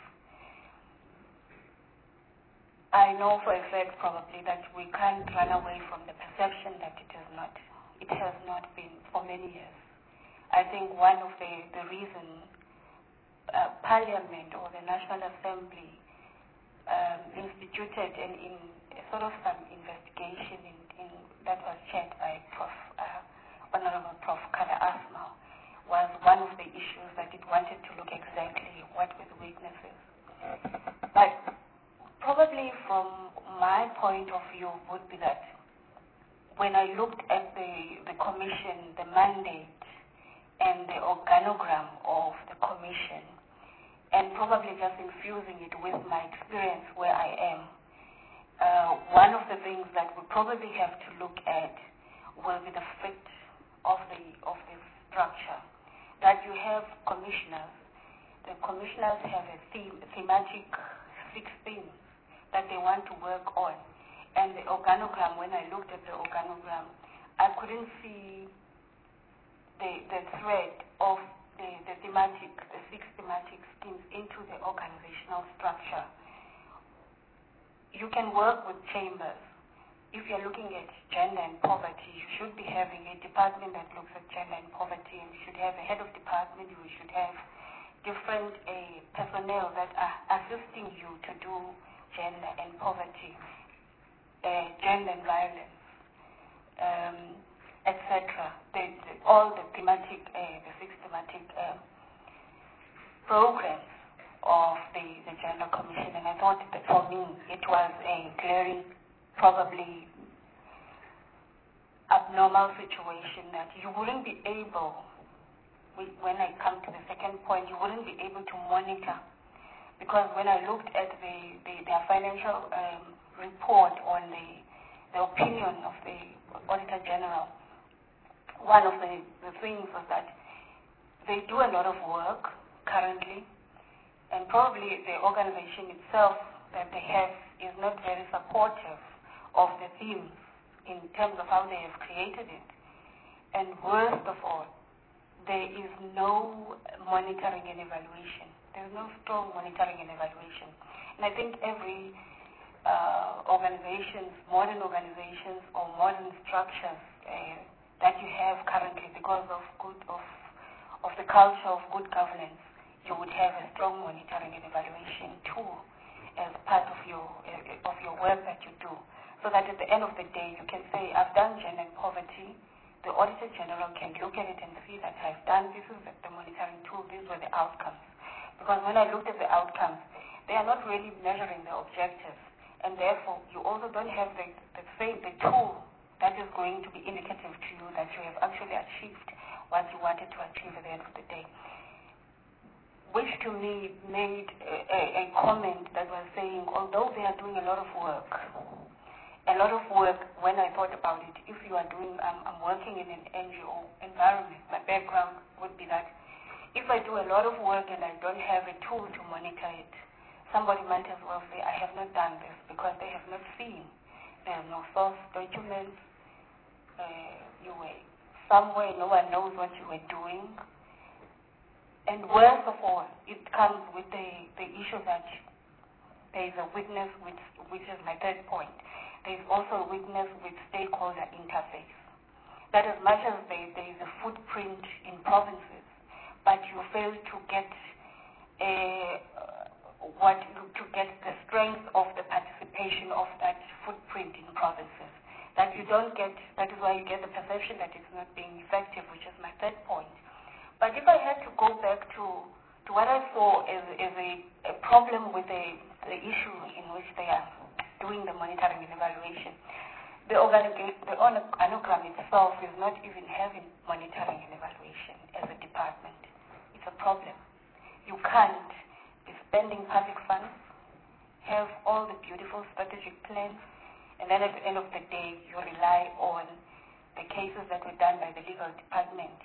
I know for a fact probably that we can't run away from the perception that it has not been for many years. I think one of the reasons Parliament or the National Assembly instituted in sort of some investigation that was chaired by Honorable Prof. Kada Asma was one of the issues that it wanted to look exactly what were the weaknesses. But probably from my point of view would be that when I looked at the commission, the mandate, and the organogram of the commission, and probably just infusing it with my experience where I am, one of the things that we probably have to look at will be the fit of the structure. That you have commissioners. The commissioners have a thematic 6 themes that they want to work on. And the organogram, when I looked at the organogram, I couldn't see the thread of the 6 thematic schemes into the organizational structure. You can work with chambers. If you're looking at gender and poverty, you should be having a department that looks at gender and poverty, and you should have a head of department, you should have different personnel that are assisting you to do gender and poverty, gender and violence, etc. All the thematic, the 6 thematic programs of the Gender Commission, and I thought that for me it was a glaring, probably abnormal situation that you wouldn't be able, when I come to the second point, you wouldn't be able to monitor, because when I looked at their financial report on the opinion of the Auditor General, one of the things was that they do a lot of work currently, and probably the organization itself that they have is not very supportive of the themes in terms of how they have created it. And worst of all, there is no monitoring and evaluation. There is no strong monitoring and evaluation. And I think every modern organizations or modern structures that you have currently, because of the culture of good governance, you would have a strong monitoring and evaluation tool as part of your work that you do. So that at the end of the day, you can say, I've done gender and poverty. The Auditor General can look at it and see that I've done, this is the monitoring tool, these were the outcomes. Because when I looked at the outcomes, they are not really measuring the objectives. And therefore, you also don't have the tool that is going to be indicative to you that you have actually achieved what you wanted to achieve at the end of the day. Which to me made a comment that was saying, although they are doing a lot of work, when I thought about it, if you are doing, I'm working in an NGO environment, my background would be that if I do a lot of work and I don't have a tool to monitor it, somebody might as well say, I have not done this because they have not seen. There are no source documents. You were somewhere, no one knows what you were doing. And worst of all, it comes with the issue that there is a weakness, which is my third point. There is also a weakness with stakeholder interface. That as much as there is a footprint in provinces, but you fail to get the strength of the participation of that footprint in provinces. That you don't get, that is why you get the perception that it's not being effective, which is my third point. But if I had to go back to what I saw as a problem with the issue in which they are doing the monitoring and evaluation, the organogram itself is not even having monitoring and evaluation as a department. It's a problem. You can't be spending public funds, have all the beautiful strategic plans, and then at the end of the day, you rely on the cases that were done by the legal department.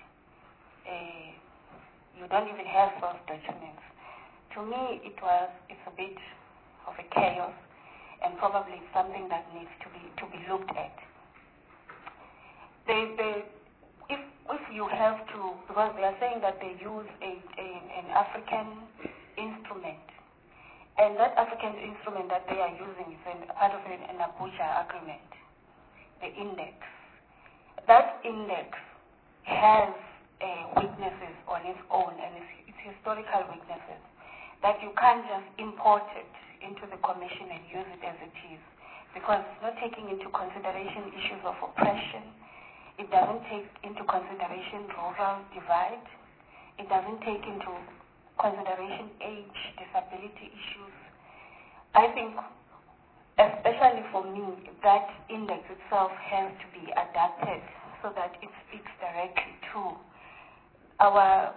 You don't even have those documents. To me, it's a bit of a chaos, and probably something that needs to be looked at. If you have to, because they are saying that they use an African instrument, and that African instrument that they are using is part of an Abuja agreement, the index. That index has weaknesses on its own, and it's historical weaknesses, that you can't just import it into the commission and use it as it is, because it's not taking into consideration issues of oppression. It doesn't take into consideration rural divide. It doesn't take into consideration age, disability issues. I think, especially for me, that index itself has to be adapted so that it speaks directly to our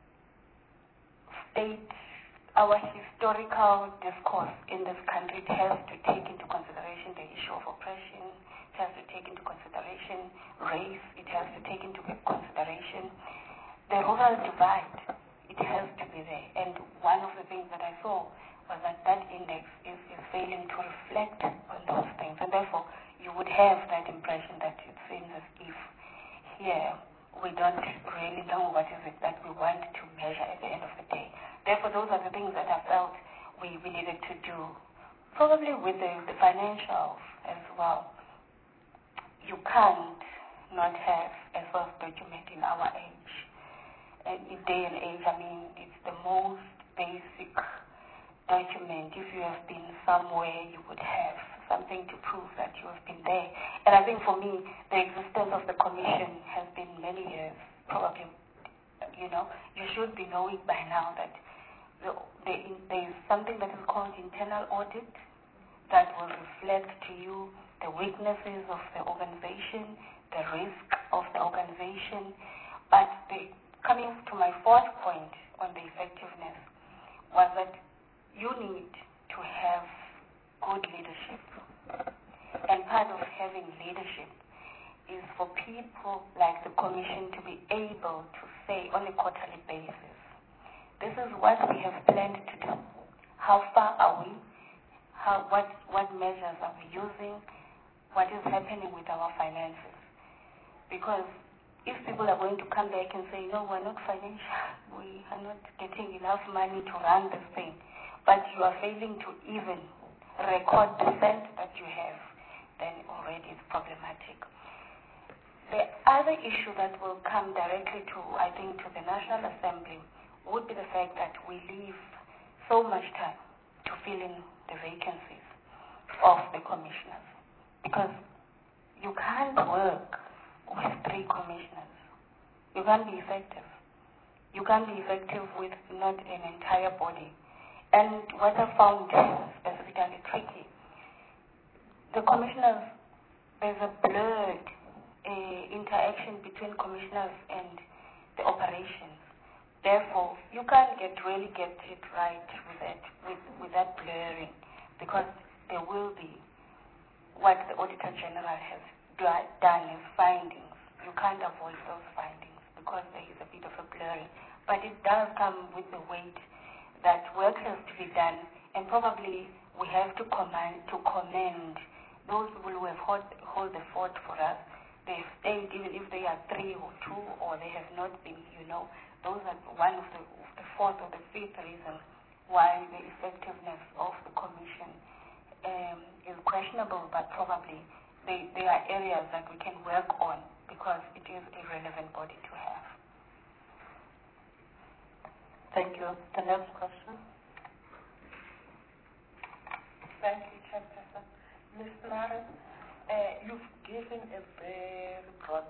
state, our historical discourse in this country. It has to take into consideration the issue of oppression. It has to take into consideration race. It has to take into consideration the rural divide. It has to be there. And one of the things that I saw was that index is failing to reflect on those things. And therefore, you would have that impression that it seems as if here we don't really know what is it that we want to measure at the end of the day. Therefore, those are the things that I felt we needed to do. Probably with the financials as well. You can't not have a source document in our age. In day and age, I mean, it's the most basic document. If you have been somewhere, you would have something to prove that you have been there. And I think for me, the existence of the commission has been many years, probably. You should be knowing by now that there is something that is called internal audit that will reflect to you the weaknesses of the organization, the risk of the organization. But coming to my fourth point on the effectiveness was that you need to have good leadership. And part of having leadership is for people like the Commission to be able to say on a quarterly basis, this is what we have planned to do. How far are we? What measures are we using? What is happening with our finances? Because if people are going to come back and say, no, we're not financial, we are not getting enough money to run this thing, but you are failing to even record the cent that you have, then already it's problematic. The other issue that will come directly to the National Assembly would be the fact that we leave so much time to fill in the vacancies of the commissioners. Because you can't work with 3 commissioners. You can't be effective. You can't be effective with not an entire body. And what I found specifically tricky, the commissioners, there's a blurred interaction between commissioners and the operations. Therefore, you can't really get it right with that blurring, because there will be what the Auditor General has done as findings. You can't avoid those findings because there is a bit of a blurring. but it does come with the weight that work has to be done, and probably we have to commend those people who have hold the fort for us. They've stayed, even if they are 3 or 2, or they have not been, those are one of the fourth or the fifth reason why the effectiveness of the commission is questionable, but probably there are areas that we can work on because it is a relevant body to have. Thank you. The next question. Thank you, Chairperson. Ms. Maren, you've given a very broad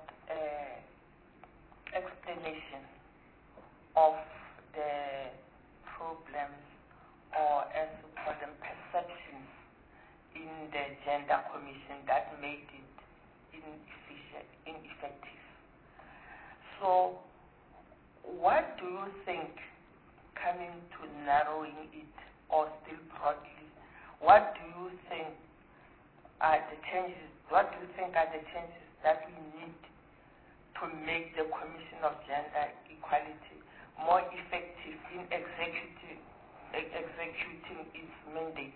explanation of the problems, or as we call them, perceptions in the Gender Commission that made it ineffective. So, what do you think, coming to narrowing it, or still broadly, what do you think are the changes? What do you think are the changes that we need to make the Commission of Gender Equality more effective in executing its mandate?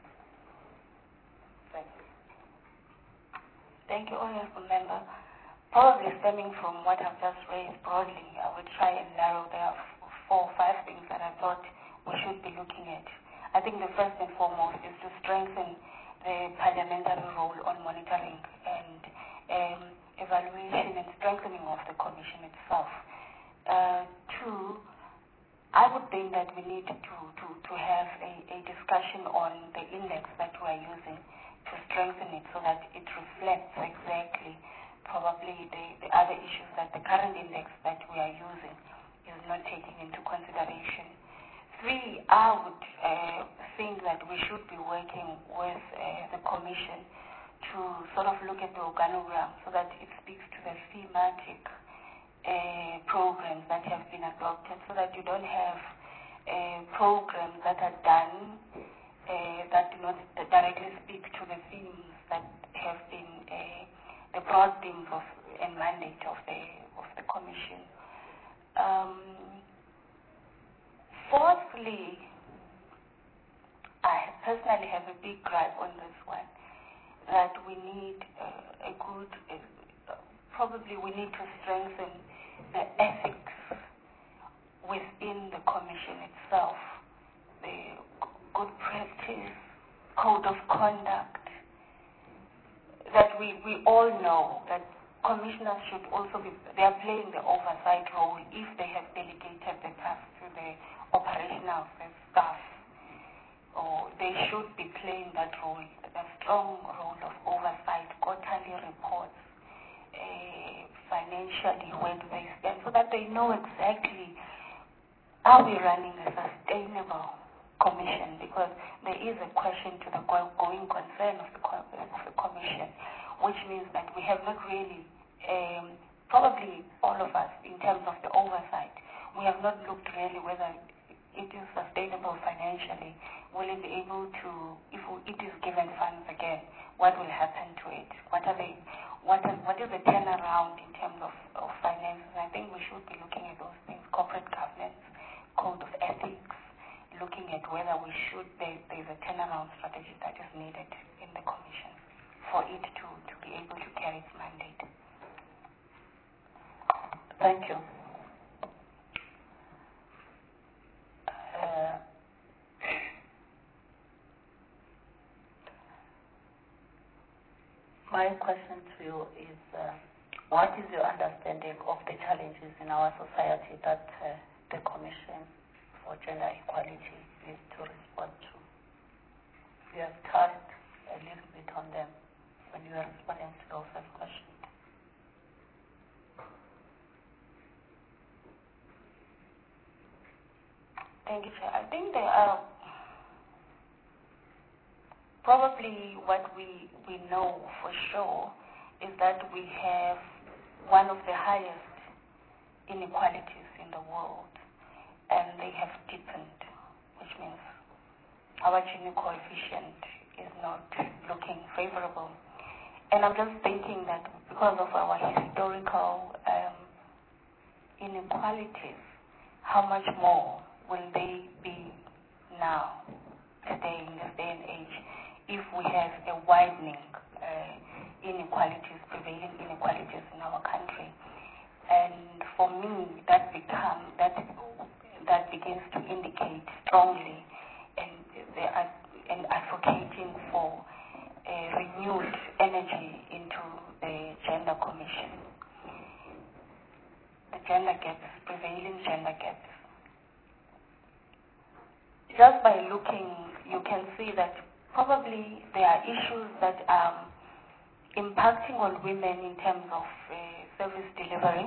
Thank you. Thank you, Honourable Member. Probably stemming from what I've just raised broadly, I would try and narrow. There are 4 or 5 things that I thought we should be looking at. I think the first and foremost is to strengthen the parliamentary role on monitoring and evaluation and strengthening of the Commission itself. 2, I would think that we need to have a discussion on the index that we are using to strengthen it so that it reflects exactly probably the other issues that the current index that we are using is not taking into consideration. 3, I would think that we should be working with the Commission to sort of look at the organogram so that it speaks to the thematic programs that have been adopted, so that you don't have programs that are done that do not directly speak to the themes that have been the broad themes of and mandate of the Commission. Fourthly, I personally have a big gripe on this one, that we need probably we need to strengthen the ethics within the Commission itself, the good practice, code of conduct, that we all know that commissioners should also they are playing the oversight role if they have delegated the task to the operational staff, or they should be playing that role, a strong role of oversight, quarterly reports, financially where do they stand, so that they know exactly are we running a sustainable commission, because there is a question to the going concern of the commission, which means that we have not really, probably all of us, in terms of the oversight, we have not looked really whether it is sustainable financially. Will it be able to, if it is given funds again, what will happen to it? What is the turnaround in terms of finances? I think we should be looking at those things, corporate governance, code of ethics, looking at whether there's a turnaround strategy that is needed in the Commission for it to be able to carry its mandate. Thank you. My question to you is, what is your understanding of the challenges in our society that the Commission for Gender Equality needs to respond to? You have touched a little bit on them when you were responding to the first question. Thank you, Chair. I think there are probably what we know for sure is that we have one of the highest inequalities in the world, and they have deepened, which means our Gini coefficient is not looking favorable. And I'm just thinking that because of our historical inequalities, how much more will they be now, today, in this day and age, if we have a widening inequalities, prevailing inequalities in our country? And for me, that begins to indicate strongly and advocating for renewed energy into the gender commission. The gender gaps, prevailing gender gaps. Just by looking, you can see that probably there are issues that are impacting on women in terms of service delivery,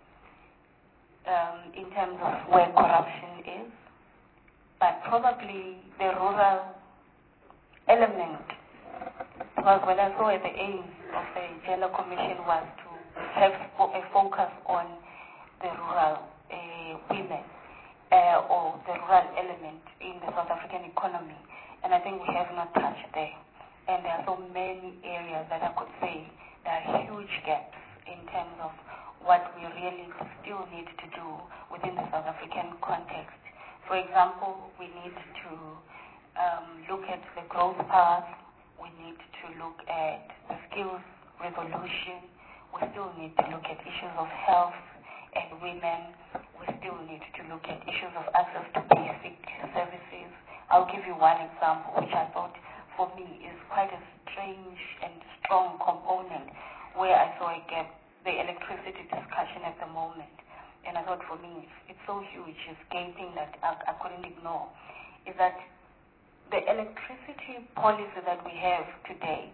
in terms of where corruption is, but probably the rural element, because when I saw the aim of the Gender Commission was to have a focus on the rural women or the rural element in the South African economy, and I think we have not touched there. And there are so many areas that I could say there are huge gaps in terms of what we really still need to do within the South African context. For example, we need to look at the growth path. We need to look at the skills revolution. We still need to look at issues of health and women. We still need to look at issues of access to basic services. I'll give you one example, which I thought for me is quite a strange and strong component where I saw a gap, the electricity discussion at the moment. And I thought for me, it's so huge, it's gaping that I couldn't ignore, is that the electricity policy that we have today,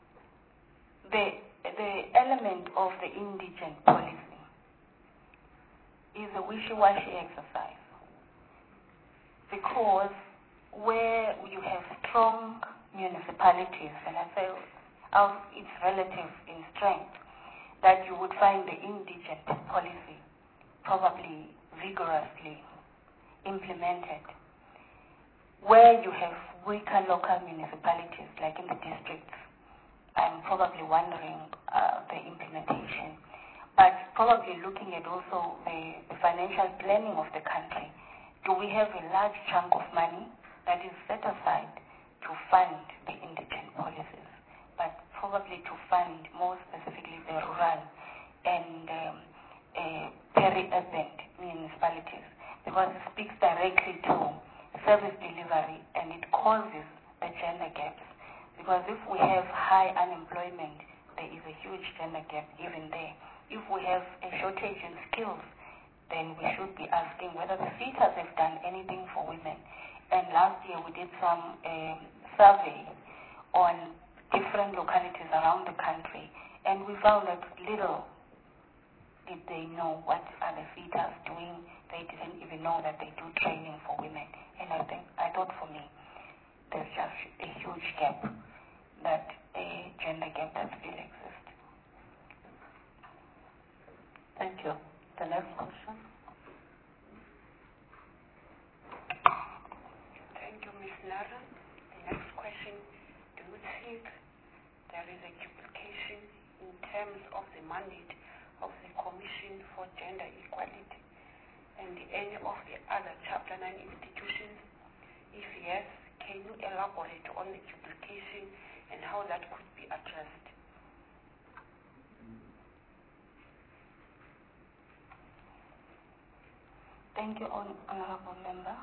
the element of the indigent policy is a wishy-washy exercise, because where you have strong municipalities, and I say it's relative in strength, that you would find the indigent policy probably vigorously implemented. Where you have weaker local municipalities, like in the districts, I'm probably wondering the implementation. But probably looking at also the financial planning of the country. Do we have a large chunk of money that is set aside to fund the indigent policies, but probably to fund more specifically the rural and peri-urban municipalities, because it speaks directly to service delivery and it causes the gender gaps. Because if we have high unemployment, there is a huge gender gap even there. If we have a shortage in skills, then we should be asking whether the SETAs have done anything for women. And last year we did some survey on different localities around the country, and we found that little did they know what are the SETAs doing. They didn't even know that they do training for women. And I thought for me, there's just a huge gap, that a gender gap that still exists. Thank you. The next question. Thank you, Ms. Nara. The next question, do you think there is a duplication in terms of the mandate of the Commission for Gender Equality and any of the other Chapter 9 institutions? If yes, can you elaborate on the duplication and how that could be addressed? Thank you, Honorable Member.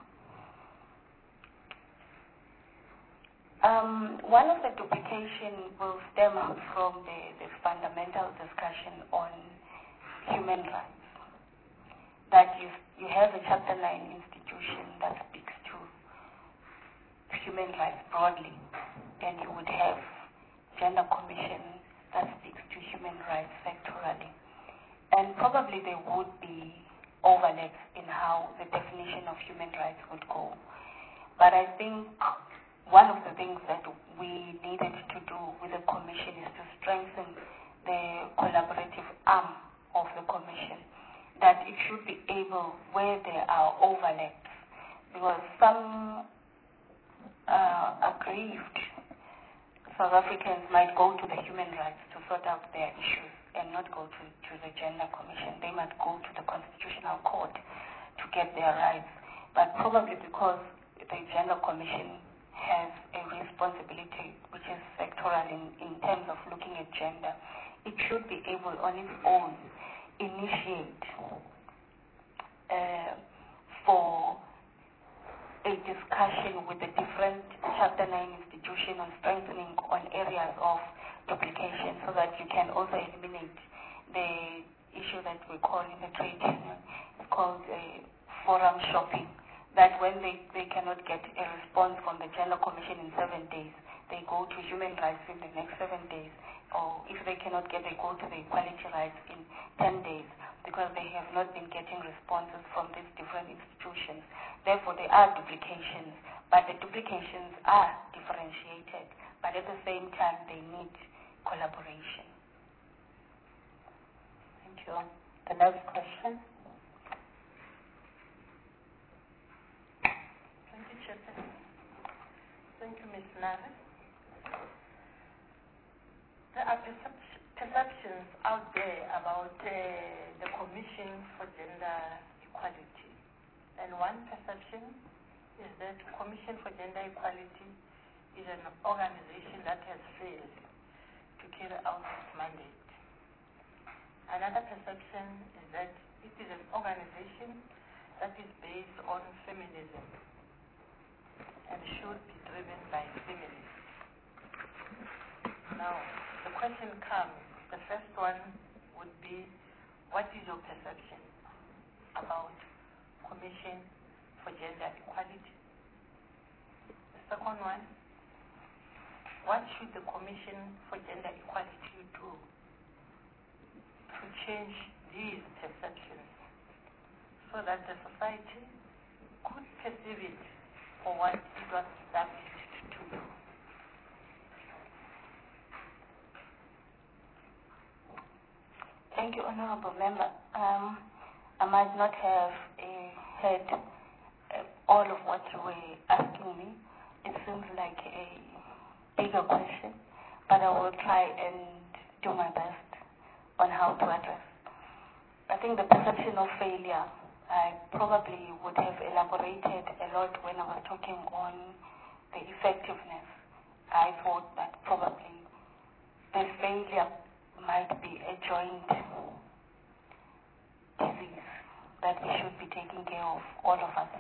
One of the duplication will stem out from the fundamental discussion on human rights. That you have a Chapter 9 institution that speaks to human rights broadly, and you would have Gender Commission that speaks to human rights sectorally. And probably there would be overlaps in how the definition of human rights would go. But I think one of the things that we needed to do with the Commission is to strengthen the collaborative arm of the Commission, that it should be able, where there are overlaps, because some aggrieved South Africans might go to the human rights to sort out their issues and not go to the Gender Commission. They might go to the Constitutional Court to get their rights. But probably because the Gender Commission has a responsibility which is sectoral in terms of looking at gender, it should be able on its own initiate for a discussion with the different Chapter 9 institutions on strengthening on areas of duplication, so that you can also eliminate the issue that we call in the trade union, it's called forum shopping, that when they cannot get a response from the Gender Commission in 7 days, they go to human rights in the next 7 days, or if they cannot get, they go to the equality rights in 10 days, because they have not been getting responses from these different institutions. Therefore, there are duplications, but the duplications are differentiated, but at the same time, they need collaboration. Thank you. The next question. Thank you, Chairperson. Thank you, Ms. Nave. There are perceptions out there about the Commission for Gender Equality. And one perception is that Commission for Gender Equality is an organization that has failed to carry out its mandate. Another perception is that it is an organization that is based on feminism and should be driven by feminism. Now, the question comes, the first one would be, what is your perception about Commission for Gender Equality? The second one, what should the Commission for Gender Equality do to change these perceptions so that the society could perceive it for what it was established to do? Thank you, Honorable Member. I might not have heard all of what you were asking me. It seems like a bigger question, but I will try and do my best on how to address. I think the perception of failure, I probably would have elaborated a lot when I was talking on the effectiveness. I thought that probably the failure might be a joint disease that we should be taking care of, all of us.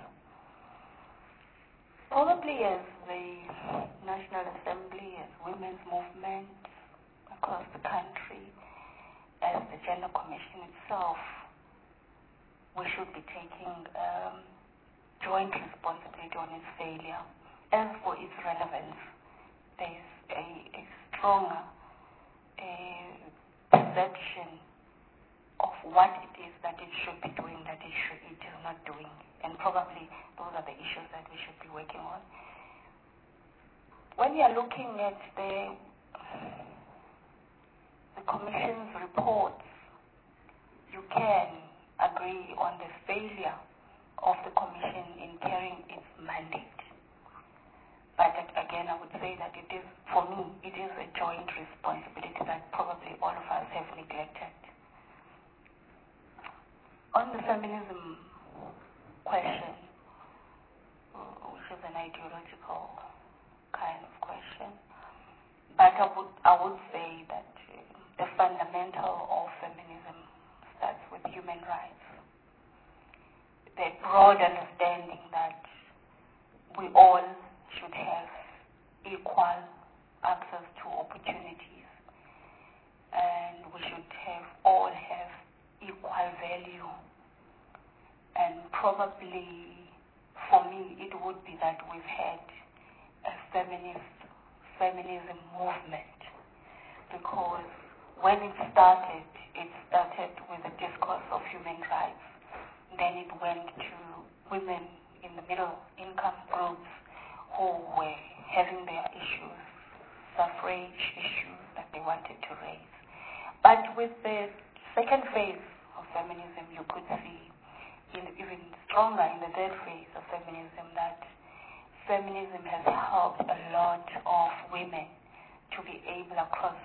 Probably as the National Assembly, as women's movement across the country, as the Gender Commission itself, we should be taking joint responsibility on its failure. As for its relevance, there's a stronger perception of what it is that it should be doing that it is not doing. And probably those are the issues that we should be working on. When you're looking at the Commission's reports, you can agree on the failure of the Commission in carrying its mandate. But again, I would say that it is, for me, it is a joint responsibility that probably all of us have neglected. On the feminism question, which is an ideological kind of question, but I would say that the fundamental of feminism starts with human rights. The broad understanding that we all should have equal access to opportunities, and we should all have equal value. And probably, for me, it would be that we've had a feminism movement, because when it started with the discourse of human rights. Then it went to women in the middle income groups who were having their issues, suffrage issues that they wanted to raise. But with the second phase of feminism, you could see even stronger in the third phase of feminism that feminism has helped a lot of women to be able across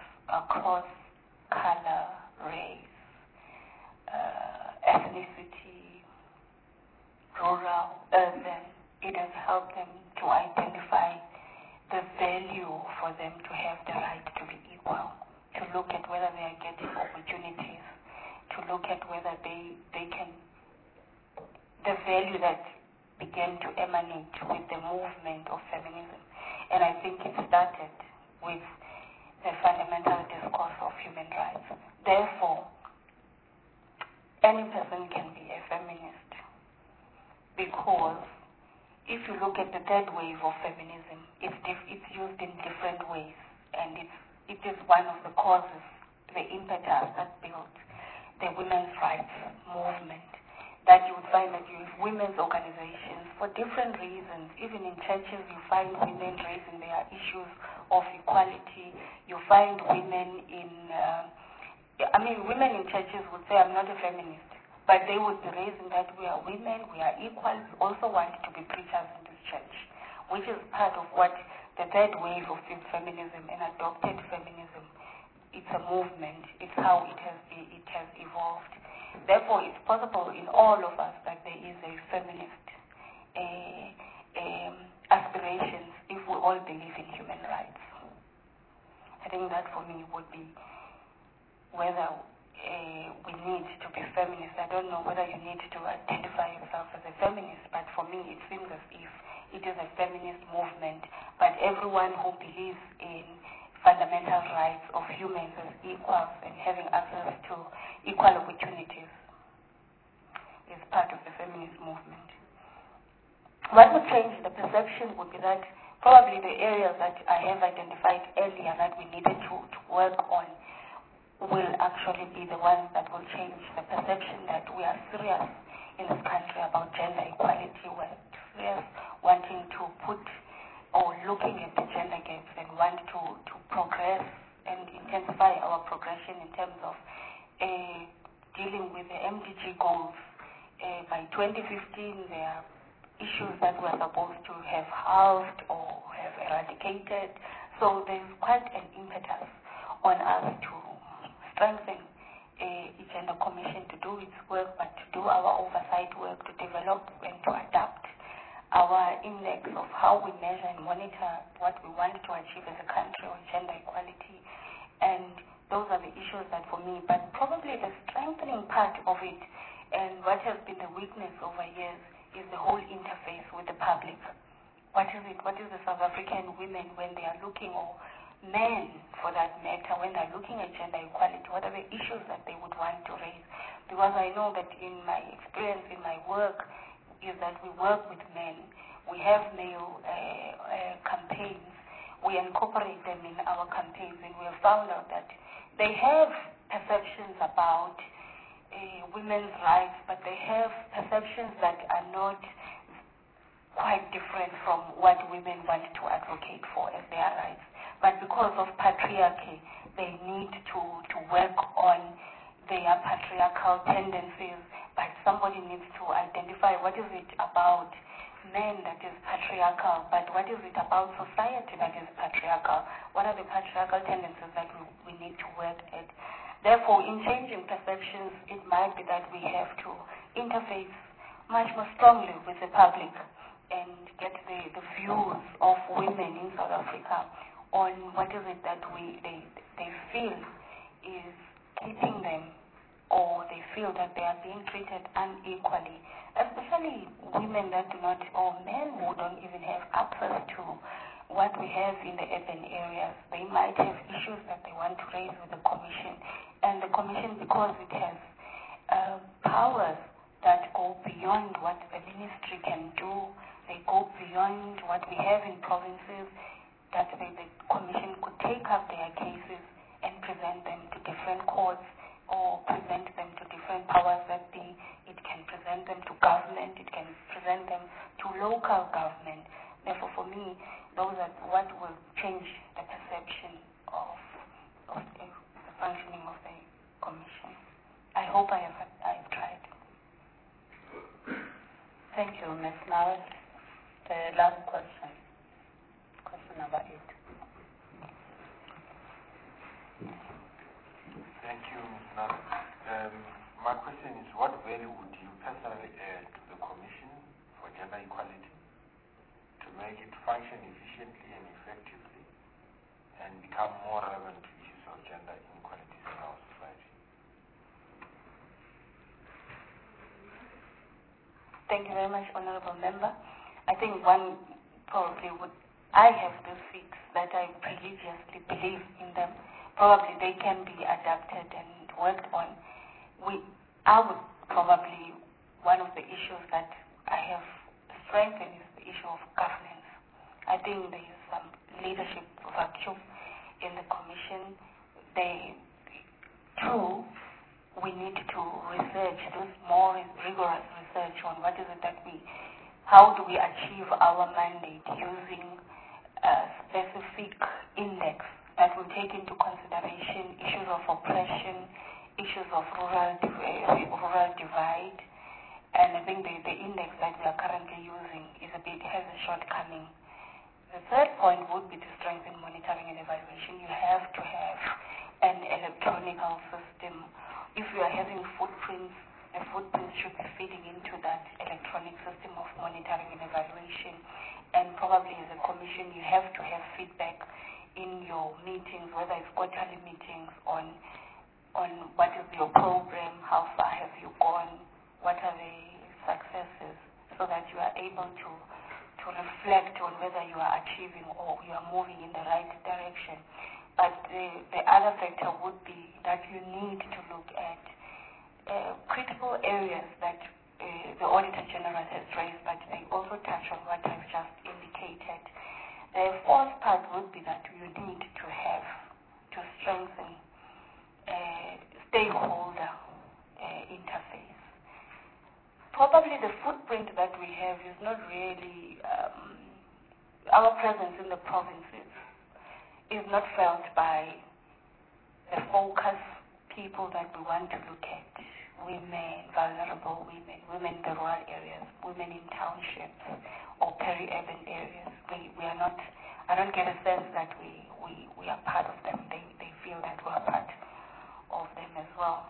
color, race, ethnicity, rural urban, it has helped them to identify the value for them to have the right to be equal, to look at whether they are getting opportunities, to look at whether they can, the value that began to emanate with the movement of feminism. And I think it started with the fundamental discourse of human rights. Therefore, any person can be a feminist, because if you look at the third wave of feminism, it's used in different ways, and it is one of the causes, the impetus that built the women's rights movement. That you would find that you have women's organizations for different reasons. Even in churches, you find women raising their issues of equality. You find women women in churches would say, I'm not a feminist, but they would be raising that we are women, we are equal, we also want to be preachers in this church, which is part of what the third wave of feminism and adopted feminism, it's a movement, it's how it has evolved. Therefore, it's possible in all of us that there is a feminist aspirations if we all believe in human rights. I think that for me would be whether we need to be feminist. I don't know whether you need to identify yourself as a feminist, but for me it seems as if it is a feminist movement. But everyone who believes in fundamental rights of humans as equals and having access to equal opportunities is part of the feminist movement. What would change the perception would be that probably the areas that I have identified earlier that we needed to work on will actually be the ones that will change the perception that we are serious in this country about gender equality. We're serious wanting to put or looking at the gender gaps and want to progress and intensify our progression in terms of dealing with the MDG goals. By 2015, there are issues that we're supposed to have halved or have eradicated. So there's quite an impetus on us to strengthen the Gender Commission to do its work, but to do our oversight work, to develop and to adapt our index of how we measure and monitor what we want to achieve as a country on gender equality. And those are the issues that for me, but probably the strengthening part of it and what has been the weakness over years is the whole interface with the public. What is it? What is the South African women when they are looking, or men for that matter, when they're looking at gender equality, what are the issues that they would want to raise? Because I know that in my experience, in my work, is that we work with men. We have male campaigns. We incorporate them in our campaigns, and we have found out that they have perceptions about women's rights, but they have perceptions that are not quite different from what women want to advocate for as their rights. But because of patriarchy, they need to work on their patriarchal tendencies. But somebody needs to identify what is it about men that is patriarchal, but what is it about society that is patriarchal? What are the patriarchal tendencies that we need to work at? Therefore, in changing perceptions, it might be that we have to interface much more strongly with the public and get the views of women in South Africa on what is it that they feel is keeping them, or they feel that they are being treated unequally, especially women that do not, or men who don't even have access to what we have in the urban areas. They might have issues that they want to raise with the Commission, and the Commission, because it has powers that go beyond what the ministry can do, they go beyond what we have in provinces, that the Commission could take up their cases and present them to different courts, or present them to different powers that be. It can present them to government, it can present them to local government. Therefore, for me, those are what will change the perception of the functioning of the Commission. I hope I've tried. Thank you, Ms. Maris. The last question. Question number 8. Thank you, Ms. Nana. My question is, what value would you personally add to the Commission Gender Equality to make it function efficiently and effectively and become more relevant to issues of gender inequalities in our society? Thank you very much, Honorable Member. I think one probably would, I have those seats that I religiously believe in them. Probably they can be adapted and worked on. I would probably, one of the issues that I have strengthened is the issue of governance. I think there is some leadership vacuum in the Commission. We need to research, do more rigorous research on what is it that how do we achieve our mandate using a specific index that will take into consideration issues of oppression, issues of rural divide, and I think the index that we are currently using has a shortcoming. The third point would be to strengthen monitoring and evaluation. You have to have an electronic system. If you are having footprints, the footprints should be feeding into that electronic system of monitoring and evaluation. And probably as a commission, you have to have feedback in your meetings, whether it's quarterly meetings, on what is your program, how far have you gone, what are the successes, so that you are able to reflect on whether you are achieving or you are moving in the right direction. But the other factor would be that you need to look at critical areas that the Auditor General has raised, but they also touch on what I've just indicated. The fourth part would be that you need to strengthen stakeholder interface. Probably the footprint that we have is not really, our presence in the provinces is not felt by the focus people that we want to look at. Women, vulnerable women in the rural areas, women in townships or peri-urban areas. We are not, I don't get a sense that we are part of them. They feel that we are part of them as well.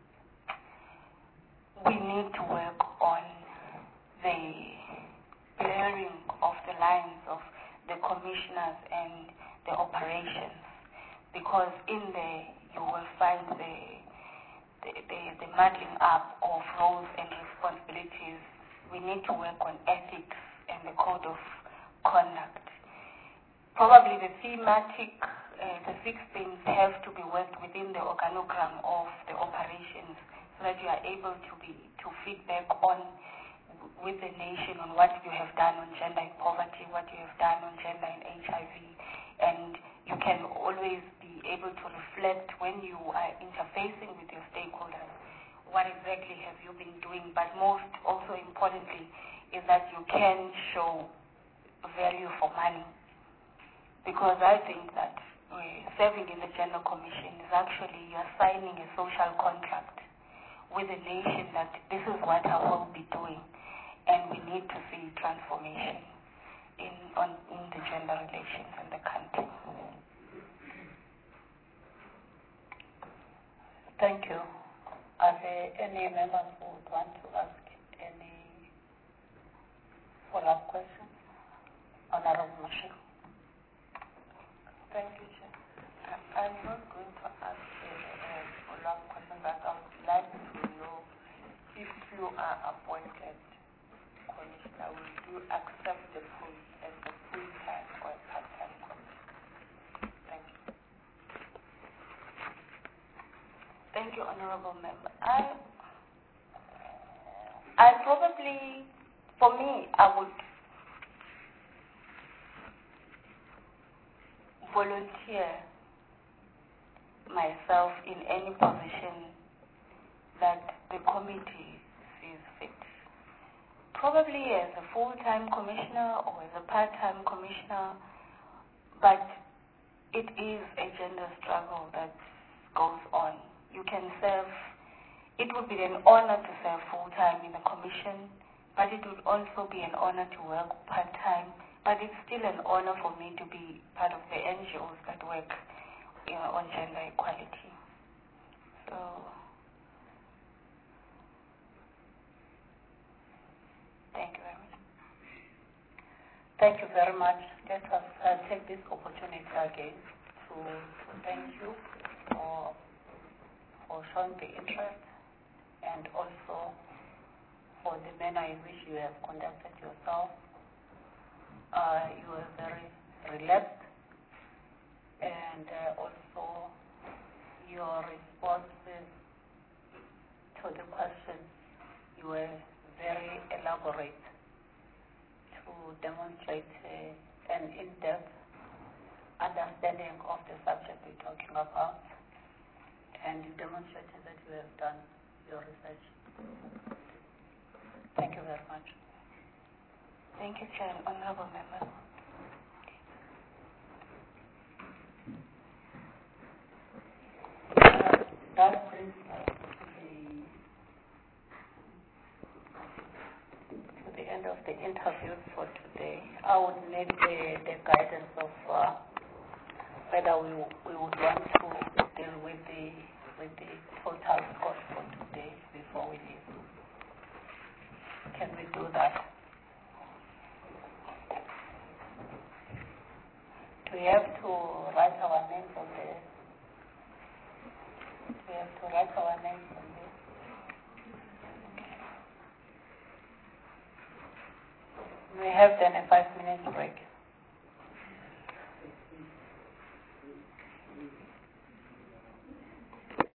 We need to work on the blurring of the lines of the commissioners and the operations, because in there you will find the muddling up of roles and responsibilities. We need to work on ethics and the code of conduct. Probably the thematic, the 6 things have to be worked within the organogram of the operations, so that you are able to feedback on with the nation on what you have done on gender and poverty, what you have done on gender and HIV, and you can always be able to reflect when you are interfacing with your stakeholders, what exactly have you been doing. But most also importantly is that you can show value for money, because I think that serving in the Gender Commission is actually, you're signing a social contract with the nation that this is what I will be doing, and we need to see transformation in the gender relations in the country. Thank you. Are there any members who would want to ask any follow-up questions? Honorable Mashiko. Thank you, Chair. I'm not going to ask a follow-up question, but I would like to know if you are appointed commissioner, will you accept the post as a full-time or a part-time commissioner? Thank you. Thank you, Honorable Member. I probably, for me, I would volunteer myself in any position that the committee sees fit. Probably as a full-time commissioner or as a part-time commissioner, but it is a gender struggle that goes on. You can serve, it would be an honor to serve full-time in a commission, but it would also be an honor to work part-time, but it's still an honor for me to be part of the NGOs that work on gender equality. So, thank you very much. Thank you very much. Let us take this opportunity again to thank you for showing the interest and also for the manner in which you have conducted yourself. You were very relaxed, and also your responses to the questions, you were very elaborate to demonstrate an in-depth understanding of the subject we're talking about, and you demonstrated that you have done your research. Thank you very much. Thank you, Chair. Honourable Member. That brings us to the end of the interviews for today. I would need the guidance of whether we would want to deal with the total cost for today before we leave. Can we do that? Do we have to write our names on this? We have to write our names on this. We have then a 5-minute break.